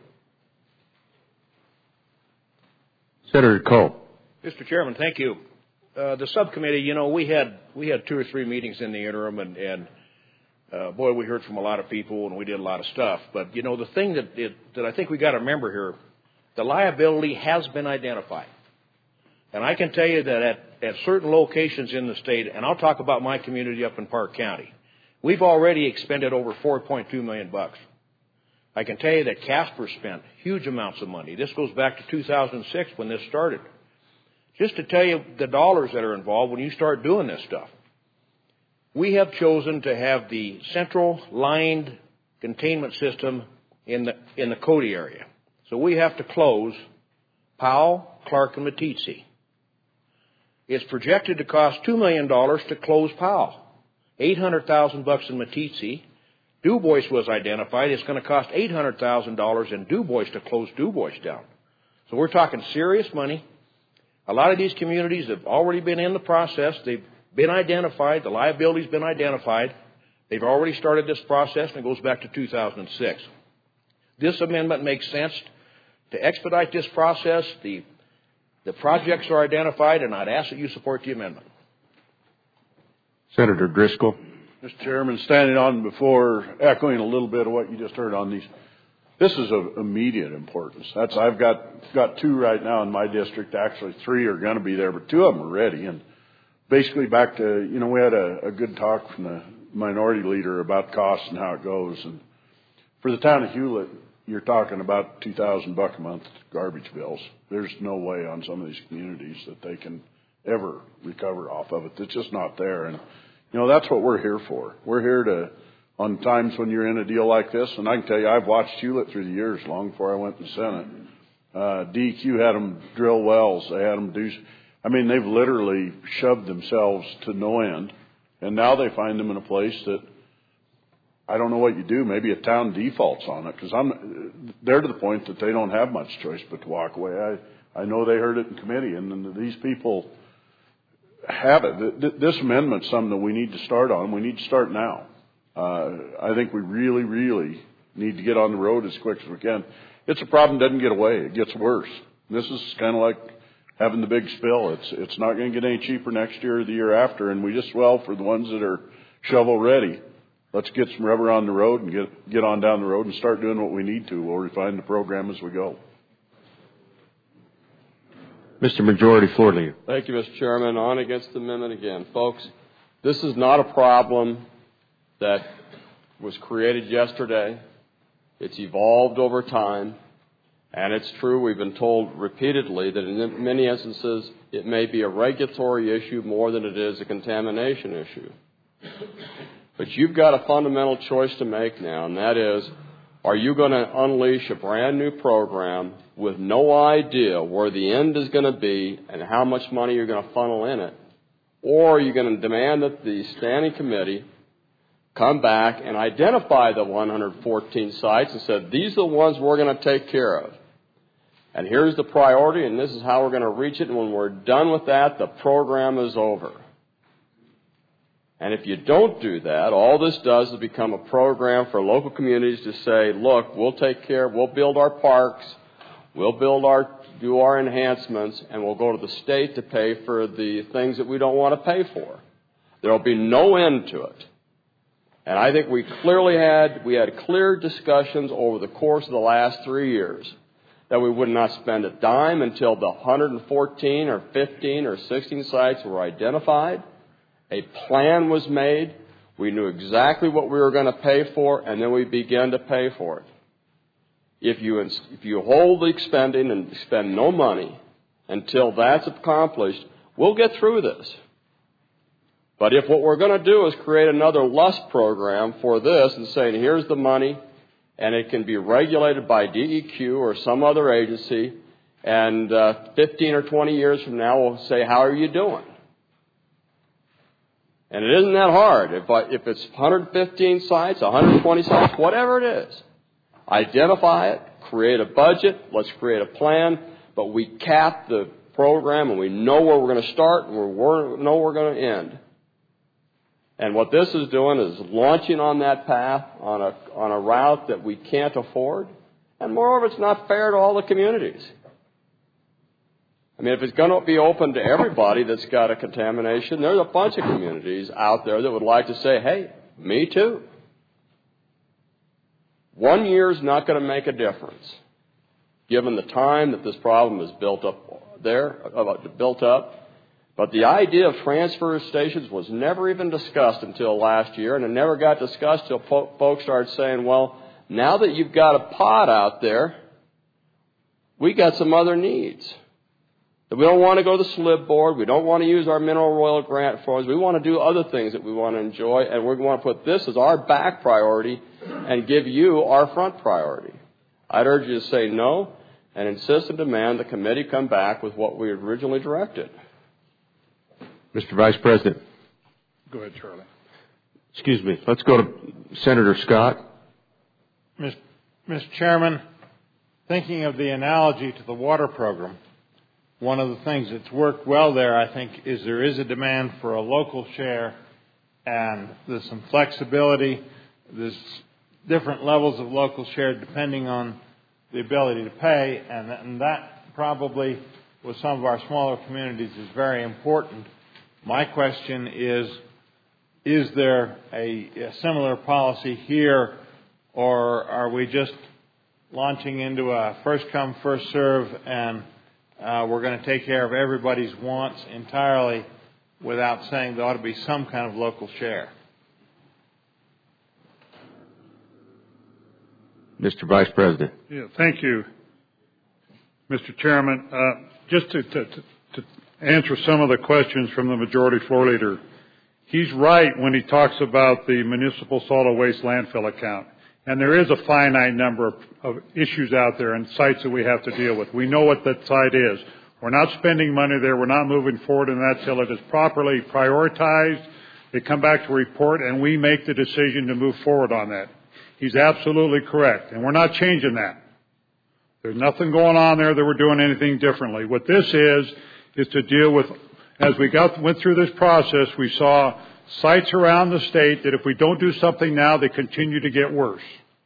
Senator Coe. Mister Chairman, thank you. Uh, the subcommittee, you know, we had we had two or three meetings in the interim, and, and uh, boy, we heard from a lot of people, and we did a lot of stuff. But you know, the thing that it, that I think we got to remember here, the liability has been identified, and I can tell you that at at certain locations in the state, and I'll talk about my community up in Park County, we've already expended over four point two million bucks. I can tell you that Casper spent huge amounts of money. This goes back to two thousand six when this started. Just to tell you the dollars that are involved when you start doing this stuff. We have chosen to have the central lined containment system in the in the Cody area. So we have to close Powell, Clark, and Meeteetse. It's projected to cost two million dollars to close Powell. eight hundred thousand bucks in Meeteetse. Du Bois was identified. It's going to cost eight hundred thousand dollars in Du Bois to close Du Bois down. So we're talking serious money. A lot of these communities have already been in the process. They've been identified. The liability's been identified. They've already started this process, and it goes back to two thousand six. This amendment makes sense to expedite this process. The, the projects are identified, and I'd ask that you support the amendment. Senator Driscoll. Mister Chairman, standing on before, echoing a little bit of what you just heard on these. This is of immediate importance. That's I've got got two right now in my district. Actually, three are going to be there, but two of them are ready. And basically, back to you know, we had a, a good talk from the minority leader about costs and how it goes. And for the town of Hewlett, you're talking about two thousand buck a month garbage bills. There's no way on some of these communities that they can ever recover off of it. It's just not there. And, you know, that's what we're here for. We're here to, on times when you're in a deal like this, and I can tell you, I've watched Hewlett through the years, long before I went to the Senate. Uh, D E Q had them drill wells. They had them do, I mean, they've literally shoved themselves to no end. And now they find them in a place that, I don't know what you do. Maybe a town defaults on it, because I'm, they're to the point that they don't have much choice but to walk away. I, I know they heard it in committee, and, and these people have it. This amendment's something that we need to start on. We need to start now. Uh, I think we really, really need to get on the road as quick as we can. It's a problem that doesn't get away. It gets worse. This is kind of like having the big spill. It's it's not going to get any cheaper next year or the year after, and we just, well, for the ones that are shovel ready, let's get some rubber on the road and get get on down the road and start doing what we need to. We'll refine the program as we go. Mister Majority Floor Leader. Thank you, Mister Chairman. On against the amendment again. Folks, this is not a problem that was created yesterday. It's evolved over time. And it's true, we've been told repeatedly that in many instances it may be a regulatory issue more than it is a contamination issue. But you've got a fundamental choice to make now, and that is, are you going to unleash a brand new program with no idea where the end is going to be and how much money you're going to funnel in it? Or are you going to demand that the standing committee come back and identify the one hundred fourteen sites and said, these are the ones we're going to take care of. And here's the priority, and this is how we're going to reach it. And when we're done with that, the program is over. And if you don't do that, all this does is become a program for local communities to say, look, we'll take care, we'll build our parks, we'll build our, do our enhancements, and we'll go to the state to pay for the things that we don't want to pay for. There will be no end to it. And I think we clearly had, we had clear discussions over the course of the last three years that we would not spend a dime until the one hundred fourteen or fifteen or sixteen sites were identified. A plan was made. We knew exactly what we were going to pay for, and then we began to pay for it. If you, if you hold the spending and spend no money until that's accomplished, we'll get through this. But if what we're going to do is create another LUST program for this and saying, here's the money, and it can be regulated by D E Q or some other agency, and uh, fifteen or twenty years from now we'll say, how are you doing? And it isn't that hard. If, I, if it's one hundred fifteen sites, one hundred twenty sites, whatever it is, identify it, create a budget, let's create a plan, but we cap the program and we know where we're going to start and we know where we're going to end. And what this is doing is launching on that path on a, on a route that we can't afford. And moreover, it's not fair to all the communities. I mean, if it's going to be open to everybody that's got a contamination, there's a bunch of communities out there that would like to say, hey, me too. One year is not going to make a difference, given the time that this problem is built up there, built up. But the idea of transfer stations was never even discussed until last year, and it never got discussed until po- folks started saying, well, now that you've got a pod out there, we got some other needs. That we don't want to go to the SLIB board, we don't want to use our mineral royal grant funds, we want to do other things that we want to enjoy, and we want to put this as our back priority and give you our front priority. I'd urge you to say no and insist and demand the committee come back with what we originally directed. Mister Vice President. Go ahead, Charlie. Excuse me. Let's go to Senator Scott. Mister Chairman, thinking of the analogy to the water program, one of the things that's worked well there, I think, is there is a demand for a local share, and there's some flexibility. There's different levels of local share depending on the ability to pay, and that, and that probably with some of our smaller communities is very important. My question is, is there a, a similar policy here, or are we just launching into a first-come, first-serve, and uh, we're going to take care of everybody's wants entirely without saying there ought to be some kind of local share? Mister Vice President. Yeah, thank you, Mister Chairman. Uh, just to, to, to, to answer some of the questions from the majority floor leader. He's right when he talks about the municipal solid waste landfill account. And there is a finite number of, of issues out there and sites that we have to deal with. We know what that site is. We're not spending money there. We're not moving forward in that till it is properly prioritized. They come back to report, and we make the decision to move forward on that. He's absolutely correct, and we're not changing that. There's nothing going on there that we're doing anything differently. What this is, is to deal with, as we got went through this process, we saw sites around the state that if we don't do something now, they continue to get worse.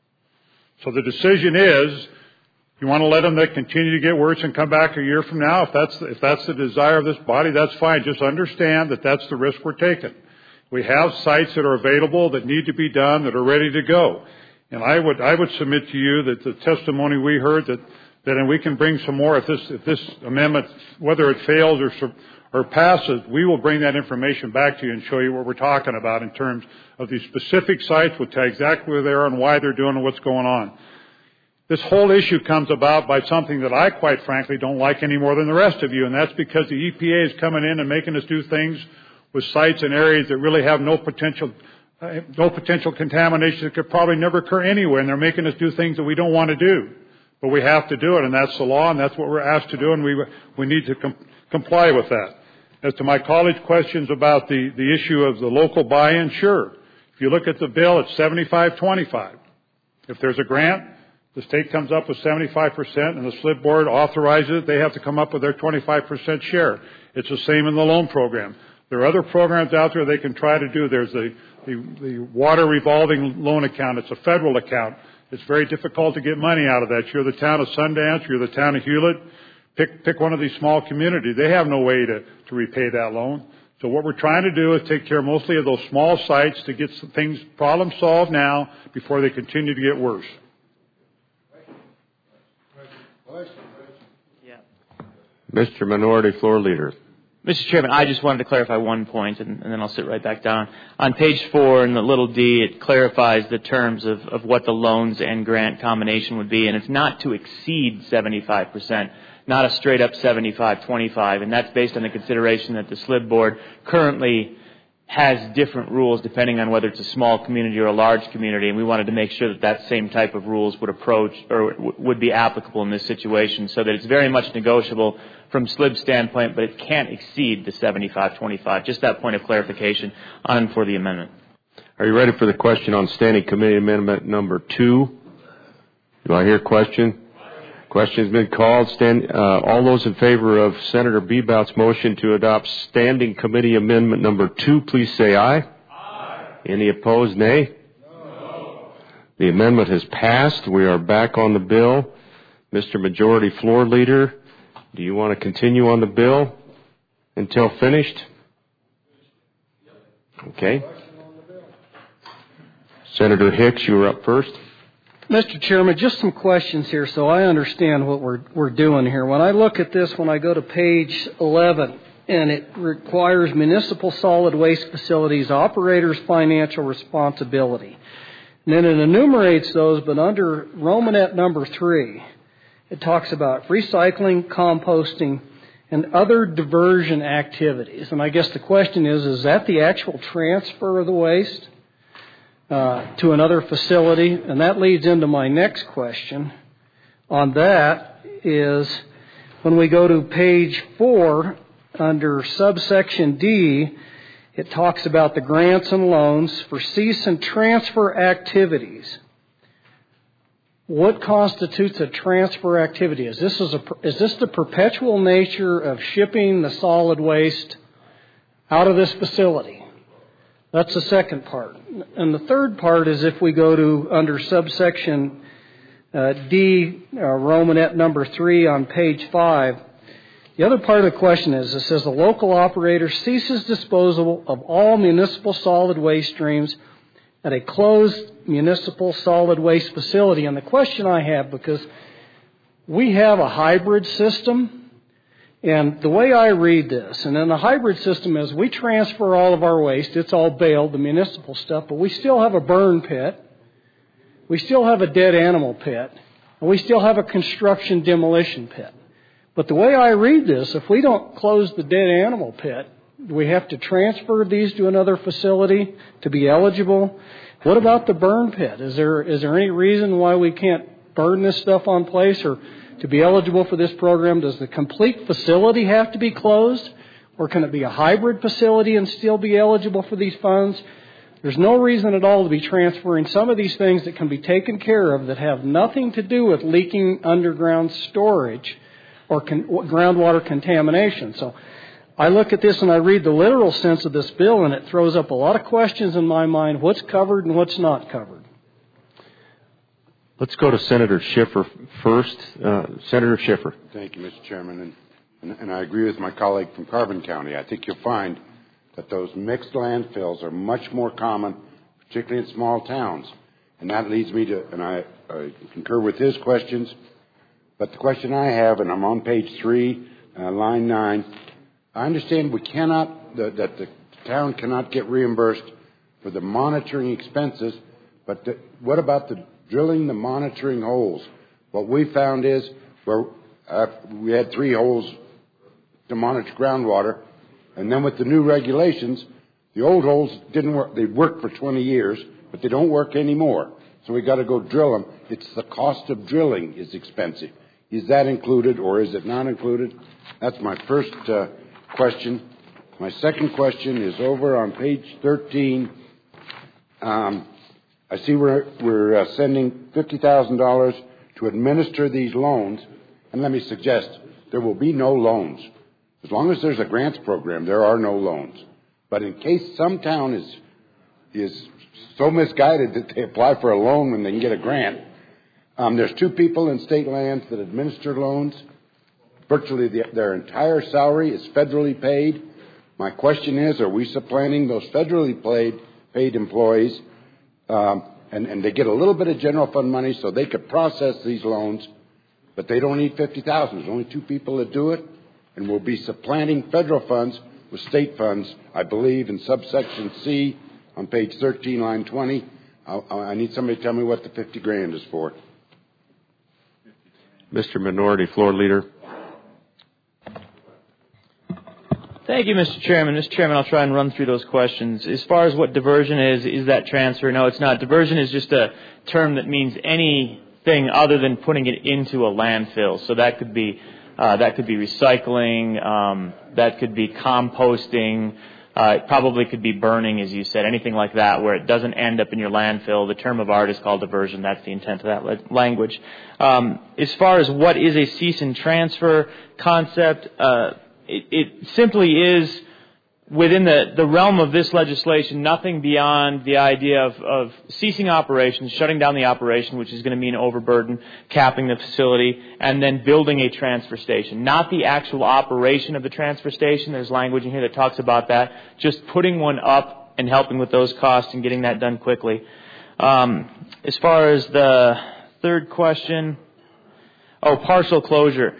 So the decision is, you want to let them that continue to get worse and come back a year from now? If that's, if that's the desire of this body, that's fine. Just understand that that's the risk we're taking. We have sites that are available that need to be done, that are ready to go. And I would, I would submit to you that the testimony we heard that, that and we can bring some more if this, if this amendment, whether it fails or, or passes, we will bring that information back to you and show you what we're talking about in terms of these specific sites. We'll tell you exactly where they are and why they're doing and what's going on. This whole issue comes about by something that I, quite frankly, don't like any more than the rest of you, and that's because the E P A is coming in and making us do things with sites and areas that really have no potential, uh, no potential contamination that could probably never occur anywhere, and they're making us do things that we don't want to do. But we have to do it, and that's the law, and that's what we're asked to do, and we we need to com- comply with that. As to my colleague's questions about the, the issue of the local buy-in, sure. If you look at the bill, it's seventy-five twenty-five. If there's a grant, the state comes up with seventy-five percent, and the S L I B board authorizes it. They have to come up with their twenty-five percent share. It's the same in the loan program. There are other programs out there they can try to do. There's the, the, the water revolving loan account. It's a federal account. It's very difficult to get money out of that. You're the town of Sundance. You're the town of Hewlett. Pick, pick one of these small communities. They have no way to, to repay that loan. So what we're trying to do is take care mostly of those small sites to get some things, problems solved now before they continue to get worse. Mister Minority Floor Leader. Mister Chairman, I just wanted to clarify one point, and, and then I'll sit right back down. On page four in the little d, it clarifies the terms of, of what the loans and grant combination would be, and it's not to exceed seventy-five percent, not a straight-up seventy-five twenty-five, and that's based on the consideration that the S L I B board currently has different rules depending on whether it's a small community or a large community, and we wanted to make sure that that same type of rules would approach or w- would be applicable in this situation, so that it's very much negotiable from S L I B standpoint, but it can't exceed the seventy-five twenty-five. Just that point of clarification on and for the amendment. Are you ready for the question on Standing Committee Amendment number two? Do I hear a question? Question has been called. Stand, uh, all those in favor of Senator Bebout's motion to adopt Standing Committee Amendment number two, please say aye. Aye. Any opposed, nay? No. The amendment has passed. We are back on the bill. Mister Majority Floor Leader, do you want to continue on the bill until finished? Okay. Senator Hicks, you were up first. Mister Chairman, just some questions here so I understand what we're we're doing here. When I look at this, when I go to page eleven, and it requires municipal solid waste facilities operators' financial responsibility. And then it enumerates those, but under Romanet number three, it talks about recycling, composting, and other diversion activities. And I guess the question is, is that the actual transfer of the waste uh, to another facility? And that leads into my next question on that is when we go to page four, under subsection D, it talks about the grants and loans for cease and transfer activities. What constitutes a transfer activity? Is this, is, a, is this the perpetual nature of shipping the solid waste out of this facility? That's the second part. And the third part is if we go to under subsection uh, D, uh, Romanet number three on page five, the other part of the question is, it says the local operator ceases disposal of all municipal solid waste streams at a closed municipal solid waste facility. And the question I have, because we have a hybrid system, and the way I read this, and in the hybrid system is we transfer all of our waste, it's all baled, the municipal stuff, but we still have a burn pit, we still have a dead animal pit, and we still have a construction demolition pit. But the way I read this, if we don't close the dead animal pit, do we have to transfer these to another facility to be eligible? What about the burn pit? Is there is there any reason why we can't burn this stuff on place? Or to be eligible for this program, does the complete facility have to be closed? Or can it be a hybrid facility and still be eligible for these funds? There's no reason at all to be transferring some of these things that can be taken care of that have nothing to do with leaking underground storage or con- groundwater contamination. So I look at this and I read the literal sense of this bill, and it throws up a lot of questions in my mind. What's covered and what's not covered? Let's go to Senator Schiffer first. Uh, Senator Schiffer. Thank you, Mister Chairman. And, and, and I agree with my colleague from Carbon County. I think you'll find that those mixed landfills are much more common, particularly in small towns. And that leads me to, and I, I concur with his questions, but the question I have, and I'm on page three, uh, line nine, I understand we cannot, the, that the town cannot get reimbursed for the monitoring expenses, but the, what about the drilling the monitoring holes? What we found is where uh, we had three holes to monitor groundwater, and then with the new regulations, the old holes didn't work. They worked for twenty years, but they don't work anymore. So we got to go drill them. It's the cost of drilling is expensive. Is that included or is it not included? That's my first uh, question. My second question is over on page thirteen. Um, I see we're, we're uh, sending fifty thousand dollars to administer these loans. And let me suggest, there will be no loans. As long as there's a grants program, there are no loans. But in case some town is is so misguided that they apply for a loan when they can get a grant, um, there's two people in state lands that administer loans. Virtually the, their entire salary is federally paid. My question is, are we supplanting those federally paid, paid employees, um, and, and they get a little bit of general fund money so they could process these loans, but they don't need fifty thousand dollars. There's only two people that do it. And we'll be supplanting federal funds with state funds, I believe, in subsection C on page thirteen, line twenty. I'll, I need somebody to tell me what the fifty grand is for. Mister Minority Floor Leader. Thank you, Mister Chairman. Mister Chairman, I'll try and run through those questions. As far as what diversion is, is that transfer? No, it's not. Diversion is just a term that means anything other than putting it into a landfill. So that could be Uh, that could be recycling, um, that could be composting, uh, it probably could be burning, as you said, anything like that where it doesn't end up in your landfill. The term of art is called diversion. That's the intent of that language. Um, as far as what is a cease and transfer concept, uh, it, it simply is within the, the realm of this legislation, nothing beyond the idea of, of ceasing operations, shutting down the operation, which is going to mean overburden, capping the facility, and then building a transfer station. Not the actual operation of the transfer station. There's language in here that talks about that. Just putting one up and helping with those costs and getting that done quickly. Um, as far as the third question, oh, partial closure.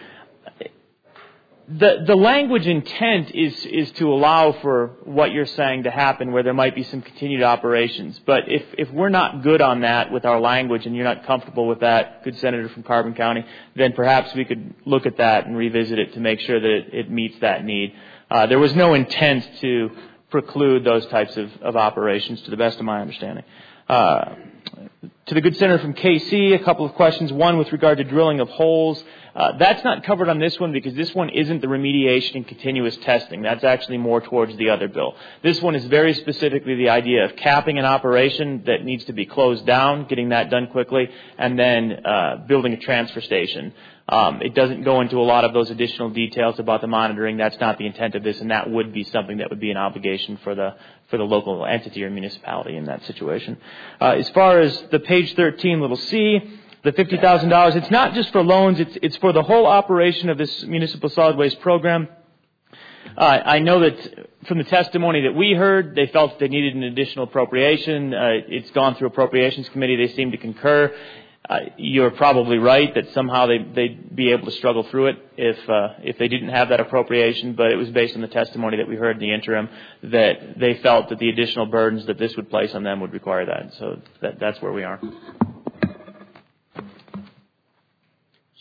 The the language intent is is to allow for what you're saying to happen, where there might be some continued operations. But if if we're not good on that with our language, and you're not comfortable with that, good Senator from Carbon County, then perhaps we could look at that and revisit it to make sure that it, it meets that need. Uh, there was no intent to preclude those types of, of operations, to the best of my understanding. Uh, to the good Senator from K C, a couple of questions. One with regard to drilling of holes. Uh, that's not covered on this one because this one isn't the remediation and continuous testing. That's actually more towards the other bill. This one is very specifically the idea of capping an operation that needs to be closed down, getting that done quickly, and then uh, building a transfer station. Um, it doesn't go into a lot of those additional details about the monitoring. That's not the intent of this, and that would be something that would be an obligation for the for the local entity or municipality in that situation. Uh, as far as the page thirteen, little c, the fifty thousand dollars, it's not just for loans, it's, it's for the whole operation of this municipal solid waste program. Uh, I know that from the testimony that we heard, they felt they needed an additional appropriation. Uh, it's gone through Appropriations Committee. They seem to concur. Uh, you're probably right that somehow they, they'd be able to struggle through it if uh, if they didn't have that appropriation, but it was based on the testimony that we heard in the interim that they felt that the additional burdens that this would place on them would require that. So that, that's where we are.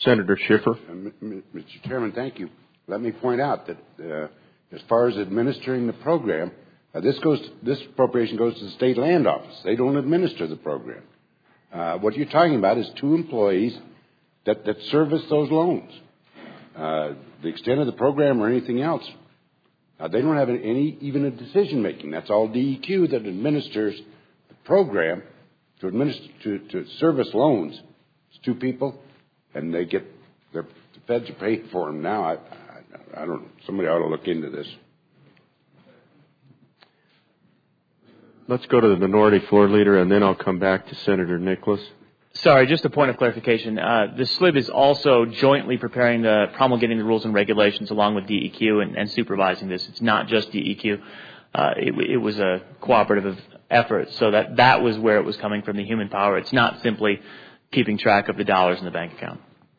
Senator Schiffer. Uh, Mister Chairman, thank you. Let me point out that uh, as far as administering the program, uh, this goes to, this appropriation goes to the state land office. They don't administer the program. Uh, what you're talking about is two employees that, that service those loans. Uh, the extent of the program or anything else, uh, they don't have any even a decision making. That's all D E Q that administers the program to administer to, to service loans. It's two people, and they get their the feds are paying for them now. I, I, I don't. Somebody ought to look into this. Let's go to the minority floor leader, and then I'll come back to Senator Nicholas. Sorry, just a point of clarification. Uh, the S L I B is also jointly preparing the promulgating the rules and regulations along with D E Q and, and supervising this. It's not just D E Q. Uh, it, it was a cooperative effort, so that that was where it was coming from, the human power. It's not simply keeping track of the dollars in the bank account.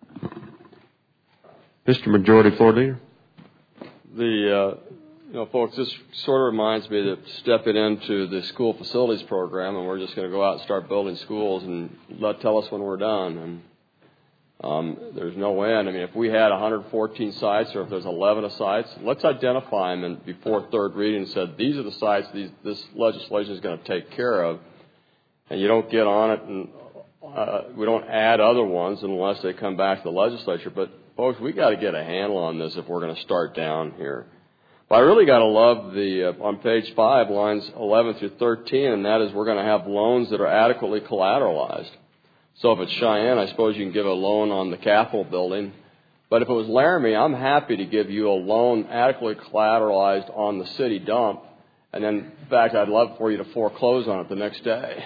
Mister Majority Floor Leader. The uh, you know, folks, this sort of reminds me that stepping into the school facilities program, and we're just going to go out and start building schools and let tell us when we're done. And um, there's no end. I mean, if we had one hundred fourteen sites, or if there's eleven sites, let's identify them and before third reading said these are the sites these, this legislation is going to take care of, and you don't get on it, and uh, we don't add other ones unless they come back to the legislature. But folks, we got to get a handle on this if we're going to start down here. But I really got to love the, uh, on page five, lines eleven through thirteen, and that is we're going to have loans that are adequately collateralized. So if it's Cheyenne, I suppose you can give a loan on the Capitol building. But if it was Laramie, I'm happy to give you a loan adequately collateralized on the city dump. And then, in fact, I'd love for you to foreclose on it the next day.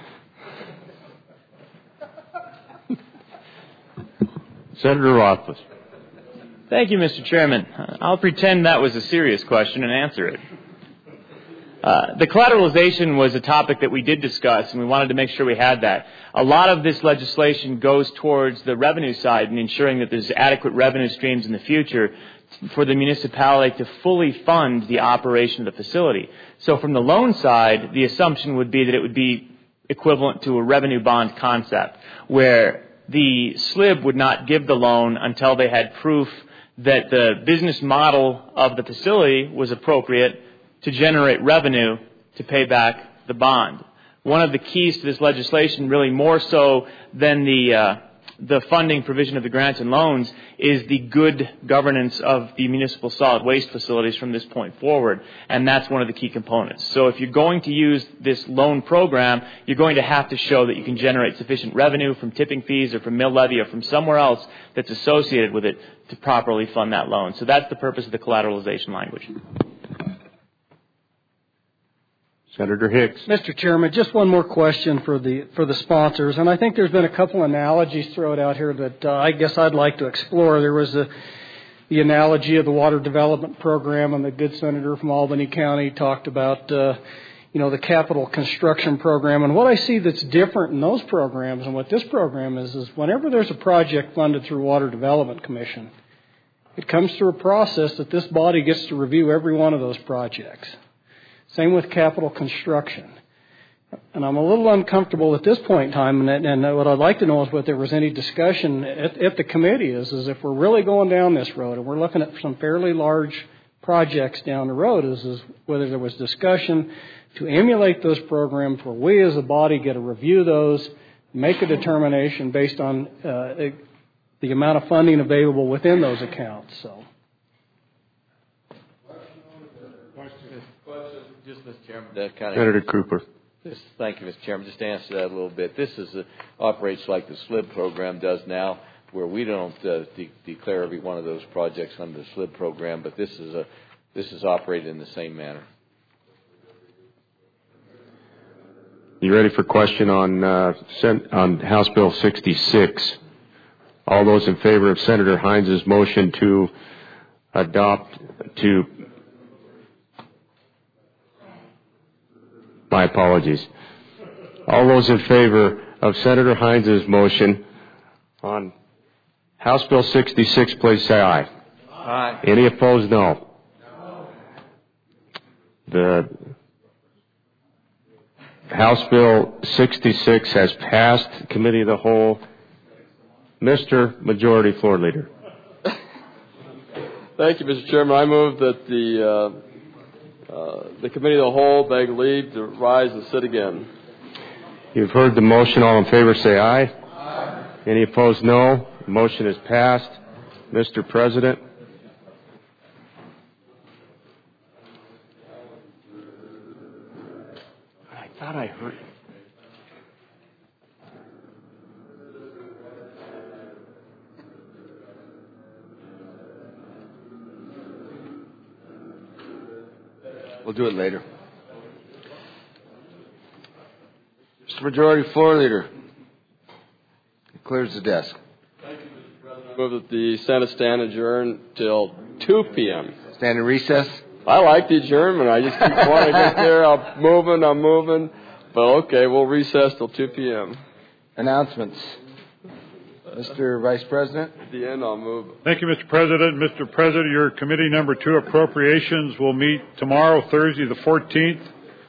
Senator Rothfuss. Thank you, Mister Chairman. I'll pretend that was a serious question and answer it. Uh, the collateralization was a topic that we did discuss, and we wanted to make sure we had that. A lot of this legislation goes towards the revenue side and ensuring that there's adequate revenue streams in the future for the municipality to fully fund the operation of the facility. So from the loan side, the assumption would be that it would be equivalent to a revenue bond concept, where the S L I B would not give the loan until they had proof that the business model of the facility was appropriate to generate revenue to pay back the bond. One of the keys to this legislation, really more so than the uh, the funding provision of the grants and loans, is the good governance of the municipal solid waste facilities from this point forward, and that's one of the key components. So if you're going to use this loan program, you're going to have to show that you can generate sufficient revenue from tipping fees or from mill levy or from somewhere else that's associated with it to properly fund that loan. So that's the purpose of the collateralization language. Senator Hicks. Mister Chairman, just one more question for the for the sponsors, and I think there's been a couple analogies thrown out here that uh, I guess I'd like to explore. There was a, the analogy of the water development program, and the good senator from Albany County talked about uh, you know the capital construction program. And what I see that's different in those programs and what this program is is whenever there's a project funded through Water Development Commission, it comes through a process that this body gets to review every one of those projects. Same with capital construction. And I'm a little uncomfortable at this point in time, and, and what I'd like to know is whether there was any discussion at, at the committee is, is if we're really going down this road, and we're looking at some fairly large projects down the road, is, is whether there was discussion to emulate those programs where we as a body get to review those, make a determination based on uh, the amount of funding available within those accounts. So. Just, Mister Chairman, that kind of Senator Cooper. Just, thank you, Mister Chairman. Just to answer that a little bit, this is a, operates like the S L I B program does now, where we don't uh, de- declare every one of those projects under the S L I B program, but this is a this is operated in the same manner. You ready for question on uh, on House Bill sixty-six? All those in favor of Senator Hines' motion to adopt to My apologies. All those in favor of Senator Hines' motion on House Bill sixty-six, please say aye. Aye. Any opposed, no. The House Bill sixty-six has passed Committee of the Whole Mister Majority Floor Leader. Thank you, Mister Chairman. I move that the uh, uh, the committee of the whole beg leave to rise and sit again. You've heard the motion. All in favor say aye. Aye. Any opposed, no. The motion is passed. Mister President. I thought I heard. We'll do it later. Mister Majority Floor Leader. He clears the desk. Thank you, Mister President. I move that the Senate stand adjourned till two p.m. Stand in recess. I like the adjournment. I just keep wanting to get there. I'm moving, I'm moving. But okay, we'll recess till two p.m. Announcements. Mister Vice President. At the end, I'll move. Thank you, Mister President. Mister President, your committee number two appropriations will meet tomorrow, Thursday the fourteenth,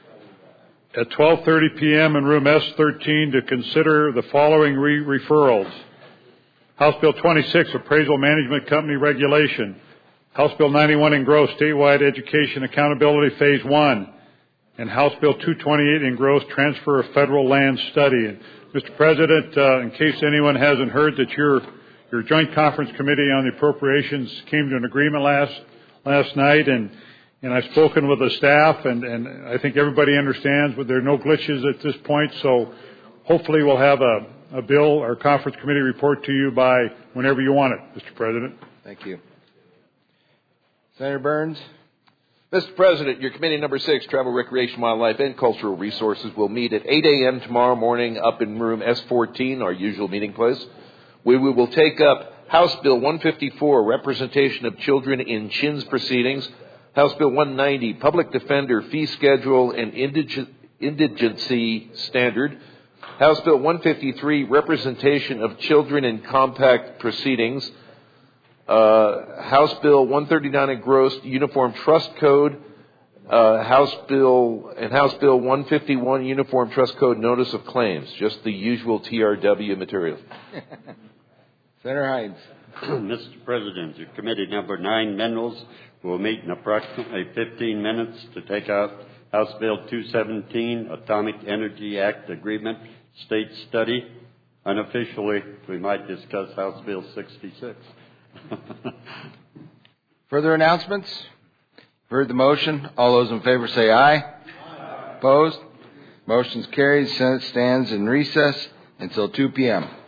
at twelve thirty p.m. in room S thirteen to consider the following re- referrals. House Bill twenty-six, Appraisal Management Company Regulation. House Bill ninety-one, Engrossed, Statewide Education Accountability Phase one. And House Bill two twenty-eight, Engrossed, Transfer of Federal Land Study. And Mister President, uh, in case anyone hasn't heard that your your Joint Conference Committee on the Appropriations came to an agreement last last night, and and I've spoken with the staff, and, and I think everybody understands, but there are no glitches at this point, so hopefully we'll have a, a bill or conference committee report to you by whenever you want it, Mister President. Thank you. Senator Burns. Mister President, your committee number six, Travel, Recreation, Wildlife, and Cultural Resources, will meet at eight a.m. tomorrow morning up in room S fourteen, our usual meeting place. We, we will take up House Bill one fifty-four, Representation of Children in C H I N's Proceedings, House Bill one ninety, Public Defender Fee Schedule and Indig- Indigency Standard, House Bill one fifty-three, Representation of Children in Compact Proceedings, Uh, House Bill one thirty-nine, Engrossed, Uniform Trust Code, uh, House Bill and House Bill one fifty-one, Uniform Trust Code, Notice of Claims. Just the usual T R W material. Senator Hines. Mister President, your committee number nine, Minerals, will meet in approximately fifteen minutes to take out House Bill two seventeen, Atomic Energy Act Agreement State Study. Unofficially, we might discuss House Bill sixty-six. Further announcements? Heard the motion. All those in favor say aye. Aye. Opposed? Motion's carried. Senate stands in recess until two p.m.